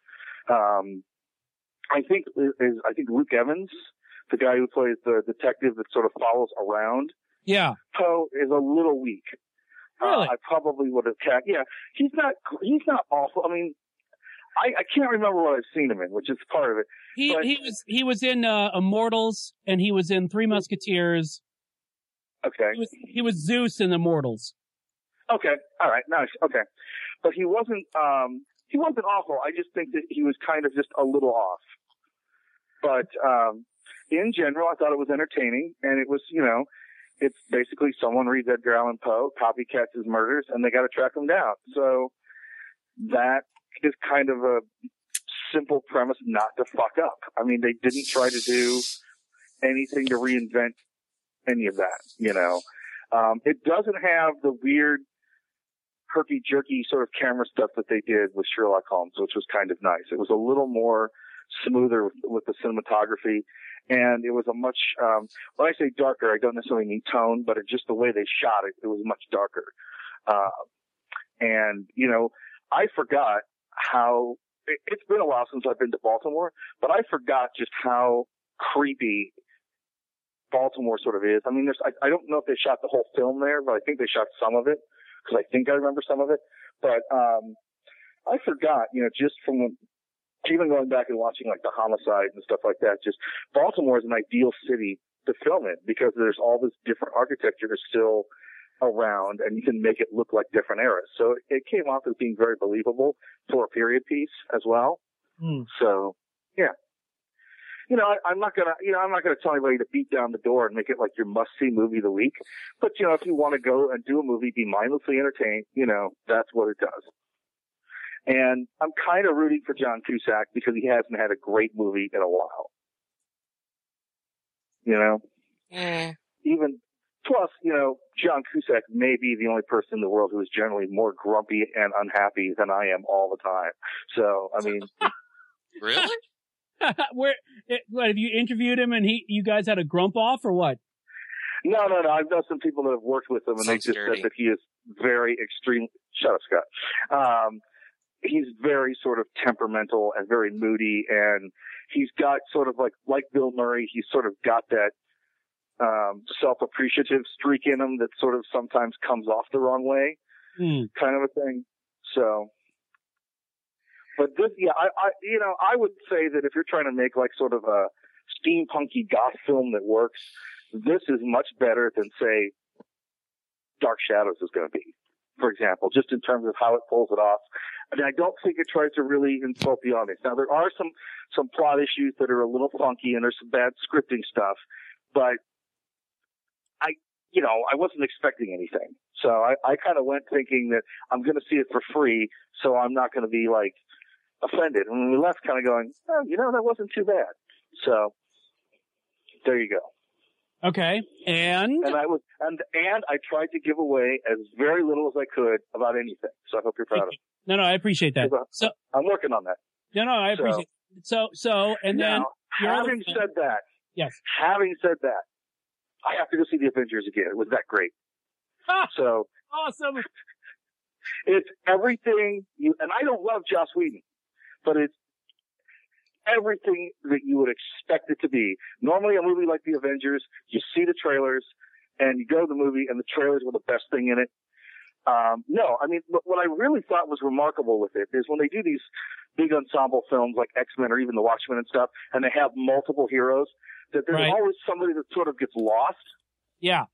Um, I think is, I think Luke Evans, the guy who plays the detective that sort of follows around Yeah. Poe, is a little weak. Really? Uh, I probably would have kept. Yeah, he's not. He's not awful. I mean, I, I can't remember what I've seen him in, which is part of it. He But- he was he was in uh, Immortals and he was in Three Musketeers. Okay. He was he was Zeus in Immortals. Okay. All right. Nice. Okay. But he wasn't. Um, he wasn't awful. I just think that he was kind of just a little off. But um, in general, I thought it was entertaining, and it was, you know, it's basically someone reads Edgar Allan Poe, copycats his murders, and they got to track him down. So that is kind of a simple premise not to fuck up. I mean, they didn't try to do anything to reinvent any of that, you know. Um, it doesn't have the weird herky-jerky sort of camera stuff that they did with Sherlock Holmes, which was kind of nice. It was a little more smoother with, with the cinematography, and it was a much, um, when I say darker, I don't necessarily mean tone, but it just the way they shot it, it was much darker. Uh, and, you know, I forgot how, it, it's been a while since I've been to Baltimore, but I forgot just how creepy Baltimore sort of is. I mean, there's, I, I don't know if they shot the whole film there, but I think they shot some of it, because I think I remember some of it. But, um, I forgot, you know, just from when, even going back and watching like the Homicide and stuff like that, just Baltimore is an ideal city to film in because there's all this different architecture is still around and you can make it look like different eras. So it came off as being very believable for a period piece as well. Hmm. So yeah, you know, I, I'm not gonna, you know, I'm not gonna tell anybody to beat down the door and make it like your must-see movie of the week. But you know, if you want to go and do a movie, be mindlessly entertained, you know, that's what it does. And I'm kind of rooting for John Cusack because he hasn't had a great movie in a while. You know, Mm. even Plus, you know, John Cusack may be the only person in the world who is generally more grumpy and unhappy than I am all the time. So, I mean, Really? Where? it- What have you interviewed him and he? You guys had a grump off or what? no, no, no. I've known some people that have worked with him, and they Sounds just dirty. said that he is very extreme. Shut up, Scott. Um, he's very sort of temperamental and very moody, and he's got sort of like like Bill Murray. He's sort of got that um, self-appreciative streak in him that sort of sometimes comes off the wrong way, Hmm. kind of a thing. So, but this, yeah, I, I, you know, I would say that if you're trying to make like sort of a steampunky goth film that works, this is much better than say Dark Shadows is going to be, for example, just in terms of how it pulls it off. I mean, I don't think it tries to really insult the audience. Now, there are some, some plot issues that are a little funky, and there's some bad scripting stuff, but I, you know, I wasn't expecting anything. So I, I kind of went thinking that I'm going to see it for free, so I'm not going to be like offended. And when we left kind of going, oh, you know, that wasn't too bad. So there you go. Okay, and And I was, and, and I tried to give away as very little as I could about anything. So I hope you're proud of me. no, no, I appreciate that. So I'm working on that. no, no, I So- appreciate. So, so, and then Now, your other having film- said that, yes, having said that, I have to go see the Avengers again. It was that great. Ah, So awesome. it's everything you, and I don't love Joss Whedon, but it's everything that you would expect it to be. Normally a movie like the Avengers, you see the trailers and you go to the movie and the trailers were the best thing in it. Um, no, I mean, what what I really thought was remarkable with it is when they do these big ensemble films like X-Men or even The Watchmen and stuff, and they have multiple heroes, that there's Right. always somebody that sort of gets lost. Yeah,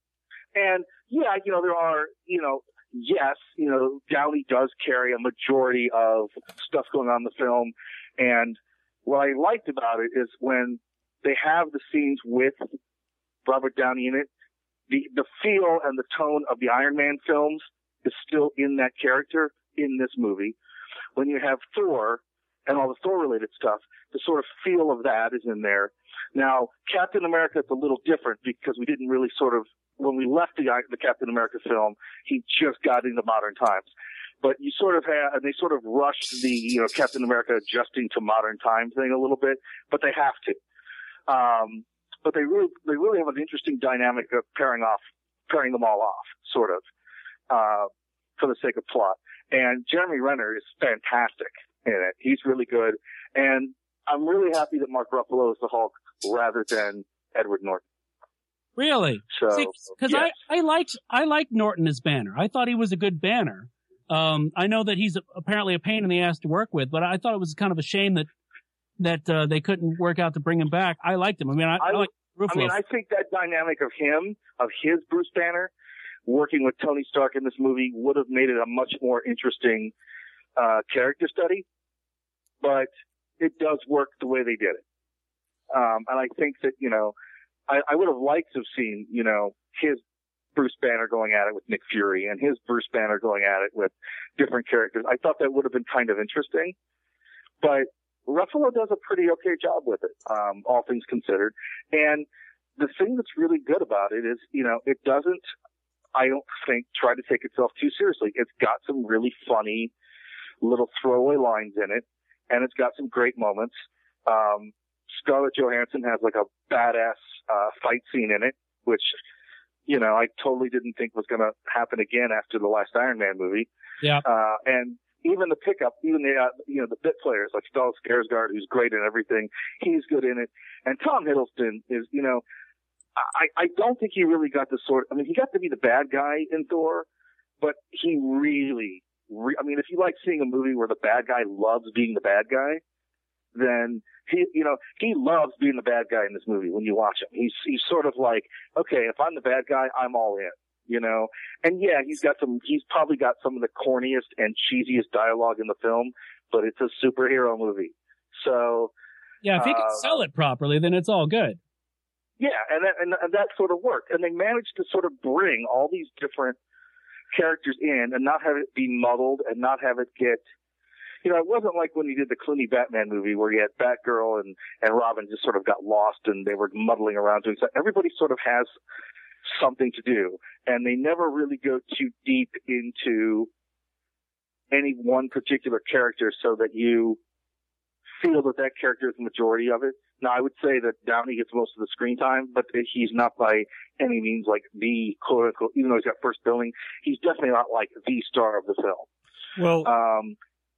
And yeah, you know, there are, you know, yes, you know, Downey does carry a majority of stuff going on in the film. And what I liked about it is when they have the scenes with Robert Downey in it, the, the feel and the tone of the Iron Man films is still in that character in this movie. When you have Thor and all the Thor related stuff, the sort of feel of that is in there. Now, Captain America is a little different because we didn't really sort of, when we left the, the Captain America film, he just got into modern times. But you sort of have, and they sort of rushed the, you know, Captain America adjusting to modern times thing a little bit, but they have to. Um, but they really, they really have an interesting dynamic of pairing off, pairing them all off, sort of, uh, for the sake of plot. And Jeremy Renner is fantastic in it. He's really good. And I'm really happy that Mark Ruffalo is the Hulk rather than Edward Norton. really. So, Because yes. I, I liked I liked Norton as Banner. I thought he was a good Banner. Um, I know that he's apparently a pain in the ass to work with, but I thought it was kind of a shame that that uh, they couldn't work out to bring him back. I liked him. I mean, I, I, I, like Ruffalo. I mean, I think that dynamic of him, of his Bruce Banner, working with Tony Stark in this movie would have made it a much more interesting uh, character study. But it does work the way they did it. Um, and I think that, you know, I, I would have liked to have seen, you know, his Bruce Banner going at it with Nick Fury and his Bruce Banner going at it with different characters. I thought that would have been kind of interesting. But Ruffalo does a pretty okay job with it, um, all things considered. And the thing that's really good about it is, you know, it doesn't, I don't think, try to take itself too seriously. It's got some really funny little throwaway lines in it, and it's got some great moments. Um, Scarlett Johansson has like a badass uh, fight scene in it, which, you know, I totally didn't think was going to happen again after the last Iron Man movie. Yeah. Uh, and even the pickup, even the, uh, you know, the bit players like Stellan Skarsgård, who's great in everything, he's good in it. And Tom Hiddleston is, you know, I, I don't think he really got the sort, I mean, he got to be the bad guy in Thor, but he really, re- I mean, if you like seeing a movie where the bad guy loves being the bad guy, then he, you know, he loves being the bad guy in this movie when you watch him. He's, he's sort of like, okay, if I'm the bad guy, I'm all in, you know? And yeah, he's got some, he's probably got some of the corniest and cheesiest dialogue in the film, but it's a superhero movie. So, yeah, if he can uh, sell it properly, then it's all good. yeah, and that, and, and that sort of worked. And they managed to sort of bring all these different characters in and not have it be muddled and not have it get, you know, it wasn't like when you did the Clooney Batman movie where you had Batgirl and, and Robin just sort of got lost and they were muddling around doing stuff. Everybody sort of has something to do. And they never really go too deep into any one particular character so that you feel that that character is the majority of it. Now, I would say that Downey gets most of the screen time, but he's not by any means like the quote unquote, even though he's got first billing, he's definitely not like the star of the film. Well, um,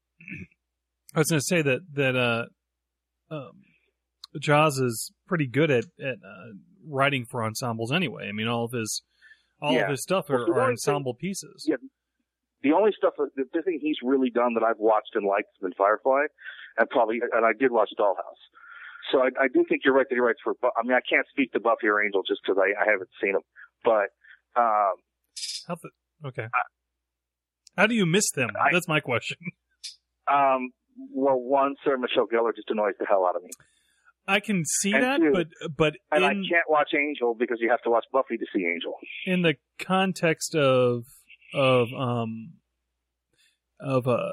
I was going to say that, that, uh, um, Jaws is pretty good at, at, uh, writing for ensembles anyway. I mean, all of his, all yeah. of his stuff well, are, are ensemble thing, pieces. Yeah. The only stuff, the, the thing he's really done that I've watched and liked has been Firefly, and probably, and I did watch Dollhouse. So I, I do think you're right that he writes for, I mean, I can't speak to Buffy or Angel just because I, I haven't seen him, but, um, How the, okay. I, How do you miss them? I, That's my question. Um, well, one, Sarah Michelle Gellar just annoys the hell out of me. I can see and that, two, but, but, and in, I can't watch Angel because you have to watch Buffy to see Angel. In the context of, of, um, of, uh,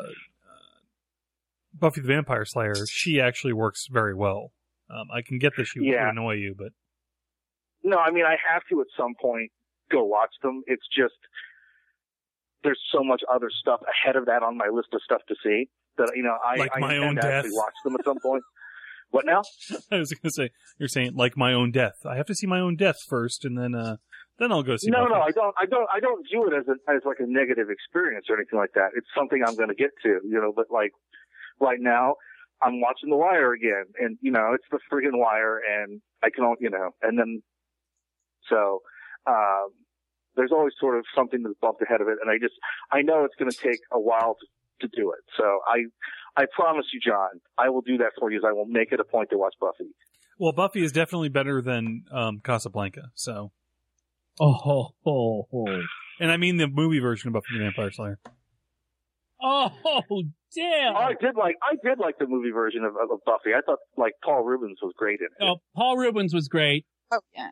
Buffy the Vampire Slayer, she actually works very well. Um, I can get that she yeah. would annoy you, but no, I mean I have to at some point go watch them. It's just there's so much other stuff ahead of that on my list of stuff to see that you know I, like I my intend own to death. actually watch them at some point. What now? I was going to say you're saying like my own death. I have to see my own death first, and then uh, then I'll go see. No, Buffy. no, I don't. I don't. I don't view it as a, as like a negative experience or anything like that. It's something I'm going to get to, you know. But like. Right now, I'm watching The Wire again, and you know it's the friggin' Wire, and I can, you know, and then so um, there's always sort of something that's bumped ahead of it, and I just I know it's going to take a while to, to do it. So I I promise you, John, I will do that for you. As I will make it a point to watch Buffy. Well, Buffy is definitely better than um, Casablanca. So, oh, ho, ho, ho. And I mean the movie version of Buffy the Vampire Slayer. Oh, damn! Oh, I did like I did like the movie version of, of Buffy. I thought like Paul Rubens was great in it. Oh, Paul Rubens was great. Oh yeah.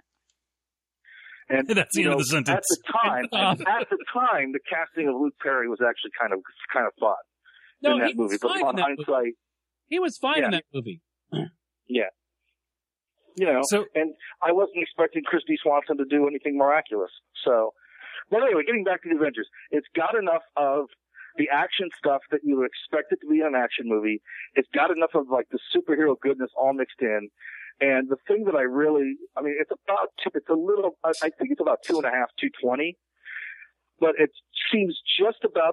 And that's the you end know, of the sentence. At the time, at the time, the casting of Luke Perry was actually kind of kind of fun no, in that he movie. Was but fine on in that hindsight, movie. He was fine yeah. in that movie. Yeah. You know, so, and I wasn't expecting Christy Swanson to do anything miraculous. So, but anyway, getting back to the Avengers, it's got enough of the action stuff that you would expect it to be in an action movie. It's got enough of like the superhero goodness all mixed in. And the thing that I really, I mean, it's about, it's a little, I think it's about two and a half, two twenty, but it seems just about,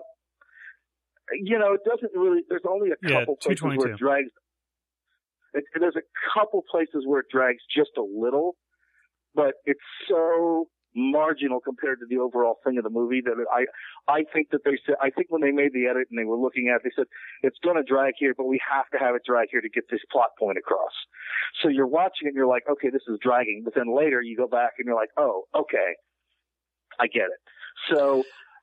you know, it doesn't really, there's only a couple yeah, places where it drags, it, there's a couple places where it drags just a little, but it's so marginal compared to the overall thing of the movie that I, I think that they said, I think when they made the edit and they were looking at it, they said, it's going to drag here, but we have to have it drag here to get this plot point across. So you're watching it and you're like, okay, this is dragging. But then later you go back and you're like, oh, okay, I get it. So,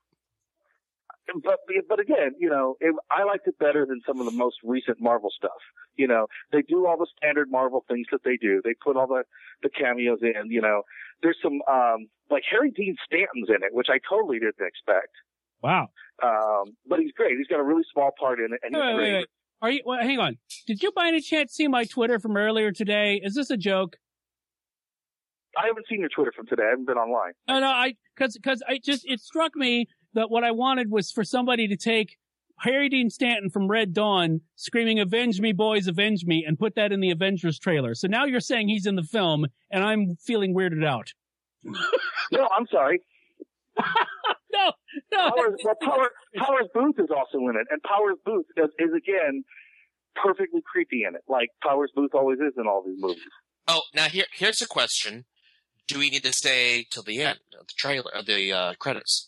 but, but again, you know, it, I liked it better than some of the most recent Marvel stuff. You know, they do all the standard Marvel things that they do. They put all the, the cameos in, you know, there's some, um, like Harry Dean Stanton's in it, which I totally didn't expect. Wow. Um, but he's great. He's got a really small part in it, and he's wait, great. Wait, wait. Are you, well, hang on. Did you by any chance see my Twitter from earlier today? Is this a joke? I haven't seen your Twitter from today. I haven't been online. No, no, I, cause, cause I just, it struck me that what I wanted was for somebody to take Harry Dean Stanton from Red Dawn screaming, "Avenge me, boys, avenge me," and put that in the Avengers trailer. So now you're saying he's in the film, and I'm feeling weirded out. No, I'm sorry. no, no. Powers, well, Power, Powers Booth is also in it, and Powers Booth is, is again perfectly creepy in it, like Powers Booth always is in all these movies. Oh, now here here's a question: do we need to stay till the end of the trailer, of the uh, credits?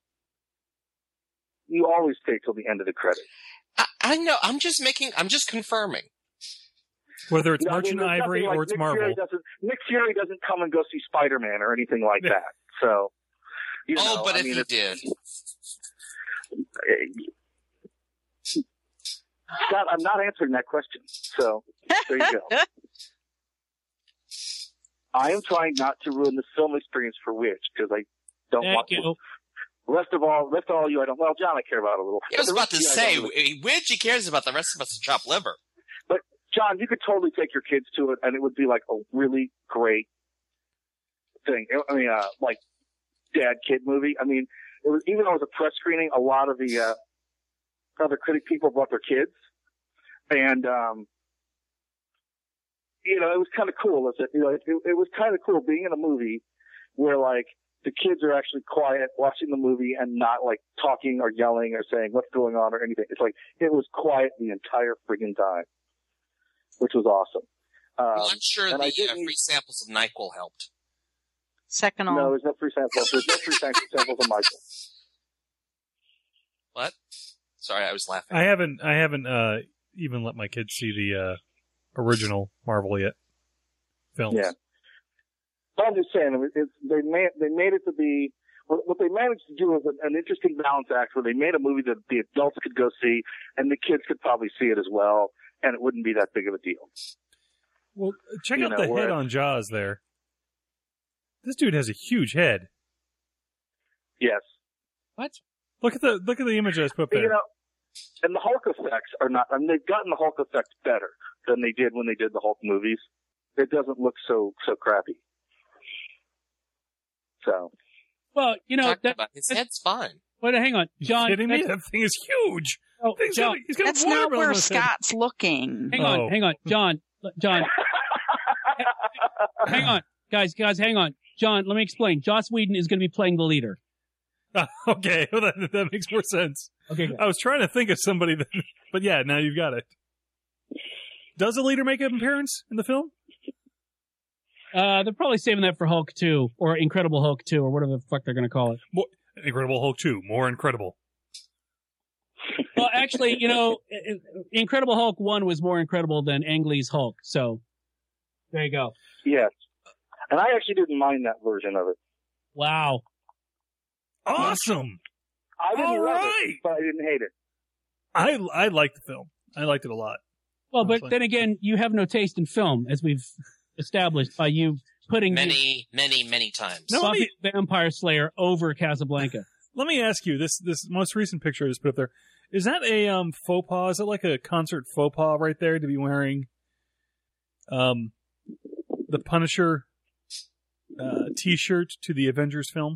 You always stay till the end of the credits. I, I know. I'm just making. I'm just confirming. Whether it's no, Merchant I mean, Ivory like or it's Nick Marvel. Fury doesn't, Nick Fury doesn't come and go see Spider-Man or anything like that. So, you oh, know, but I if mean, he did, Scott, I'm not answering that question. So there you go. I am trying not to ruin the film experience for Witch because I don't Thank want you. to. Rest of all, rest of all you, I don't. Well, John, I care about a little. I was The about rest to of you, I say, don't really- which he cares about the rest of us to chop liver. But John, you could totally take your kids to it, and it would be like a really great thing. I mean, uh, like dad kid movie. I mean, it was even though it was a press screening, a lot of the uh, other critic people brought their kids, and um, you know, it was kind of cool. It, you know, it, it was kind of cool being in a movie where like the kids are actually quiet watching the movie and not like talking or yelling or saying what's going on or anything. It's like it was quiet the entire friggin' time, which was awesome. Um, well, I'm sure the uh, didn't... free samples of NyQuil helped. Second on. No, there's no free samples. There's no free samples of Michael. What? Sorry, I was laughing. I haven't. I haven't uh, even let my kids see the uh, original Marvel yet. Films. Yeah. But I'm just saying, it, it, they made they made it to be what, what they managed to do was an, an interesting balance act where they made a movie that the adults could go see and the kids could probably see it as well, and it wouldn't be that big of a deal. Well, check You out know, the head where- on Jaws there. This dude has a huge head. Yes. What? Look at the look at the image I just put But, there. you know, and the Hulk effects are not. I mean, they've gotten the Hulk effects better than they did when they did the Hulk movies. It doesn't look so so crappy. So. Well, you know, Talking that, about his head's fine. wait, hang on, John. You kidding me? that's- That thing is huge. Oh, Thing's John, got, he's got That's a not watermelon where on his head. Scott's looking. hang on, Oh. hang on, John, John, hang on, guys, guys, hang on, John. Let me explain. Joss Whedon is going to be playing the leader. Ah, okay, well, that, that makes more sense. Okay, I was trying to think of somebody that, but yeah, now you've got it. Does the leader make an appearance in the film? uh, they're probably saving that for Hulk two or Incredible Hulk two or whatever the fuck they're going to call it. More, Incredible Hulk two, more incredible. Well, actually, you know, Incredible Hulk one was more incredible than Ang Lee's Hulk. So there you go. Yes. And I actually didn't mind that version of it. Wow. Awesome. I didn't All love right. it, but I didn't hate it. I I liked the film. I liked it a lot. Well, but Honestly. then again, you have no taste in film, as we've established by you putting Many, many, many times. No, let Buffy me, the Vampire Slayer over Casablanca. let me ask you this: this most recent picture I just put up there, is that a um faux pas? Is it like a concert faux pas right there to be wearing um the Punisher uh, T-shirt to the Avengers film?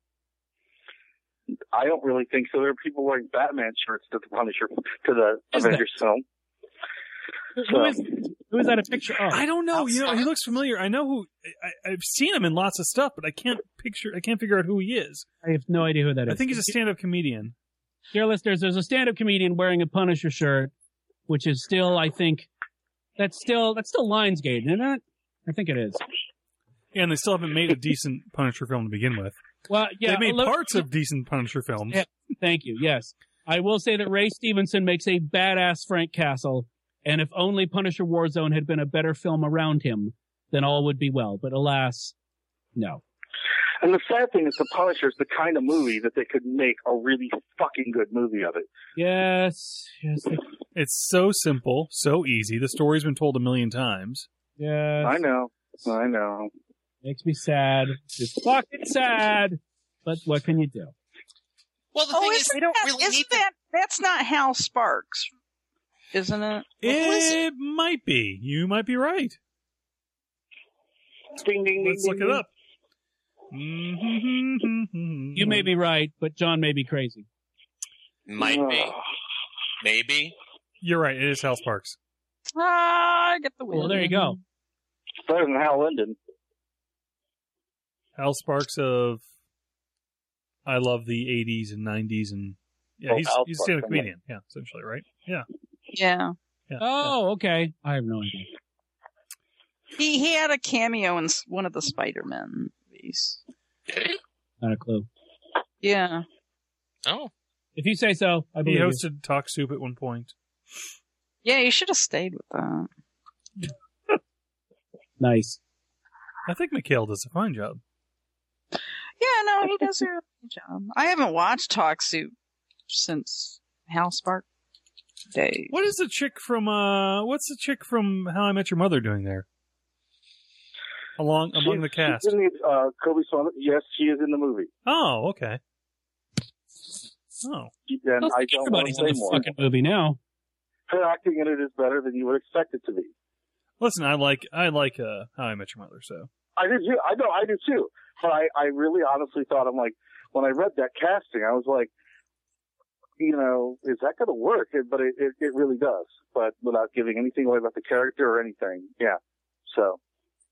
I don't really think so. There are people wearing Batman shirts to the Punisher to the Is Avengers film. Who is who is that a picture of? I don't know. You know, he Outside. looks familiar. I know who. I, I've seen him in lots of stuff, but I can't picture. I can't figure out who he is. I have no idea who that is. I think he's a stand-up comedian. Dear listeners, there's a stand-up comedian wearing a Punisher shirt, which is still, I think, that's still that's still Lionsgate, isn't it? I think it is. Yeah, and they still haven't made a decent Punisher film to begin with. Well, yeah, they made look- parts of decent Punisher films. Yeah. Thank you. Yes, I will say that Ray Stevenson makes a badass Frank Castle, and if only Punisher Warzone had been a better film around him, then all would be well. But alas, no. And the sad thing is, The Punisher is the kind of movie that they could make a really fucking good movie of it. Yes, yes, It's so simple, so easy. The story's been told a million times. yes. I know, I know. Makes me sad. It's fucking sad. But what can you do? Well, the Oh, thing is, isn't we don't that, really isn't need to. that, that's not Hal Sparks, isn't it? Well, who is It might be. You might be right. Ding, ding, ding, Let's look ding, it ding. up. You You may be right, but John may be crazy. Might be. Ugh. Maybe. You're right. It is Hal Sparks. Ah, I get the win. Well, there you go. It's better than Hal Linden. Hal Sparks of I love the eighties and nineties and yeah, Oh, he's Hal he's a Sparks, stand-up okay. comedian. Yeah, essentially, right? Yeah. Yeah. yeah Oh, okay. I have no idea. He he had a cameo in s- one of the Spider-Man movies. Not a clue. Yeah. Oh. If you say so, I yeah. He believe you. hosted Talk Soup at one point. Yeah, you should have stayed with that. Nice. I think McHale does a fine job. Yeah, no, he does a really good job. I haven't watched Talk Soup since Hal Sparks days. What is the chick from uh what's the chick from How I Met Your Mother doing there? Along among She- the cast. she's in the, uh, Kobe Swan. Yes, she is in the movie. Oh, okay. Oh. And Well, I don't want everybody's to in say the more. fucking movie now. Her acting in it is better than you would expect it to be. Listen, I like I like uh How I Met Your Mother, so I did too. I know, I did too. But I, I really honestly thought, I'm like, when I read that casting, I was like, you know, is that going to work? It, but it, it, it really does. But without giving anything away about the character or anything. Yeah. So.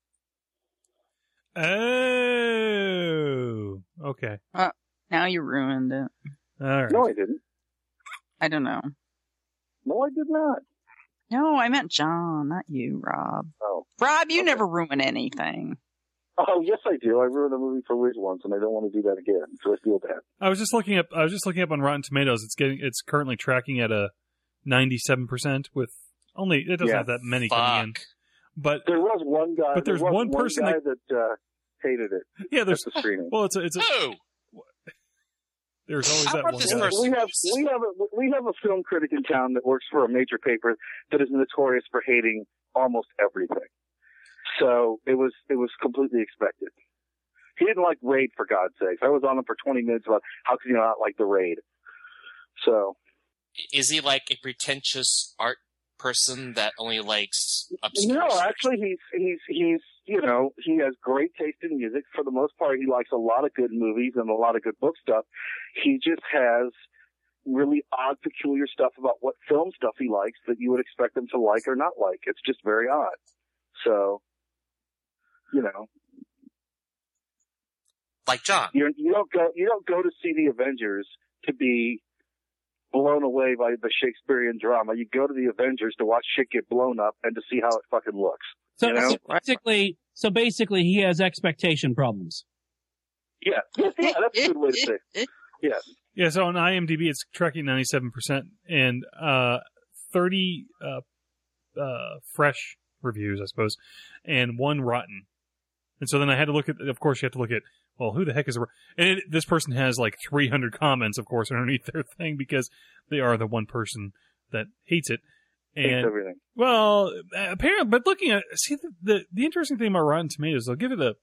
Oh, okay. Uh, now you ruined it. All right. No, I didn't. I don't know. No, I did not. No, I meant John, not you, Rob. Oh. Rob, you Okay. never ruin anything. Oh, yes, I do. I ruined a movie for Wiz once, and I don't want to do that again, so I feel bad. I was just looking up. I was just looking up on Rotten Tomatoes. It's getting. It's currently tracking at a ninety-seven percent with only. It doesn't Yeah. have that many coming in. Fuck. But There was one guy. But there's there was one person guy that, uh, hated it. yeah, there's. At the screening. Well, it's a. It's a. Who? There's always How that about one. this guy. person? We have we have a we have a film critic in town that works for a major paper that is notorious for hating almost everything. So it was it was completely expected. He didn't like Raid, for God's sakes. I was on him for twenty minutes about how could you not like the Raid. So Is he like a pretentious art person that only likes obscure no, stuff? actually he's he's he's you know he has great taste in music. For the most part, he likes a lot of good movies and a lot of good book stuff. He just has really odd, peculiar stuff about what film stuff he likes that you would expect him to like or not like. It's just very odd. So, you know, Like John. you you don't go you don't go to see the Avengers to be blown away by the Shakespearean drama. You go to the Avengers to watch shit get blown up and to see how it fucking looks. So, You know? so basically, so basically, he has expectation problems. Yeah, yeah, yeah, that's a good way to say it. Yes. Yeah, so on IMDb it's tracking ninety-seven percent and uh, thirty uh, uh, fresh reviews, I suppose, and one rotten. And so then I had to look at. Of course, you have to look at. Well, who the heck is a? And it, this person has like three hundred comments, of course, underneath their thing because they are the one person that hates it. Hates And everything. well, apparently, but looking at see the, the the interesting thing about Rotten Tomatoes, they'll give it a.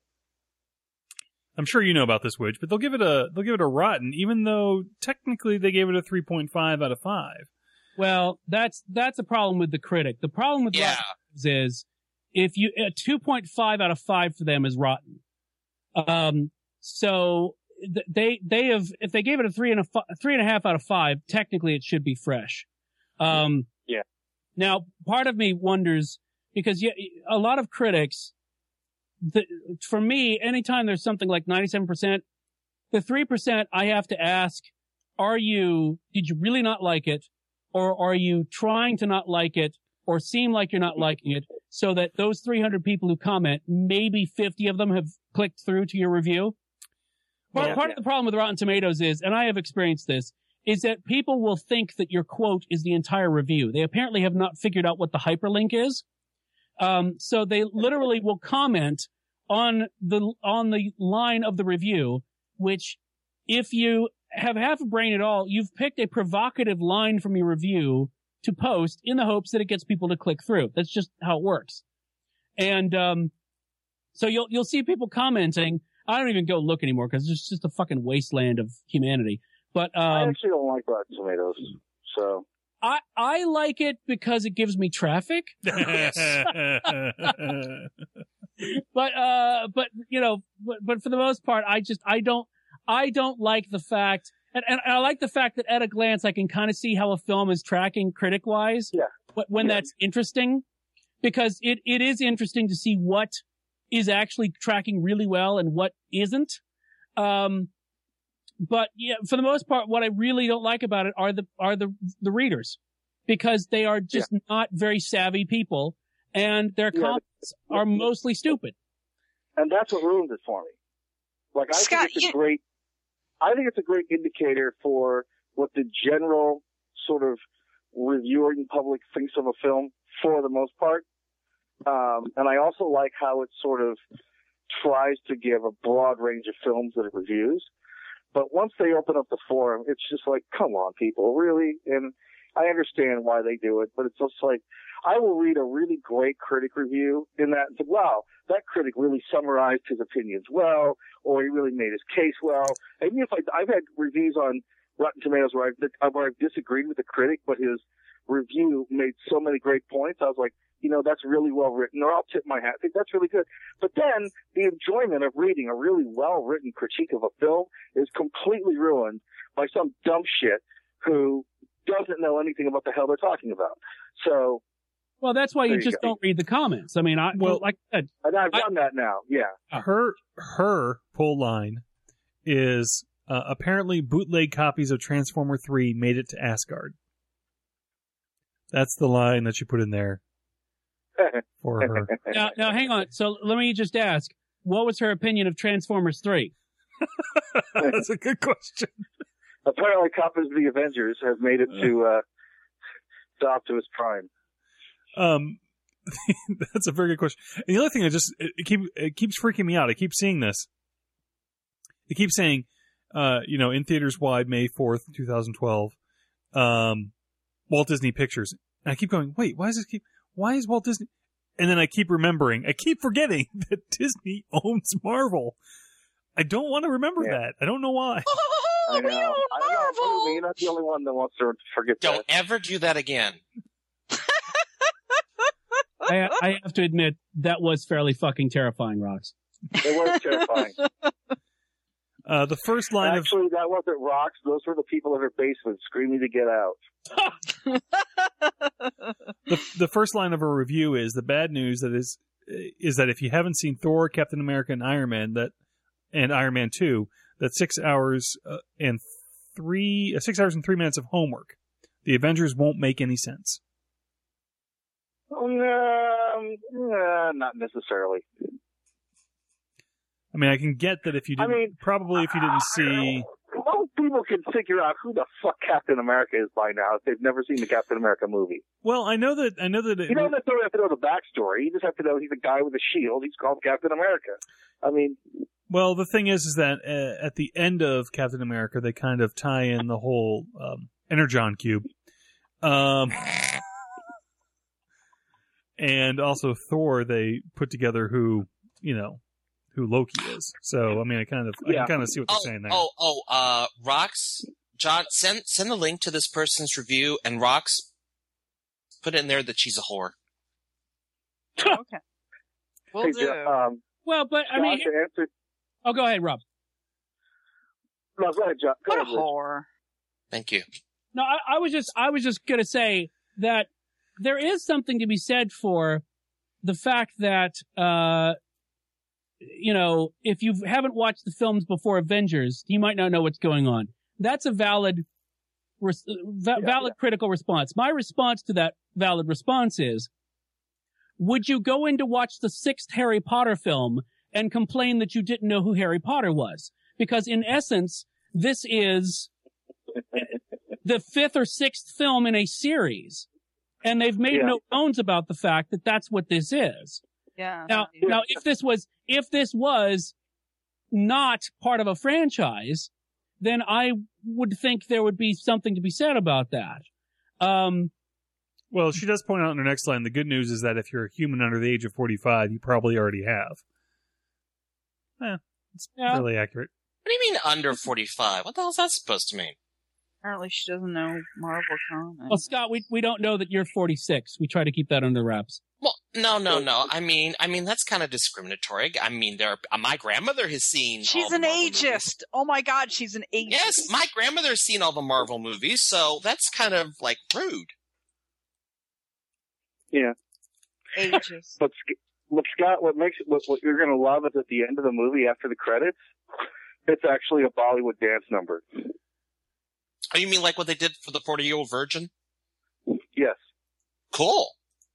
I'm sure you know about this, Widge, but they'll give it a they'll give it a rotten, even though technically they gave it a three point five out of five. Well, that's that's a problem with the critic. The problem with Yeah. Rotten Tomatoes is if you a two point five out of five for them is rotten. Um, so th- they they have if they gave it a three and a fi- three and a half out of five, technically it should be fresh. Um, Yeah. Now, part of me wonders because yeah, a lot of critics. The, for me, anytime there's something like ninety-seven percent, the three percent I have to ask, are you, did you really not like it? Or are you trying to not like it or seem like you're not liking it so that those three hundred people who comment, maybe fifty of them have clicked through to your review? Well, Yeah. part of the problem with Rotten Tomatoes is, and I have experienced this, is that people will think that your quote is the entire review. They apparently have not figured out what the hyperlink is. Um, so they literally will comment on the, on the line of the review, which if you have half a brain at all, you've picked a provocative line from your review to post in the hopes that it gets people to click through. That's just how it works. And, um, so you'll, you'll see people commenting. I don't even go look anymore because it's just a fucking wasteland of humanity. But, I um, actually don't like Rotten Tomatoes, so. I, I like it because it gives me traffic. But, uh, but, you know, but, but for the most part, I just, I don't, I don't like the fact, and, and I like the fact that at a glance, I can kind of see how a film is tracking critic wise. Yeah. When Yeah. that's interesting, because it, it is interesting to see what is actually tracking really well and what isn't. Um, but yeah, for the most part, what I really don't like about it are the, are the, the readers, because they are just not very savvy people and their Yeah, comments are mostly stupid. And that's what ruins it for me. Like, I Scott, think it's a you- great, I think it's a great indicator for what the general sort of reviewing public thinks of a film for the most part. Um, and I also like how it sort of tries to give a broad range of films that it reviews. But once they open up the forum, it's just like, come on, people, really? And I understand why they do it, but it's just like, I will read a really great critic review in that and think, wow, that critic really summarized his opinions well, or he really made his case well. And if I, I've had reviews on Rotten Tomatoes where I've, where I've disagreed with the critic, but his review made so many great points. I was like, you know, that's really well written, or I'll tip my hat. I think that's really good. But then the enjoyment of reading a really well written critique of a film is completely ruined by some dumb shit who doesn't know anything about the hell they're talking about. So, well, that's why you there you just go. don't read the comments. I mean, I well, like I said, And I've I- done that now. Yeah. Her her pull line is uh, apparently bootleg copies of Transformer three made it to Asgard. That's the line that you put in there for her. now, now hang on. So let me just ask, what was her opinion of Transformers three? That's a good question. Apparently, copies of the Avengers have made it to uh, to Optimus Prime. Um, that's a very good question. And the other thing that just it, it, keep, it keeps freaking me out. I keep seeing this. It keeps saying, uh, you know, in theaters wide, May fourth, twenty twelve, um, Walt Disney Pictures. And I keep going, wait, why is this keep? Why is Walt Disney? And then I keep remembering, I keep forgetting that Disney owns Marvel. I don't want to remember Yeah. that. I don't know why. I know. I know. Believe me, you're not the only one that wants to forget Don't that. ever do that again. I, I have to admit, that was fairly fucking terrifying, Rox. It was terrifying. Uh, the first line Actually, that wasn't Rocks. Those were the people in her basement screaming to get out. of the the first line of her review is the bad news that is is that if you haven't seen Thor, Captain America, and Iron Man, that and Iron Man two, that six hours uh, and three uh, six hours and three minutes of homework, the Avengers won't make any sense. Um, uh, not necessarily. I mean, I can get that if you I didn't, mean, probably if you didn't see. Most people can figure out who the fuck Captain America is by now if they've never seen the Captain America movie. Well, I know that I know that it, You don't necessarily have to know the backstory. You just have to know he's a guy with a shield. He's called Captain America. I mean, well, the thing is, is that uh, at the end of Captain America, they kind of tie in the whole um, Energon cube, um, and also Thor. They put together who you know who Loki is. So I mean, I kind of I Yeah. can kind of see what they're Oh, saying there. oh, oh, uh, Rox, John, send send the link to this person's review, and Rox, put in there that she's a whore. Okay. We'll hey, do. Jeff, um, Well, but I mean, Josh, to answer. oh, go ahead, Rob. No, go ahead, Josh. Go What a ahead, Rich. whore. Thank you. No, I, I was just, I was just gonna say that there is something to be said for the fact that, uh, you know, if you haven't watched the films before Avengers, you might not know what's going on. That's a valid, res- va- Yeah, valid critical response. My response to that valid response is, would you go in to watch the sixth Harry Potter film and complain that you didn't know who Harry Potter was? Because in essence, this is the fifth or sixth film in a series. And they've made Yeah. no bones about the fact that that's what this is. Yeah. Now, now, if this was, if this was not part of a franchise, then I would think there would be something to be said about that. Um, Well, she does point out in her next line, the good news is that if you're a human under the age of forty-five, you probably already have. Eh, it's Yeah. really accurate. What do you mean under forty-five? What the hell is that supposed to mean? Apparently she doesn't know Marvel comics. well, Scott, we, we don't know that you're forty-six. We try to keep that under wraps. Well, no, no, no. I mean, I mean that's kind of discriminatory. I mean, there. Uh, my grandmother has seen. all She's the an Marvel movies. ageist. Oh my God, she's an ageist. Yes, my grandmother's seen all the Marvel movies, so that's kind of like rude. Yeah. ageist. But, Sc- but Scott, what makes it, what, what you're going to love is at the end of the movie, after the credits, it's actually a Bollywood dance number. Oh, you mean like what they did for the forty-year-old virgin? Yes. Cool.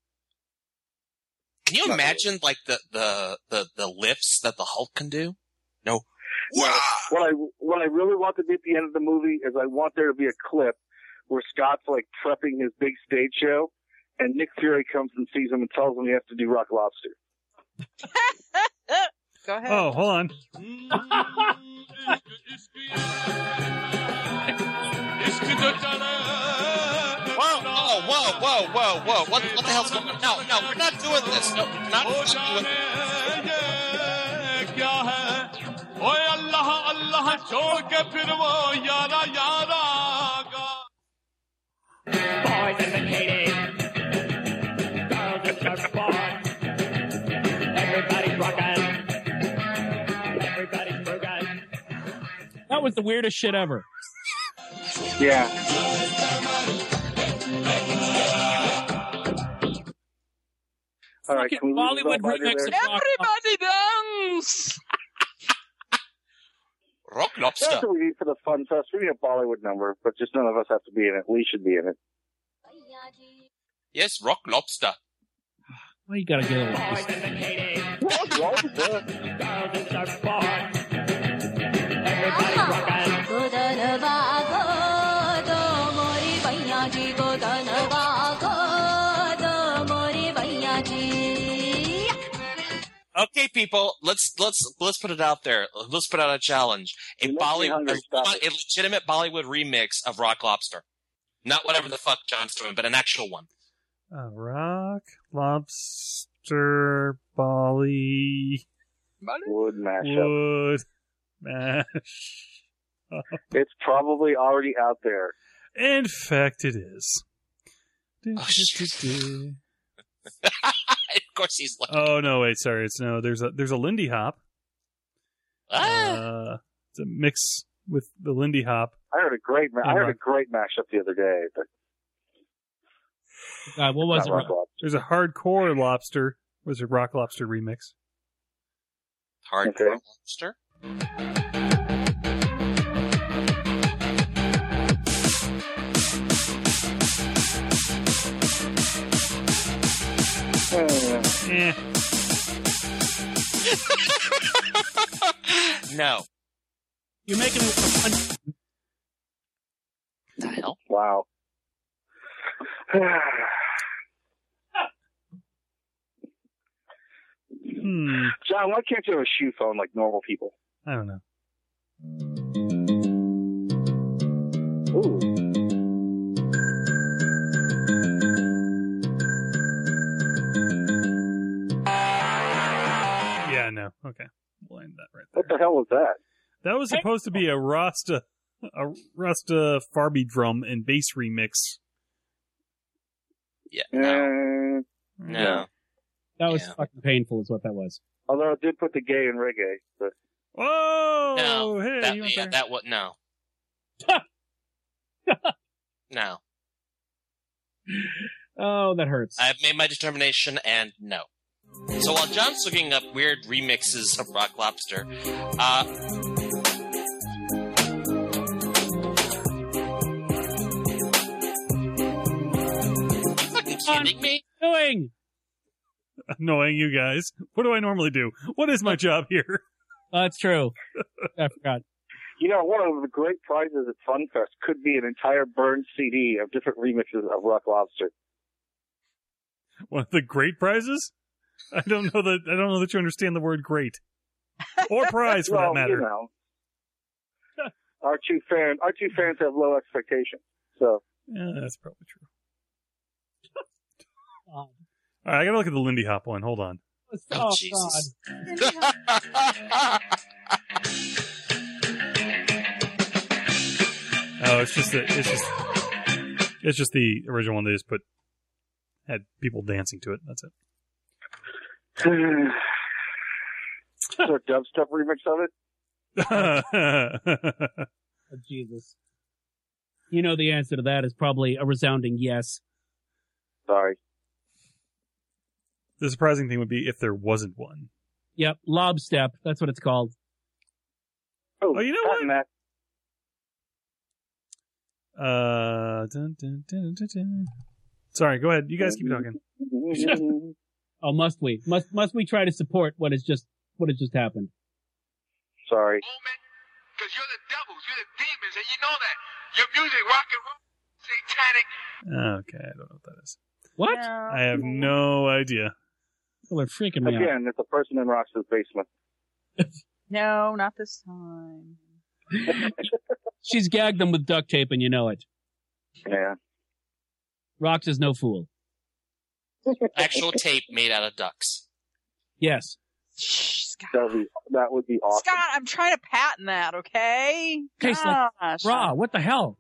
Can you Not imagine like the, the, the, the lifts that the Hulk can do? No. No, what I what I really want to be at the end of the movie is I want there to be a clip where Scott's like prepping his big stage show, and Nick Fury comes and sees him and tells him he has to do Rock Lobster. Go ahead. Oh, hold on. Whoa, whoa, whoa, whoa, whoa, whoa. What, what the hell's going on? No, no, we're not doing this. No, we're not doing Boys in bikinis, girls in That was the weirdest shit ever. Yeah. All right, Fucking can we leave Bollywood Rock remix there? of Rock Everybody dance! Rock That's Lobster. what we need for the fun fest. We need a Bollywood number, but just none of us have to be in it. Lee should be in it. Yes, Rock Lobster. Well, you gotta get it. Rock Lobster. Okay, people, let's let's let's put it out there. Let's put out a challenge: a You make me Bollywood, hungry, stop a, a legitimate Bollywood remix of Rock Lobster, not whatever the fuck John's doing, but an actual one. Uh, rock, lobster, Bali, Wood mashup. wood, mash. It's probably already out there. In fact, it is. Oh, shit. Of course, he's like, Oh no! Wait, sorry. It's no. There's a there's a Lindy Hop. ah. Uh, it's a mix with the Lindy Hop. I heard a great, ma- I And heard a rock. great mashup the other day, but God, what was not it? Rock Lobster. There's a hardcore lobster. Was a Rock Lobster remix? Hardcore Okay. Lobster. Uh, Eh. No. You're making it fun. The hell? wow. Hmm. John, why can't you have a shoe phone like normal people? I don't know. Ooh. Yeah, no. Okay. We'll end that right What there. the hell was that? That was supposed to be a Rasta, a Rasta Farby drum and bass remix. Yeah. No. Uh, No. That was Yeah. fucking painful, is what that was. although it did put the gay in reggae, but Whoa! No. Hey, that, you went yeah, there. that what? No. No. Oh, that hurts. I've made my determination, and no. So while John's looking up weird remixes of Rock Lobster, uh, you fucking kidding me? Doing? Annoying you guys. What do I normally do? What is my job here? Oh, that's true. I forgot. you know, one of the great prizes at FunFest could be an entire burned C D of different remixes of Rock Lobster. One of the great prizes? I don't know that I don't know that you understand the word great. Or prize for well, that matter. you know, our two fan, our two fans have low expectations, so Yeah, that's probably true. Um, All right, I gotta look at the Lindy Hop one. Hold on. Oh, oh, Jesus. Oh, it's just the it's just it's just the original one. They just put had people dancing to it. That's it. is there a dubstep remix of it? oh, Jesus. You know the answer to that is probably a resounding yes. Sorry. The surprising thing would be if there wasn't one. Yep, lob step. That's what it's called. Oh, Oh, you know patent that. Uh, dun, dun, dun, dun, dun. Sorry, go ahead. You guys keep talking. Oh, must we? Must must we try to support what has just what has just happened? Sorry. Because you're the devils, you're the demons, and you know that. Your music, rock and roll, satanic. Okay, I don't know what that is. What? I have no idea. Well, they're freaking me out. Again, it's a person in Rox's basement. No, not this time. She's gagged them with duct tape, and you know it. Yeah. Rox is no fool. Actual tape made out of ducks. Yes. Shh, Scott. That would be, that would be awesome. Scott, I'm trying to patent that, okay? Tastes like Gosh. Raw, what the hell?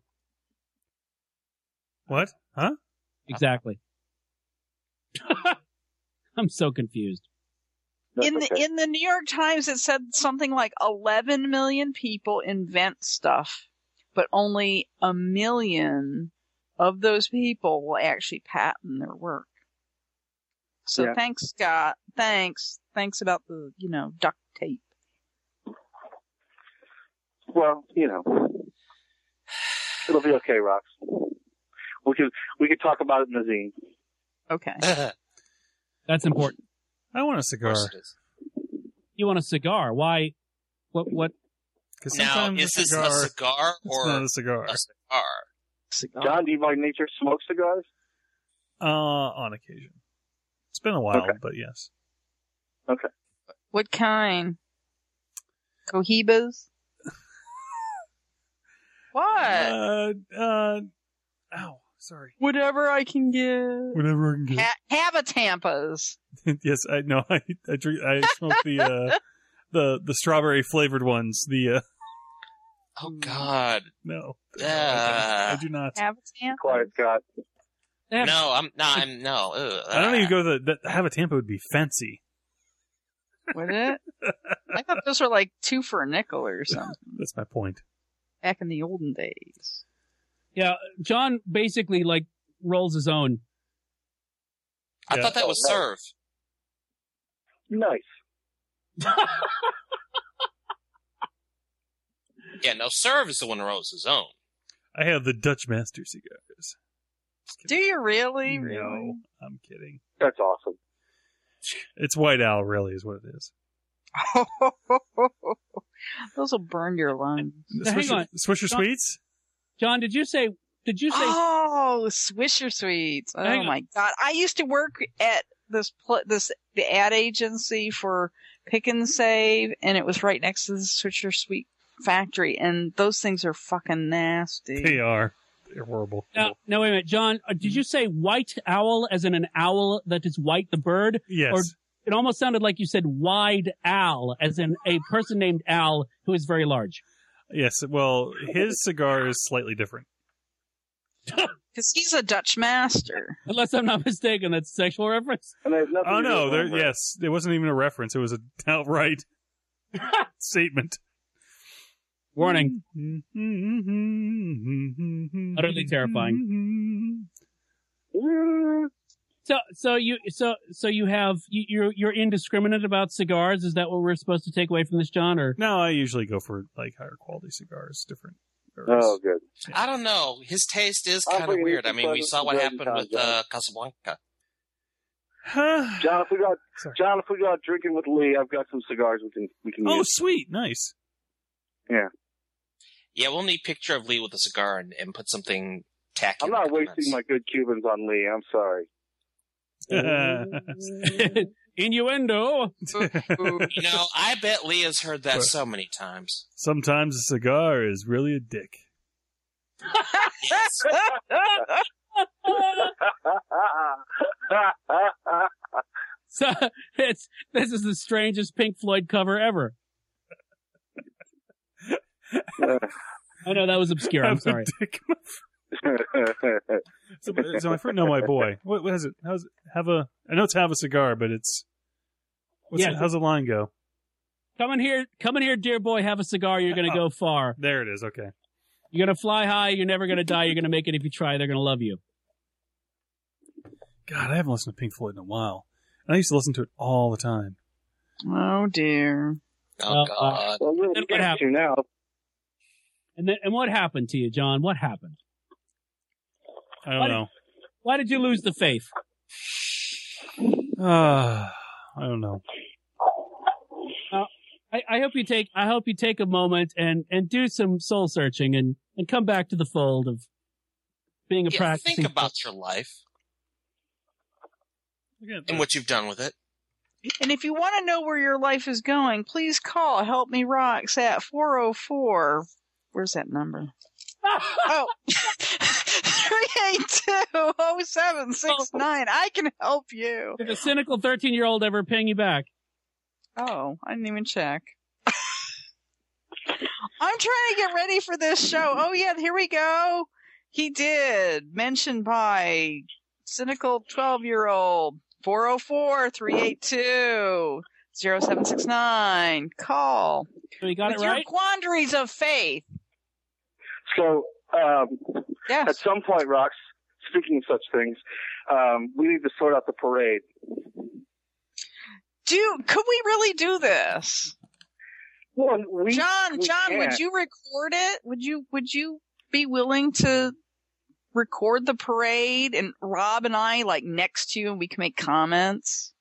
What? Huh? Exactly. I'm so confused. That's in the okay. in the New York Times, it said something like eleven million people invent stuff, but only a million of those people will actually patent their work. So Yeah. thanks, Scott. Thanks. Thanks about the, you know, duct tape. Well, you know, it'll be okay, Rox. We could we could talk about it in the zine. Okay. That's important. I want a Of cigar. course it is. You want a cigar? Why? What? What? Because Now, sometimes is a this cigar, a cigar it's or not a cigar. a cigar? Cigar. John, do you by nature smoke cigars? Uh, on occasion. It's been a while, Okay. but yes. Okay. What kind? Cohibas? What? Uh, uh, ow, sorry. Whatever I can get. Whatever I can get. Ha- Habitampas. Yes, I no, I I drink. I smoke the uh, the the strawberry flavored ones. The uh, Oh God! no, Uh, I do not. Habitampas. Quiet, Scott. They have- No, I'm no, I'm no. Ugh. I don't even go to the, the have a Tampa would be fancy. Would it? I thought those were like two for a nickel or something That's my point. back in the olden days. Yeah, John basically like rolls his own. I Yeah. thought that was Oh, no. serve. Nice. Yeah, no, serve is the one who rolls his own. I have the Dutch Master cigars. Do you really? No, Really? I'm kidding. That's awesome. It's White Owl, really, is what it is. Those will burn your lungs. So hang Swisher, on. Swisher John- Sweets? John, did you say? Did you say? Oh, Swisher Sweets. Oh Hang on. my God. I used to work at this, pl- this, the ad agency for Pick and Save, and it was right next to the Swisher Sweet factory, and those things are fucking nasty. They are. They're horrible. No, no, wait a minute, John. uh, Did you say white owl, as in an owl that is white, the bird? Yes. Or it almost sounded like you said wide owl, as in a person named Al who is very large. Yes. Well, his cigar is slightly different. Because he's a Dutch master. Unless I'm not mistaken, that's a sexual reference. And there's nothing Oh to do no, with there. homework. Yes, it wasn't even a reference. It was an outright statement. Warning. Utterly Utterly terrifying. So, so you, so, so you have you, you're you're indiscriminate about cigars. Is that what we're supposed to take away from this, John? Or No, I usually go for like higher quality cigars, different. varieties. Oh, good. I don't know. His taste is I kind of think weird. I it's mean, we fun saw to what go happened anytime, with uh, Casablanca. John, if we got Sorry. John, if we got drinking with Lee, I've got some cigars we can we can Oh, use. sweet, nice. Yeah, Yeah, we'll need picture of Lee with a cigar and, and put something tacky. I'm in the not comments. wasting my good Cubans on Lee. I'm sorry. innuendo. You know, I bet Lee has heard that so many times. Sometimes a cigar is really a dick. Yes. So it's this is the strangest Pink Floyd cover ever. I know that was obscure. I'm Have a sorry. dick. so, so my friend, no, my boy. What, what is it? How's it? Have a? I know it's have a cigar, but it's. What's Yeah. it, how's the line go? Come in here, come in here, dear boy. Have a cigar. You're gonna go far. There it is. Okay. You're gonna fly high. You're never gonna die. You're gonna make it if you try. They're gonna love you. God, I haven't listened to Pink Floyd in a while. And I used to listen to it all the time. Oh dear. Oh, Uh, God. well, really, Then you what have to now. And then, and what happened to you, John? What happened? I don't What- know. Why did you lose the faith? Uh, I don't know. I, I hope you take. I hope you take a moment and and do some soul searching and and come back to the fold of being a Yeah, practicing. think about your life Again, and what you've done with it. And if you want to know where your life is going, please call Help Me Rocks at four oh four. Where's that number? Oh, three eight two oh seven six nine. I can help you. Did a cynical thirteen-year-old ever ping you back? Oh, I didn't even check. I'm trying to get ready for this show. Oh, yeah, here we go. He did. Mentioned by cynical twelve-year-old. four oh four, three eight two, zero seven six nine. Call. So you got With it your right? quandaries of faith. So, um, Yes. at some point, Rox, speaking of such things, um, we need to sort out the parade. Do could we really do this? Well, we, John, we John, can't. would you record it? Would you would you be willing to record the parade and Rob and I like next to you and we can make comments?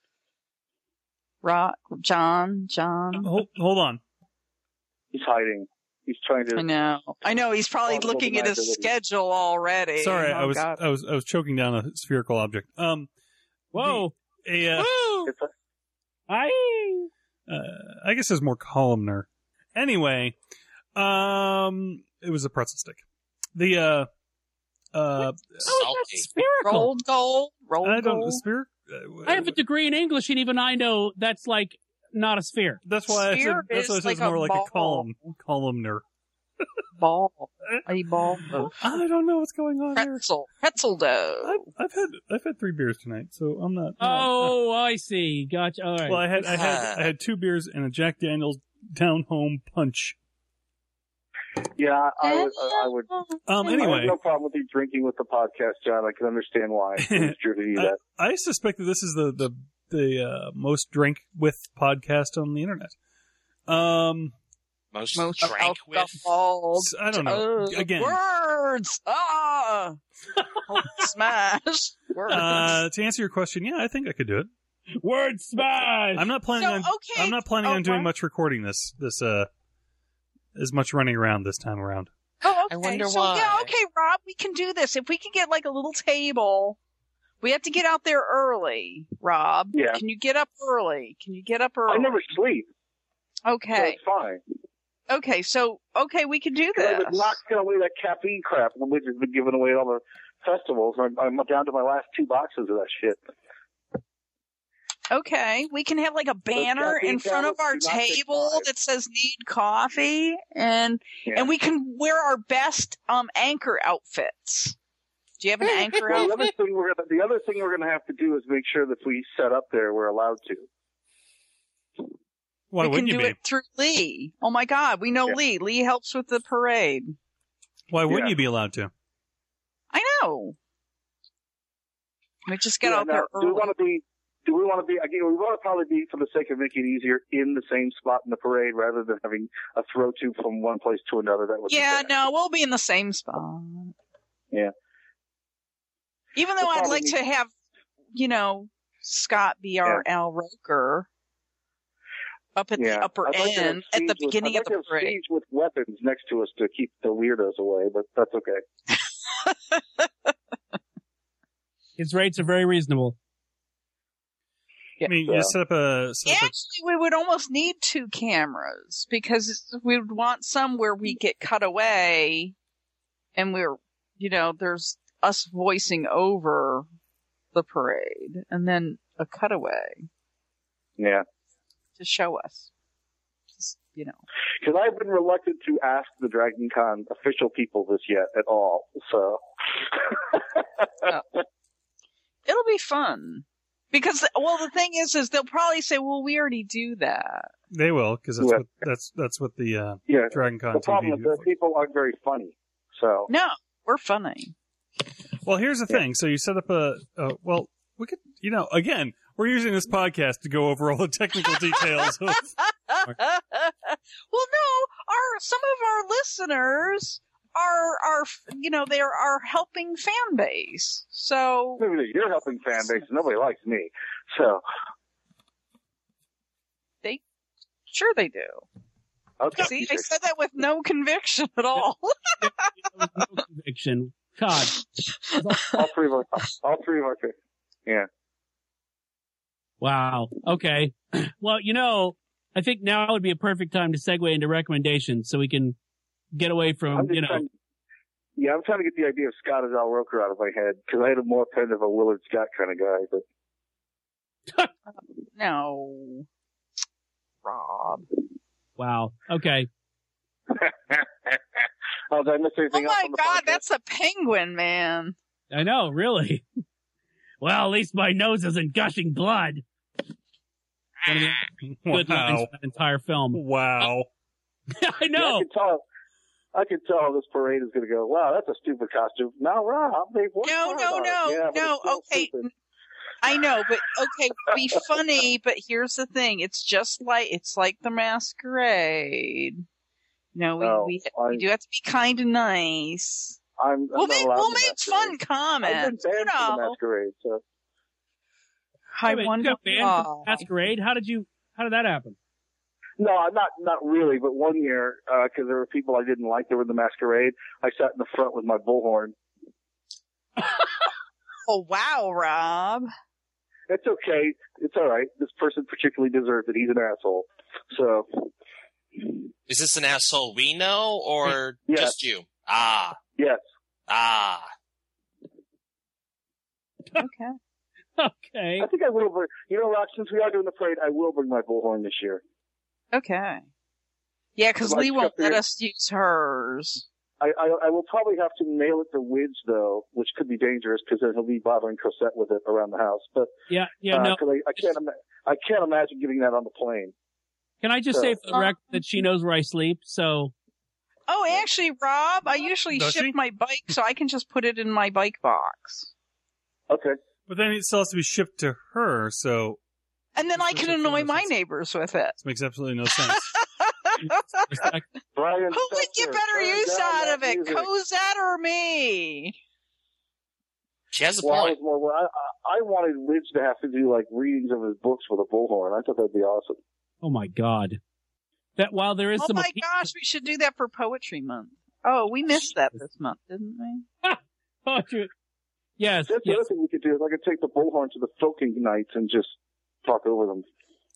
Rob, John, John. Hold, hold on. He's hiding. He's trying to. I know. I know. He's probably Multiple looking at his deniability. schedule already. Sorry, Oh, I was God. I was I was choking down a spherical object. Um, Whoa. the- a, uh, Woo! It's a, Aye. uh, I guess it's more columnar. Anyway, um, it was a pretzel stick. The uh, uh, Oh, Salty. that's spherical. Rolled gold. Rolled I don't gold. sphere. Uh, I have a degree in English, and even I know that's like not a sphere. That's why I said Sphere that's why I is said it's like a more like ball. a column columnar. Ball. A ball of I don't know what's going on here. pretzel. Pretzel dough. I've, I've had I've had three beers tonight, so I'm not. Oh, I see. Gotcha. All right. Well, I had I had I had two beers and a Jack Daniel's Down Home Punch. yeah, I, I would. I, I would. Um. I have Anyway, no problem with you drinking with the podcast, John. I can understand why. It's true to do that. I suspect that this is the the the uh, most drank with podcast on the internet. Um. Most, Most drank with. alcohol. I don't know. Uh, Again, Words. Ah. Oh, smash. Words. uh, to answer your question, yeah, I think I could do it. Word smash. I'm not planning So, on. okay. I'm not planning Oh, on doing what? much recording this. This uh, as much running around this time around. Oh, okay. I wonder so, why. Yeah, okay, Rob, we can do this. If we can get like a little table, we have to get out there early, Rob. Yeah. Can you get up early? Can you get up early? I never sleep, so Okay. it's fine. Okay, so, okay, we can do I've been this. knocking away that caffeine crap, which has been given away at all the festivals. I'm, I'm down to my last two boxes of that shit. Okay, we can have like a banner caffeine in front of our tablets do not take table five. that says "Need Coffee," and Yeah. and we can wear our best um anchor outfits. Do you have an anchor Well, the outfit? other thing we're gonna, the other thing we're going to have to do is make sure that if we set up there, we're allowed to. Why we can wouldn't you do be? it through Lee. Oh my God, we know Yeah. Lee. Lee helps with the parade. Why wouldn't Yeah. you be allowed to? I know. We just get Yeah, out now, there do we early. want to be? Do we want to be? Again, we want to probably be, for the sake of making it easier, in the same spot in the parade rather than having a throw to from one place to another. That would Yeah, be bad. no, we'll be in the same spot. Yeah. Even though We'll I'd probably like need- to have, you know, Scott be our Al Roker up at Yeah. the upper I'd like to have end at the Siege with- beginning I'd of like to the have parade. Siege with weapons next to us to keep the weirdos away, but that's okay. His rates are very reasonable. I mean, Yeah. you set up a. Set up a Actually, we would almost need two cameras because we would want some where we get cut away and we're, you know, there's us voicing over the parade and then a cutaway Yeah. to show us. Just, you know. Because I've been reluctant to ask the Dragon Con official people this yet at all. So. It'll be fun. Because, well, the thing is, is they'll probably say, well, we already do that. They will, because that's Yeah. what that's that's what the uh, Yeah. Dragon Con The problem T V. is that people aren't very funny. So. No, we're funny. Well, here's the thing. So you set up a. Uh, well, we could, you know, again, we're using this podcast to go over all the technical details. Of, well, no, our some of our listeners are are you know they're our helping fan base. So Maybe you're helping fan base. Nobody likes me. So. they sure they do. Okay. See, I said that with no conviction at all. No conviction. God. all three of our, all three of our, yeah. Wow. Okay. Well, you know, I think now would be a perfect time to segue into recommendations so we can get away I'm from, just you know. trying, yeah, I'm trying to get the idea of Scott as Al Roker out of my head because I had a more kind of a Willard Scott kind of guy, but No, Rob. Wow. Okay. oh, did I miss Oh anything else my on the God, podcast? that's a penguin, man. I know, really. Well, at least my nose isn't gushing blood. One of the good lines Wow. from that entire film. Wow. I know. Yeah, I can tell. I can tell this parade is going to go. Wow, that's a stupid costume. Now, Rob, they've worked No, hard no, on it. no, Yeah, but no. it's still Okay, stupid. I know, but okay, be funny. But here's the thing: it's just like it's like the masquerade. No, we Oh, we, I- we do have to be kind of nice. I'm, I'm We'll not make allowed we'll to make masquerade. fun I've been comments. banned You from the know, masquerade, so I Wait a minute, wonder you got banned from why. Masquerade? How did you? How did that happen? no, not not really. But one year, because there were people I didn't like that were in the masquerade, I sat in the front with my bullhorn. Oh wow, Rob. It's okay. It's all right. This person particularly deserves it. He's an asshole. So Is this an asshole we know or Yes. just you? Ah, yes, ah. Okay. Okay. I think I will bring. You know, Rock, since we are doing the parade, I will bring my bullhorn this year. Okay. Yeah, because Like Lee won't up let there- us use hers. I, I, I will probably have to mail it to Widge though, which could be dangerous because then he'll be bothering Cosette with it around the house. But Yeah, yeah, uh, no. 'cause I, I can't ima- I can't imagine getting that on the plane. Can I just so- say for the record that she knows where I sleep? So Oh, actually, Rob, I usually Does ship she? my bike, so I can just put it in my bike box, Okay. But then it still has to be shipped to her, so and then I This can makes annoy no my sense. neighbors with it. this makes absolutely no sense. Brian, Who would Spencer, get better turn use down out that of it, music. Cosette or me? She has a Well, I, point. was more, well, I, I I wanted Widge to have to do like readings of his books with a bullhorn. I thought that'd be awesome. oh my god, that while there is Oh some my gosh, we should do that for Poetry Month. Oh, we missed that this month, didn't we? poetry. Yes, That's the yes. other thing we could do is I could take the bullhorn to the Filking nights and just talk over them.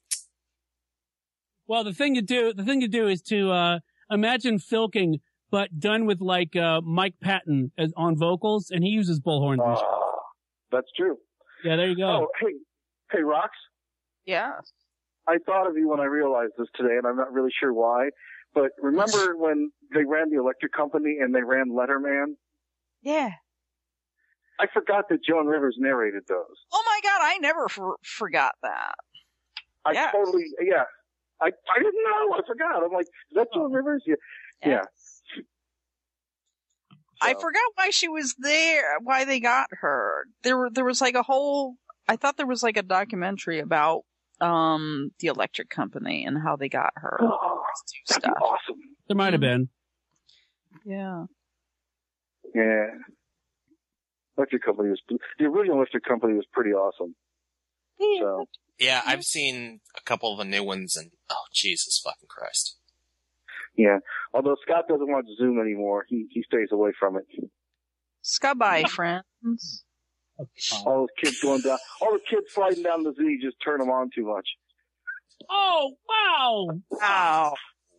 Well, the thing to do, the thing to do is to uh imagine Filking, but done with like uh Mike Patton as on vocals, and he uses bullhorns. and shit. Ah, that's true. Yeah, there you go. Oh, hey, hey, Rox. Yes. I thought of you when I realized this today, and I'm not really sure why. But remember when they ran the electric company and they ran Letterman? Yeah. I forgot that Joan Rivers narrated those. Oh my God, I never for- forgot that. I Yes. totally, yeah. I I didn't know. I forgot. I'm like, is that Joan Rivers? Yeah. Yeah. I So, forgot why she was there, why they got her. There were, there was like a whole, I thought there was like a documentary about, um, the electric company and how they got her. Oh, to do that'd be stuff. awesome. There might have been. Yeah. Yeah. Electric company was, the original electric company was pretty awesome. So, Yeah, I've seen a couple of the new ones, and oh, Jesus fucking Christ. yeah. Although Scott doesn't watch Zoom anymore, he, he stays away from it. Scuba friends. All those kids going down, all the kids sliding down the Z just turn them on too much. Oh wow! Wow.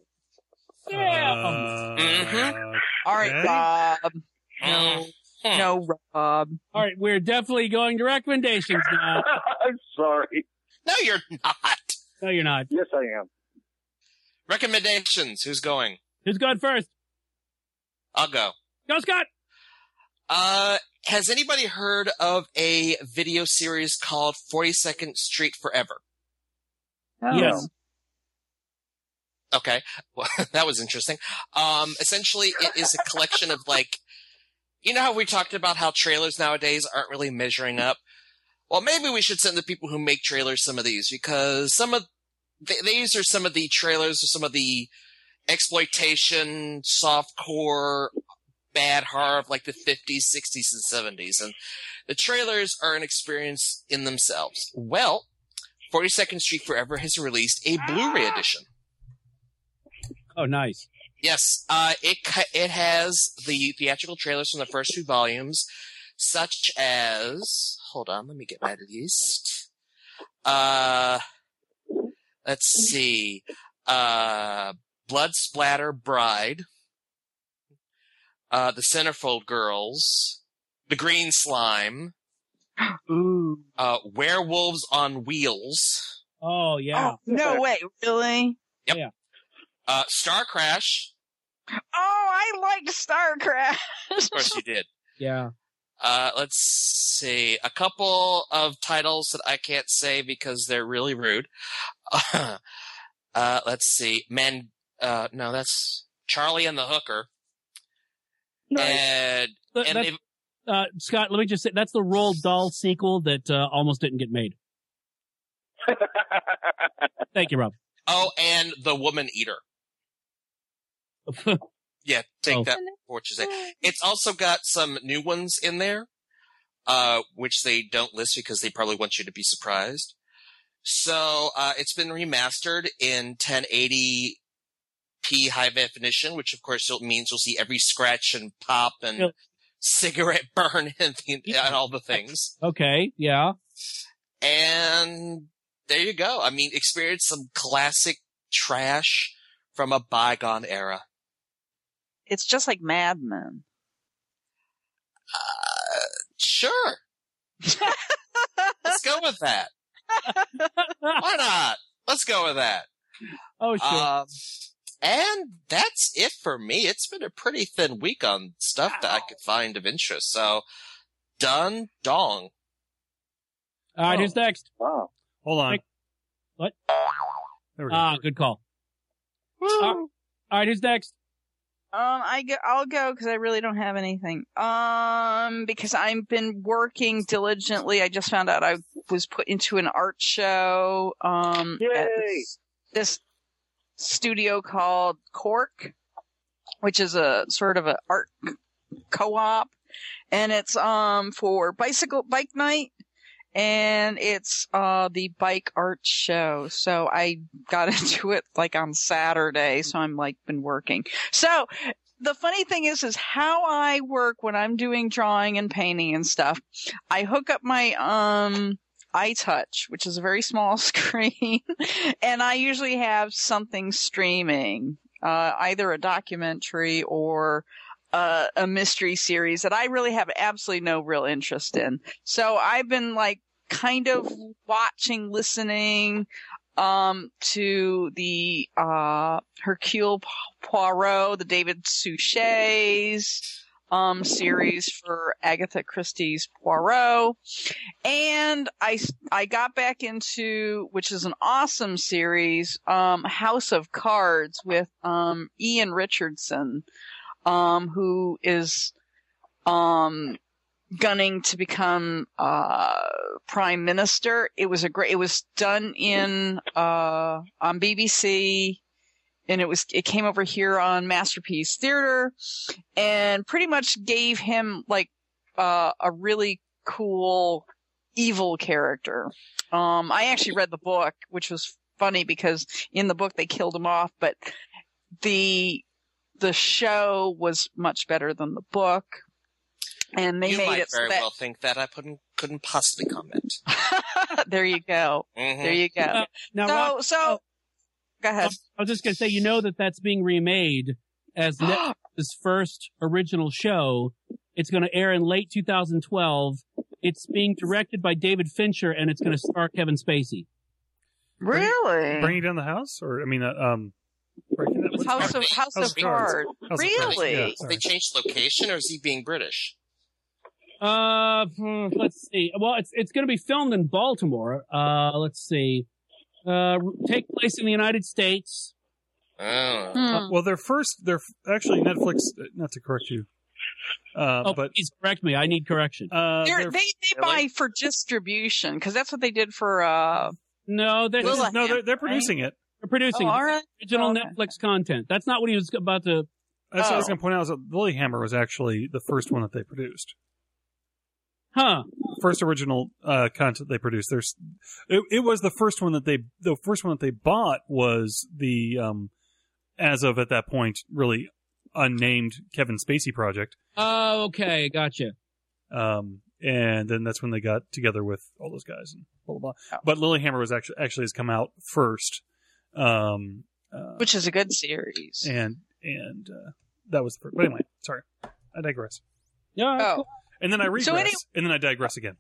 Yeah. Uh, Mhm. All right, okay. Rob. No, Hmm. no, Rob. All right, we're definitely going to recommendations now. I'm sorry. No, you're not. No, you're not. Yes, I am. Recommendations. Who's going? Who's going first? I'll go. Go, Scott. Uh, has anybody heard of a video series called forty-second Street Forever? Oh. Yes. Okay. Well, that was interesting. Um, essentially, it is a collection of like, you know how we talked about how trailers nowadays aren't really measuring up? Well, maybe we should send the people who make trailers some of these, because some of, th- these are some of the trailers, or some of the exploitation, softcore, bad horror of like the fifties, sixties, and seventies. And the trailers are an experience in themselves. Well, forty-second Street Forever has released a Blu-ray edition. Oh, nice. Yes, uh, it ca- it has the theatrical trailers from the first two volumes, such as, hold on, let me get my list. Uh, let's see, uh, Blood Splatter Bride, uh, The Centerfold Girls, The Green Slime, Ooh. uh, Werewolves on Wheels, Oh, yeah. Oh, no way, really? uh, Star Crash, Oh, I like Star Crash. of course you did. Yeah. Uh, let's see. A couple of titles that I can't say because they're really rude. uh, let's see. Man, uh, no, that's Charlie and the Hooker. Nice. And, Th- and that's- they've- Uh, Scott, let me just say, that's the Roald Dahl sequel that uh, almost didn't get made. Thank you, Rob. oh, and The Woman Eater. Yeah, take Oh. that for what you say. It's also got some new ones in there, uh, which they don't list because they probably want you to be surprised. So uh, it's been remastered in ten eighty p high definition, which of course means you'll see every scratch and pop and Yep. cigarette burn and, the, and all the things. Okay, yeah. And there you go. I mean, experience some classic trash from a bygone era. It's just like Mad Men. Uh, sure. Let's go with that. Why not? Let's go with that. Oh, sure. Um, and that's it for me. It's been a pretty thin week on stuff that I could find of interest. So, done dong. All right, who's next? Wow. Hold on. Nick. What? There we go. Ah, good call. Uh, all right, who's next? Um, I go, I'll go because I really don't have anything. Um, because I've been working diligently. I just found out I was put into an art show. Um, Yay! at this, this studio called Cork, which is a sort of a art co-op, and it's um for bicycle bike night. And it's uh the bike art show. So I got into it like on Saturday, so I'm like been working. So the funny thing is is how I work when I'm doing drawing and painting and stuff. I hook up my um iTouch, which is a very small screen, and I usually have something streaming, uh either a documentary or Uh, a mystery series that I really have absolutely no real interest in. So I've been like kind of watching, listening, um, to the, uh, Hercule Poirot, the David Suchet's, um, series for Agatha Christie's Poirot. And I, I got back into, which is an awesome series, um, House of Cards with, um, Ian Richardson. Um, who is, um, gunning to become, uh, prime minister. It was a great, it was done in, uh, on B B C, and it was, it came over here on Masterpiece Theater, and pretty much gave him, like, uh, a really cool evil character. Um, I actually read the book, which was funny because in the book they killed him off, but the, The show was much better than the book, and they you made might it so very that, well think that. I couldn't, couldn't possibly comment. there you go. Mhm. There you go. Uh, now, so, Rob, so, uh, go ahead. I was just going to say, you know that that's being remade as Netflix's first original show. It's going to air in late two thousand twelve. It's being directed by David Fincher, and it's going to star Kevin Spacey. Really? Bringing down the house, or I mean, uh, um, breaking that. what's House it of called? House, House of of Cards. Cards. House of Cards, Really? yeah. Have Sorry. they changed location, or is he being British? Uh, hmm, let's see. Well, it's it's going to be filmed in Baltimore. Uh, let's see. Uh, take place in the United States. Oh. Hmm. Uh, well, their first, they're actually Netflix. Not to correct you, uh, Oh, but please correct me. I need correction. uh, They're, their- they they buy for distribution because that's what they did for uh. No, they're, this is- Lilyhammer, no, they're, they're right? producing it. they're producing Oh, all right. original Okay. Netflix content. That's not what he was about to. That's what I was Oh. going to point out. Is that Lilyhammer was actually the first one that they produced. Huh. First original uh, content they produced. There's, it, it was the first one that they, the first one that they bought was the, um, as of at that point, really unnamed Kevin Spacey project. Oh, okay. Gotcha. Um, and then that's when they got together with all those guys and blah blah blah. Oh. But Lilyhammer was actually actually has come out first, um, uh, Which is a good series. and and uh, that was the first. But anyway, sorry, I digress. Yeah. Oh. cool. And then I regress, So any- and then I digress again.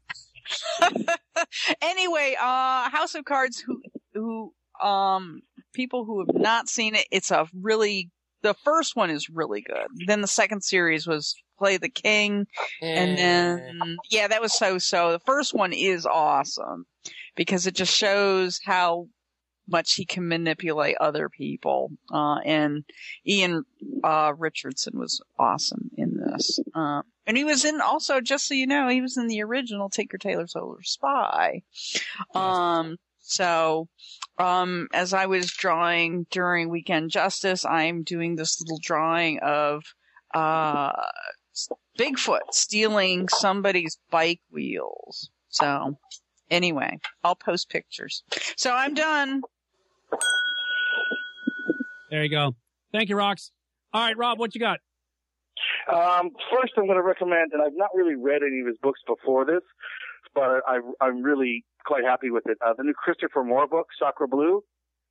Anyway, uh, House of Cards, who, who, um, people who have not seen it, it's a really, the first one is really good. Then the second series was play the king. And then, yeah, that was so-so. The first one is awesome because it just shows how much he can manipulate other people. Uh, and Ian uh, Richardson was awesome in this. Uh, and he was in also, just so you know, he was in the original Tinker Tailor Soldier Spy. Um, so, um, as I was drawing during Weekend Justice, I'm doing this little drawing of uh, Bigfoot stealing somebody's bike wheels. So, anyway, I'll post pictures. So I'm done. There you go. Thank you, Rox. All right, Rob, what you got? Um, first, I'm going to recommend, and I've not really read any of his books before this, but I, I'm really quite happy with it. Uh, the new Christopher Moore book, Sacre Blue.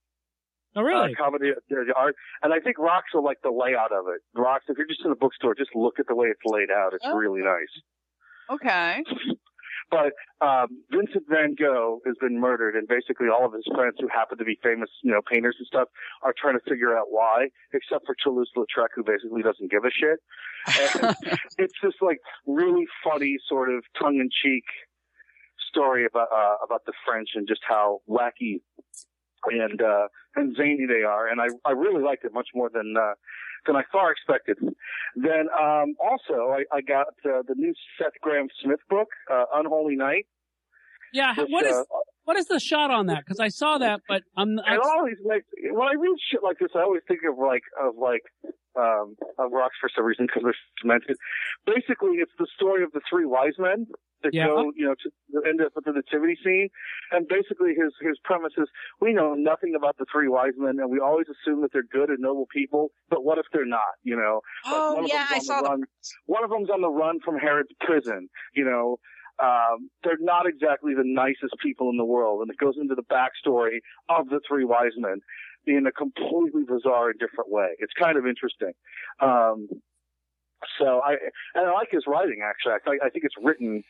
Oh, really? Uh, comedy, the art, and I think Rox will like the layout of it. Rox, if you're just in the bookstore, just look at the way it's laid out. It's oh. really nice. Okay. But um, Vincent van Gogh has been murdered, and basically all of his friends who happen to be famous, you know, painters and stuff, are trying to figure out why, except for Toulouse-Lautrec, who basically doesn't give a shit. And it's this like really funny sort of tongue-in-cheek story about uh, about the French and just how wacky and uh, and zany they are, and I I really liked it much more than uh, than I far expected. Then um, also I, I got uh, the new Seth Grahame-Smith book, uh, Unholy Night. Yeah, which, what is uh, what is the shot on that? Because I saw that, but I'm. I always like when I read shit like this, I always think of like of like um, of Rox for some reason because they're cemented. Basically, it's the story of the three wise men that Yeah. go, you know, to end up at the nativity scene. And basically his, his premise is, we know nothing about the three wise men, and we always assume that they're good and noble people, but what if they're not, you know? Like, Oh, one of yeah, them's I on saw the the- run. One of them's on the run from Herod's prison, you know? Um, they're not exactly the nicest people in the world, and it goes into the backstory of the three wise men in a completely bizarre and different way. It's kind of interesting. Um, so I, and I like his writing, actually. I, th- I think it's written,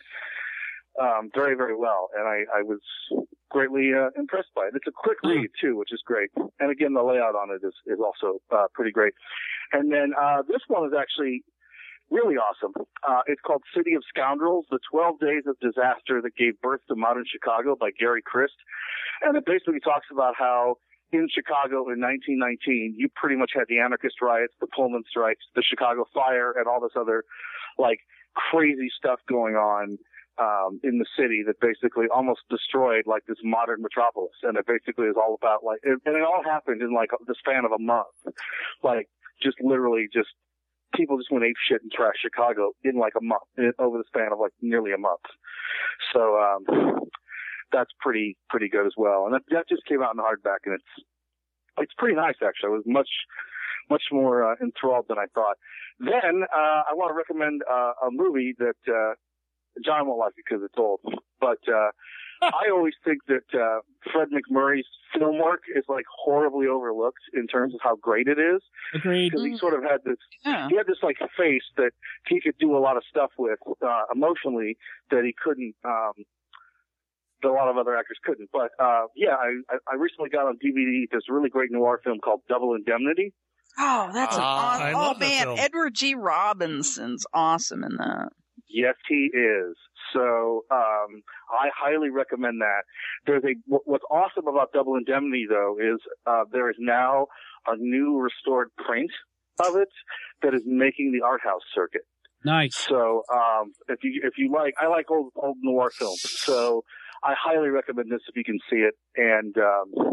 um, very, very well, and I, I was greatly, uh, impressed by it. It's a quick read, too, which is great. And again, the layout on it is, is also, uh, pretty great. And then, uh, this one is actually really awesome. Uh, it's called City of Scoundrels, The twelve Days of Disaster That Gave Birth to Modern Chicago by Gary Christ. And it basically talks about how in Chicago in nineteen nineteen, you pretty much had the anarchist riots, the Pullman strikes, the Chicago fire, and all this other, like, crazy stuff going on um, in the city that basically almost destroyed, like, this modern metropolis. And it basically is all about, like, it, and it all happened in, like, the span of a month. Like, just literally just, people just went ape shit and trashed Chicago in, like, a month, in, over the span of, like, nearly a month. So, um, that's pretty, pretty good as well. And that, that just came out in hardback, and it's, it's pretty nice, actually. I was much, much more uh, enthralled than I thought. Then, uh, I want to recommend, uh, a movie that, uh, John won't like it because it's old, but, uh, I always think that, uh, Fred McMurray's film work is, like, horribly overlooked in terms of how great it is. Agreed. Because he sort of had this, Yeah. he had this, like, face that he could do a lot of stuff with, uh, emotionally that he couldn't, um, that a lot of other actors couldn't. But, uh, yeah, I, I recently got on D V D this really great noir film called Double Indemnity. Oh, that's an Ah, awesome. I Oh, love that man. film. Edward G. Robinson's awesome in that. Yes, he is. So, um, I highly recommend that. There's a, what's awesome about Double Indemnity though is, uh, there is now a new restored print of it that is making the art house circuit. Nice. So, um, if you, if you like, I like old, old noir films. So I highly recommend this if you can see it. And, um,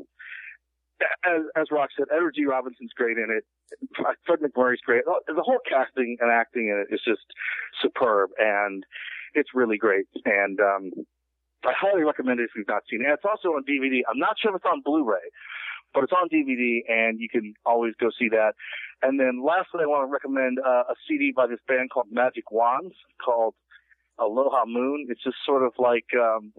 as, as Rock said, Edward G. Robinson's great in it. Fred McMurray's great. The whole casting and acting in it is just superb, and it's really great. And um, I highly recommend it if you've not seen it. And it's also on D V D. I'm not sure if it's on Blu-ray, but it's on D V D, and you can always go see that. And then lastly, I want to recommend uh, a C D by this band called Magic Wands called Aloha Moon. It's just sort of like um,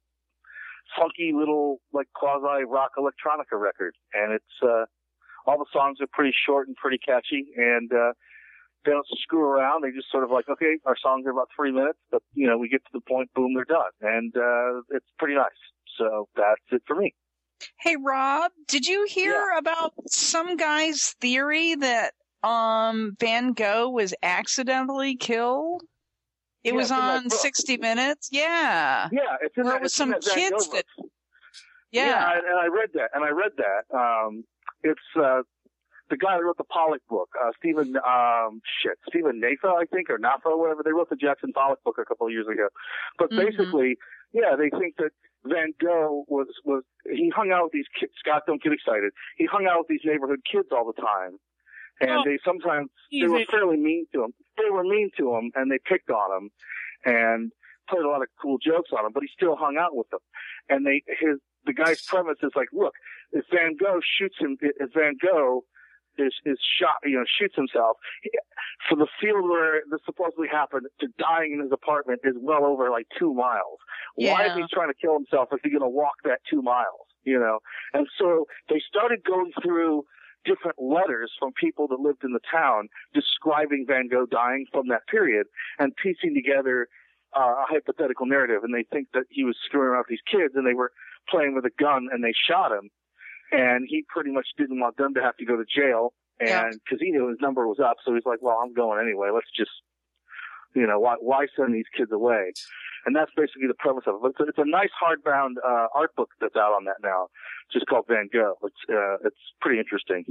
funky little like quasi rock electronica record, and it's uh, all the songs are pretty short and pretty catchy, and uh, they don't screw around. They just sort of like, okay, our songs are about three minutes, but you know, we get to the point, boom, they're done, and uh, it's pretty nice. So that's it for me. Hey, Rob, did you hear about some guy's theory that um Van Gogh was accidentally killed? It Yeah, was it's in that on book. sixty minutes? Yeah. Yeah, it's in Where that, it was it's in some that Van kids Gogh that... book. Yeah. and, and I read that, and I read that. Um, it's uh, the guy that wrote the Pollock book, uh, Stephen, um, shit, Stephen Nafa, I think, or Nafa, whatever. They wrote the Jackson Pollock book a couple of years ago. But Mhm. basically, yeah, they think that Van Gogh was, was, he hung out with these kids. Scott, don't get excited. He hung out with these neighborhood kids all the time. And Oh, they sometimes, he's they were a- fairly mean to him. They were mean to him, and they picked on him, and played a lot of cool jokes on him, but he still hung out with them. And they, his, the guy's premise is like, look, if Van Gogh shoots him, if Van Gogh is, is shot, you know, shoots himself, for the field where this supposedly happened to dying in his apartment is well over like two miles. Why is Yeah. he trying to kill himself if he's going to walk that two miles, you know? And so they started going through different letters from people that lived in the town describing Van Gogh dying from that period and piecing together uh, a hypothetical narrative. And they think that he was screwing around with these kids and they were playing with a gun and they shot him. And he pretty much didn't want them to have to go to jail. And because he knew his number was up. So he's like, well, I'm going anyway. Let's just, you know, why, why send these kids away? And that's basically the premise of it. But it's a, it's a nice hardbound uh, art book that's out on that now, just called Van Gogh. It's uh, it's pretty interesting.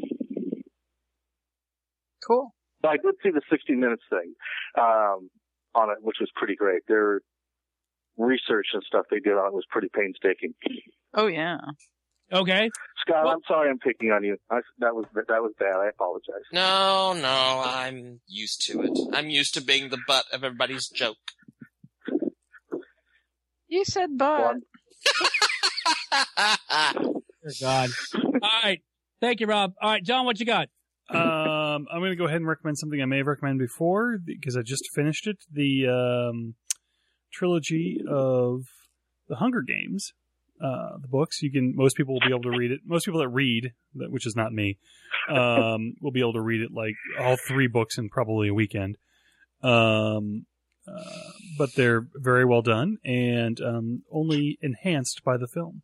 Cool. But I did see the sixty minutes thing um, on it, which was pretty great. Their research and stuff they did on it was pretty painstaking. Oh, yeah. Okay. Scott, Well- I'm sorry I'm picking on you. I, that was that was bad. I apologize. No, no, I'm used to it. I'm used to being the butt of everybody's joke. You said bud. Dear God. All right. Thank you, Rob. All right, John, what you got? um, I'm going to go ahead and recommend something I may have recommended before because I just finished it. The um, trilogy of the Hunger Games, uh, the books. You can. Most people will be able to read it. Most people that read, that which is not me, um, will be able to read it like all three books in probably a weekend. Um, uh, but they're very well done and um, only enhanced by the film.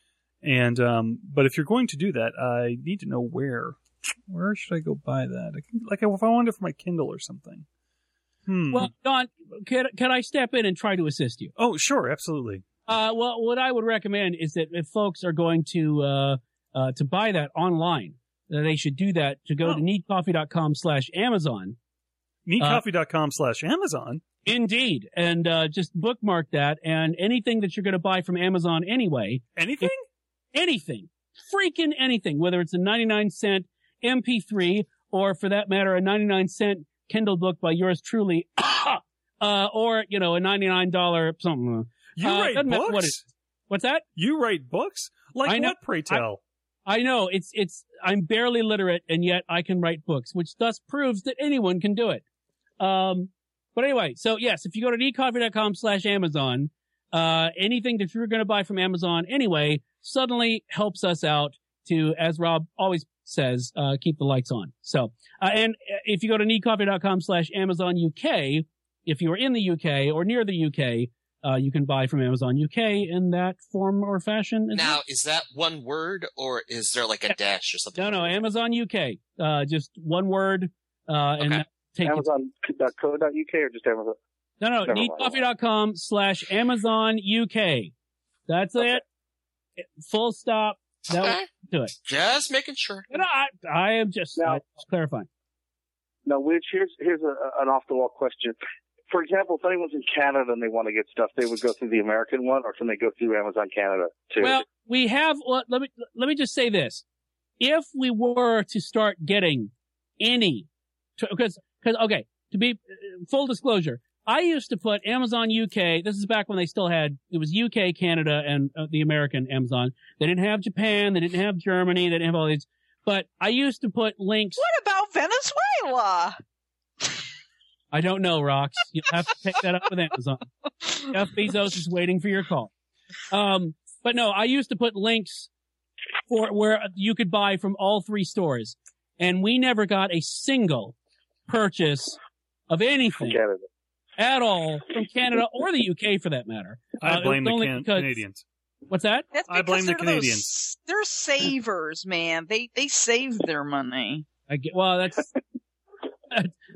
And um, but if you're going to do that, I need to know where. Where should I go buy that? I can, like if I wanted it for my Kindle or something. Hmm. Well, Don, can, can I step in and try to assist you? Oh, sure, absolutely. Uh, well, what I would recommend is that if folks are going to uh, uh, to buy that online, that they should do that to go Oh. to neatcoffee.com slash Amazon. neatcoffee.com slash Amazon. Indeed. And uh, just bookmark that. And anything that you're going to buy from Amazon anyway, Anything? anything, freaking anything, whether it's a ninety-nine cent M P three or for that matter, a ninety-nine cent Kindle book by yours truly, uh, or, you know, a ninety-nine dollars something. You Uh, write doesn't matter books? what it- What's that? You write books? Like I know- what, pray tell? I know it's, it's, I'm barely literate and yet I can write books, which thus proves that anyone can do it. Um, but anyway, so yes, if you go to neatcoffee.com slash Amazon, uh, anything that you're going to buy from Amazon anyway, suddenly helps us out to, as Rob always says, uh, keep the lights on. So, uh, and if you go to neatcoffee.com slash Amazon U K, if you're in the U K or near the U K, uh, you can buy from Amazon U K in that form or fashion. as well. Now, is that one word or is there like a dash or something? No, no, Amazon U K. Uh, just one word. Uh, and Okay. that take you Amazon dot co dot U K or just Amazon? no, no, Never mind. neatcoffee.com slash Amazon U K. That's Okay. it. Full stop. That Okay. will do it. Just making sure. And I, I am just, Now- uh, just clarifying. Now, Widge, here's here's a, an off the wall question. For example, if anyone's in Canada and they want to get stuff, they would go through the American one, or can they go through Amazon Canada too? Well, we have, well, let me, let me just say this. If we were to start getting any, because, because, okay, to be uh, full disclosure, I used to put Amazon U K, this is back when they still had, it was U K, Canada, and uh, the American Amazon. They didn't have Japan, they didn't have Germany, they didn't have all these, but I used to put links. What about Venezuela? I don't know, Rox. You'll have to take that up with Amazon. Jeff Bezos is waiting for your call. Um, but no, I used to put links for where you could buy from all three stores. And we never got a single purchase of from anything Canada. at all from Canada or the U K for that matter. I Uh, it blame was the only can- because- Canadians. What's that? That's I blame because the they're those- Canadians. they're savers, man. They they save their money. I get, well, that's,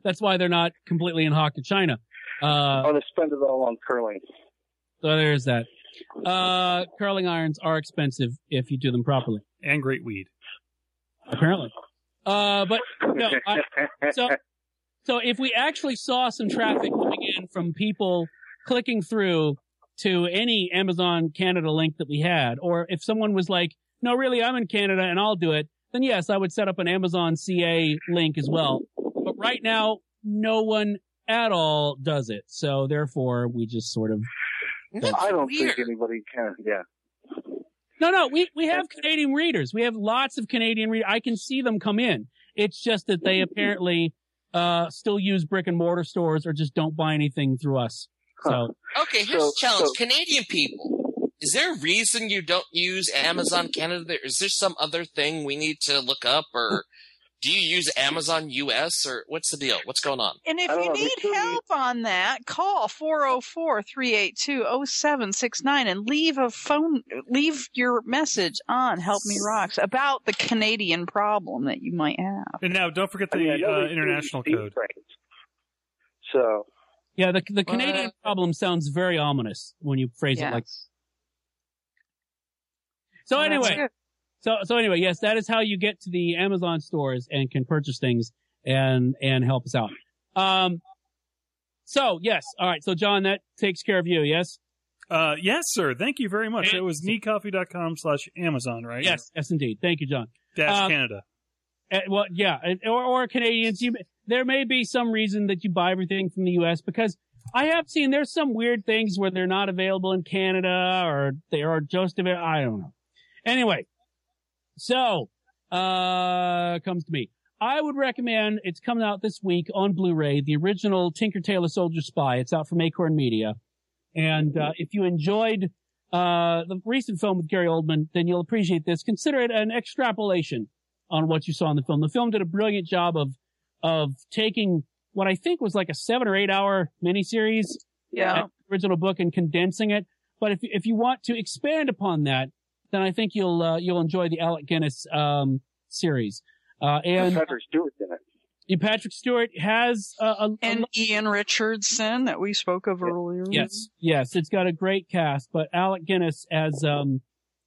that's why they're not completely in hock to China. Uh, oh, they spend it all on curling. So there's that. Uh, curling irons are expensive if you do them properly. And great weed. Apparently. Uh, but no, I, so, so if we actually saw some traffic coming in from people clicking through to any Amazon Canada link that we had, or if someone was like, no, really, I'm in Canada and I'll do it, then yes, I would set up an Amazon C A link as well. But right now, no one at all does it. So therefore, we just sort of... I don't think anybody can, yeah. No, no, we, we have Canadian readers. We have lots of Canadian readers. I can see them come in. It's just that they apparently uh still use brick and mortar stores or just don't buy anything through us. So Okay, here's So- the challenge. so- Canadian people, is there a reason you don't use Amazon Canada? Is there some other thing we need to look up, or do you use Amazon U S, or what's the deal? What's going on? And if I don't you know, they need still need- help on that, call four oh four, three eight two, oh seven six nine and leave a phone, leave your message on Help Me Rocks about the Canadian problem that you might have. And now, don't forget the I mean, I know uh, they do international these code. things. So, yeah, the the Canadian problem sounds very ominous when you phrase it like. Yes. So Well, that's anyway, good. so so anyway, yes, that is how you get to the Amazon stores and can purchase things and and help us out. Um, so yes, all right. So John, that takes care of you. Yes. Uh, yes, sir. Thank you very much. And- It was needcoffee.com slash Amazon, right? Yes. Yes, indeed. Thank you, John. Dash Um, Canada. Uh, well, yeah, and- or, or Canadians. You, there may be some reason that you buy everything from the U S because I have seen there's some weird things where they're not available in Canada or they are just available. I don't know. Anyway, so uh, comes to me. I would recommend. It's coming out this week on Blu-ray. The original Tinker Tailor Soldier Spy. It's out from Acorn Media, and uh, if you enjoyed uh, the recent film with Gary Oldman, then you'll appreciate this. Consider it an extrapolation on what you saw in the film. The film did a brilliant job of of taking what I think was like a seven or eight hour miniseries, Yeah. original book, and condensing it. But if if you want to expand upon that, then I think you'll uh, you'll enjoy the Alec Guinness um, series. Uh, and Patrick Stewart's in it. Patrick Stewart has a, a, a And Ian Richardson that we spoke of earlier. yes, yes, it's got a great cast. But Alec Guinness as um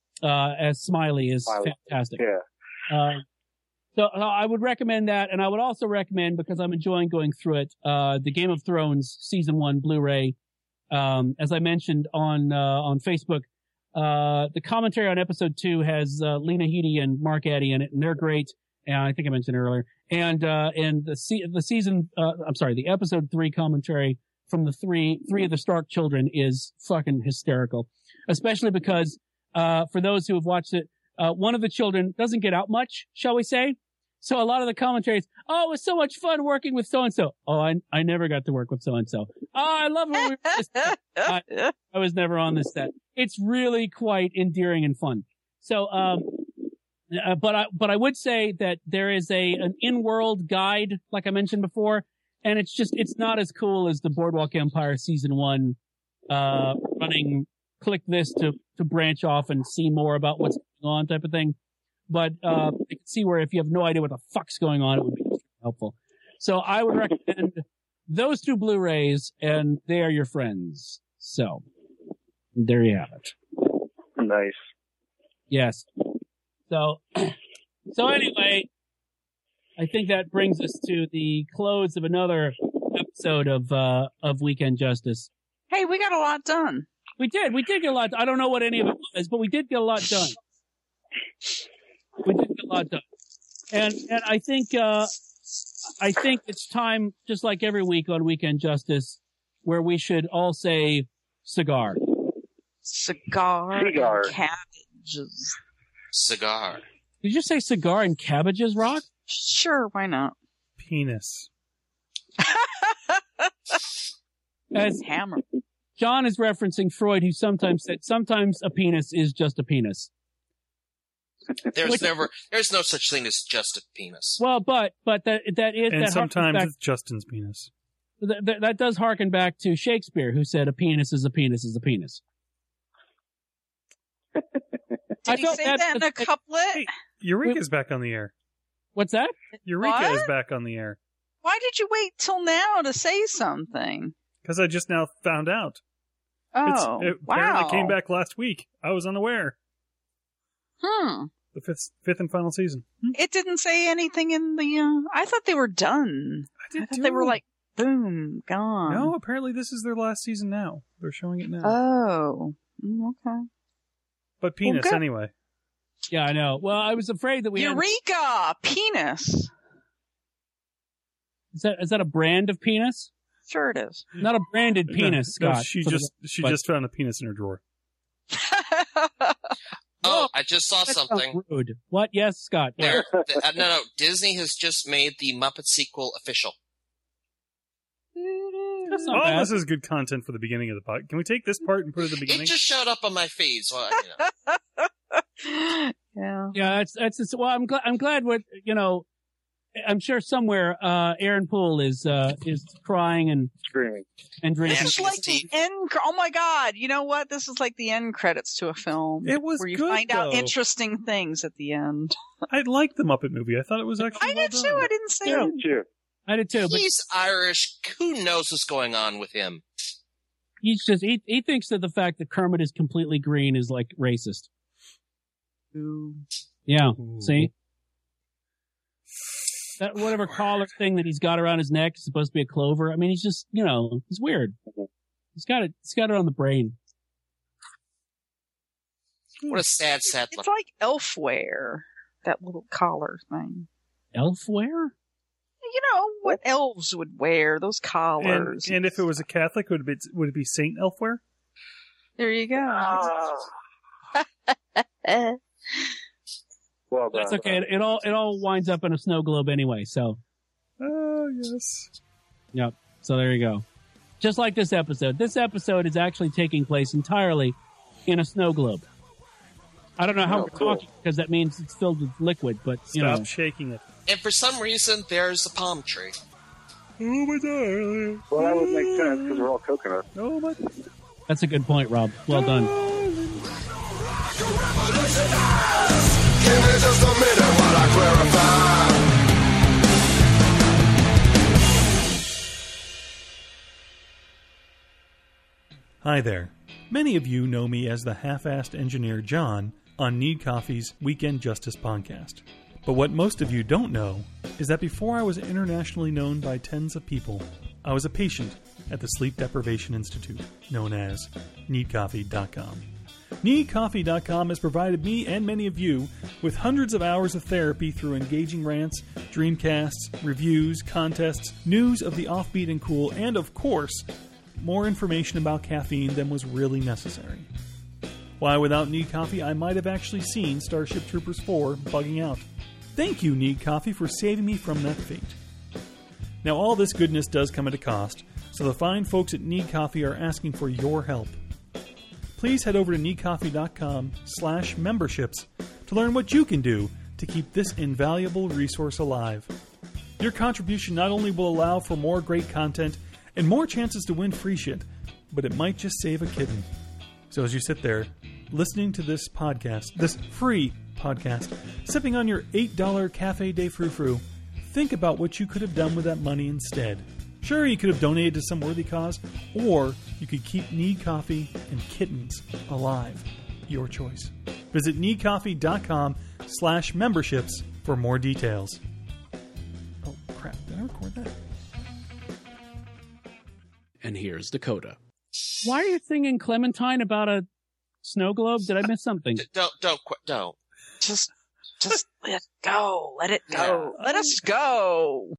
uh as Smiley is Smiley. fantastic. Yeah. Uh, so uh, I would recommend that, and I would also recommend, because I'm enjoying going through it, uh, the Game of Thrones season one Blu-ray. Um, as I mentioned on uh, on Facebook, uh, the commentary on episode two has uh, Lena Headey and Mark Addy in it, and they're great. And I think I mentioned it earlier. And uh, and the se- the season, uh, I'm sorry, the episode three commentary from the three three of the Stark children is fucking hysterical, especially because uh, for those who have watched it, uh, one of the children doesn't get out much, shall we say? So a lot of the commentaries, oh, it was so much fun working with so and so. Oh, I I never got to work with so and so. Oh, I love when we were this set. I, I was never on this set. It's really quite endearing and fun. So, um, uh, but I but I would say that there is a an in-world guide, like I mentioned before, and it's just it's not as cool as the Boardwalk Empire season one, uh, running click this to to branch off and see more about what's going on type of thing. But uh, you can see where if you have no idea what the fuck's going on, it would be helpful. So I would recommend those two Blu-rays, and they are your friends. So there you have it. Nice. Yes. So, so anyway, I think that brings us to the close of another episode of uh, of Weekend Justice. Hey, we got a lot done. We did. We did get a lot. I don't know what any of it was, but we did get a lot done. We did get a lot done, and and I think uh, I think it's time, just like every week on Weekend Justice, where we should all say cigar. Cigar, Cigar. and cabbages. Cigar. Did you say cigar and cabbages, Rock? Sure, why not? Penis. As Hammer. John is referencing Freud, who sometimes said sometimes a penis is just a penis. There's Which- never, there's no such thing as just a penis. Well, but but that that is And that harkens sometimes back, it's Justin's penis. that, that, that does harken back to Shakespeare, who said a penis is a penis is a penis. I Did he felt say bad that in a because- couplet? Hey, Eureka's back on the air. What's that? Eureka What? is back on the air. Why did you wait till now to say something? Because I just now found out. Oh, it's, it wow. apparently came back last week. I was unaware. Hmm. The fifth, fifth and final season. Hmm. It didn't say anything in the. Uh, I thought they were done. I did I thought too. they were like, boom, gone. No, apparently this is their last season now. They're showing it now. Oh, mm, okay. But penis Okay. anyway. Yeah, I know. Well, I was afraid that we had... Eureka! Penis. Is that is that a brand of penis? Sure it is. Not a branded penis, no, no, Scott. she for the- just she but- just found a penis in her drawer. Oh, I just saw That's something. not rude. What? Yes, Scott. There, the, uh, no, no. Disney has just made the Muppet sequel official. That's not Oh, bad. this is good content for the beginning of the pod. Can we take this part and put it at the beginning? It just showed up on my feed, so I, you know. Yeah. Yeah, that's that's just, well. I'm glad. I'm glad. What you know, I'm sure somewhere uh, Aaron Poole is uh, is crying and Screaming. and drinking. This is like the end. cr- Oh my God! You know what? This is like the end credits to a film. It was where you good, find out though. interesting things at the end. I liked the Muppet movie. I thought it was actually I well did done. too. I didn't say Yeah. it. Too. I did too, but He's Irish. Who knows what's going on with him? he's just he he thinks that the fact that Kermit is completely green is like racist. Ooh. Yeah. Ooh. See. That whatever collar thing that he's got around his neck is supposed to be a clover. I mean, he's just, you know, he's weird. He's got it. He's got it on the brain. What a sad, sad look. It's like elfware. That little collar thing. Elfware? You know what elves would wear? Those And, collars. and if it was a Catholic, would it be, would it be Saint Elfware? There you go. Ah. Well done. That's okay. It, it all it all winds up in a snow globe anyway. So, Oh, yes. yep. So there you go. Just like this episode. This episode is actually taking place entirely in a snow globe. I don't know how Oh, we're cool. talking because that means it's filled with liquid, but you Stop know. shaking it. And for some reason, there's a palm tree. Oh, my darling. Well, that would make sense because we're all coconut. Oh, my That's a good point, Rob. Well done. Give me just a minute while I clarify. Hi there. Many of you know me as the half-assed engineer John on Need Coffee's Weekend Justice podcast. But what most of you don't know is that before I was internationally known by tens of people, I was a patient at the Sleep Deprivation Institute, known as need coffee dot com. need coffee dot com has provided me and many of you with hundreds of hours of therapy through engaging rants, dreamcasts, reviews, contests, news of the offbeat and cool, and of course, more information about caffeine than was really necessary. Why, without Need Coffee, I might have actually seen Starship Troopers four bugging out. Thank you, Need Coffee, for saving me from that fate. Now, all this goodness does come at a cost, so the fine folks at Need Coffee are asking for your help. Please head over to need coffee dot com slash memberships to learn what you can do to keep this invaluable resource alive. Your contribution not only will allow for more great content and more chances to win free shit, but it might just save a kitten. So as you sit there, listening to this podcast, this free podcast, sipping on your eight dollar Cafe de Frou Frou, think about what you could have done with that money instead. Sure, you could have donated to some worthy cause, or you could keep Need Coffee and kittens alive. Your choice. Visit need coffee dot com slash memberships for more details. Oh, crap. Did I record that? And here's Dakota. Why are you singing Clementine about a snow globe? Did I miss something? D- don't, don't, qu- don't. Just, just let it go. Let it go. Let us go.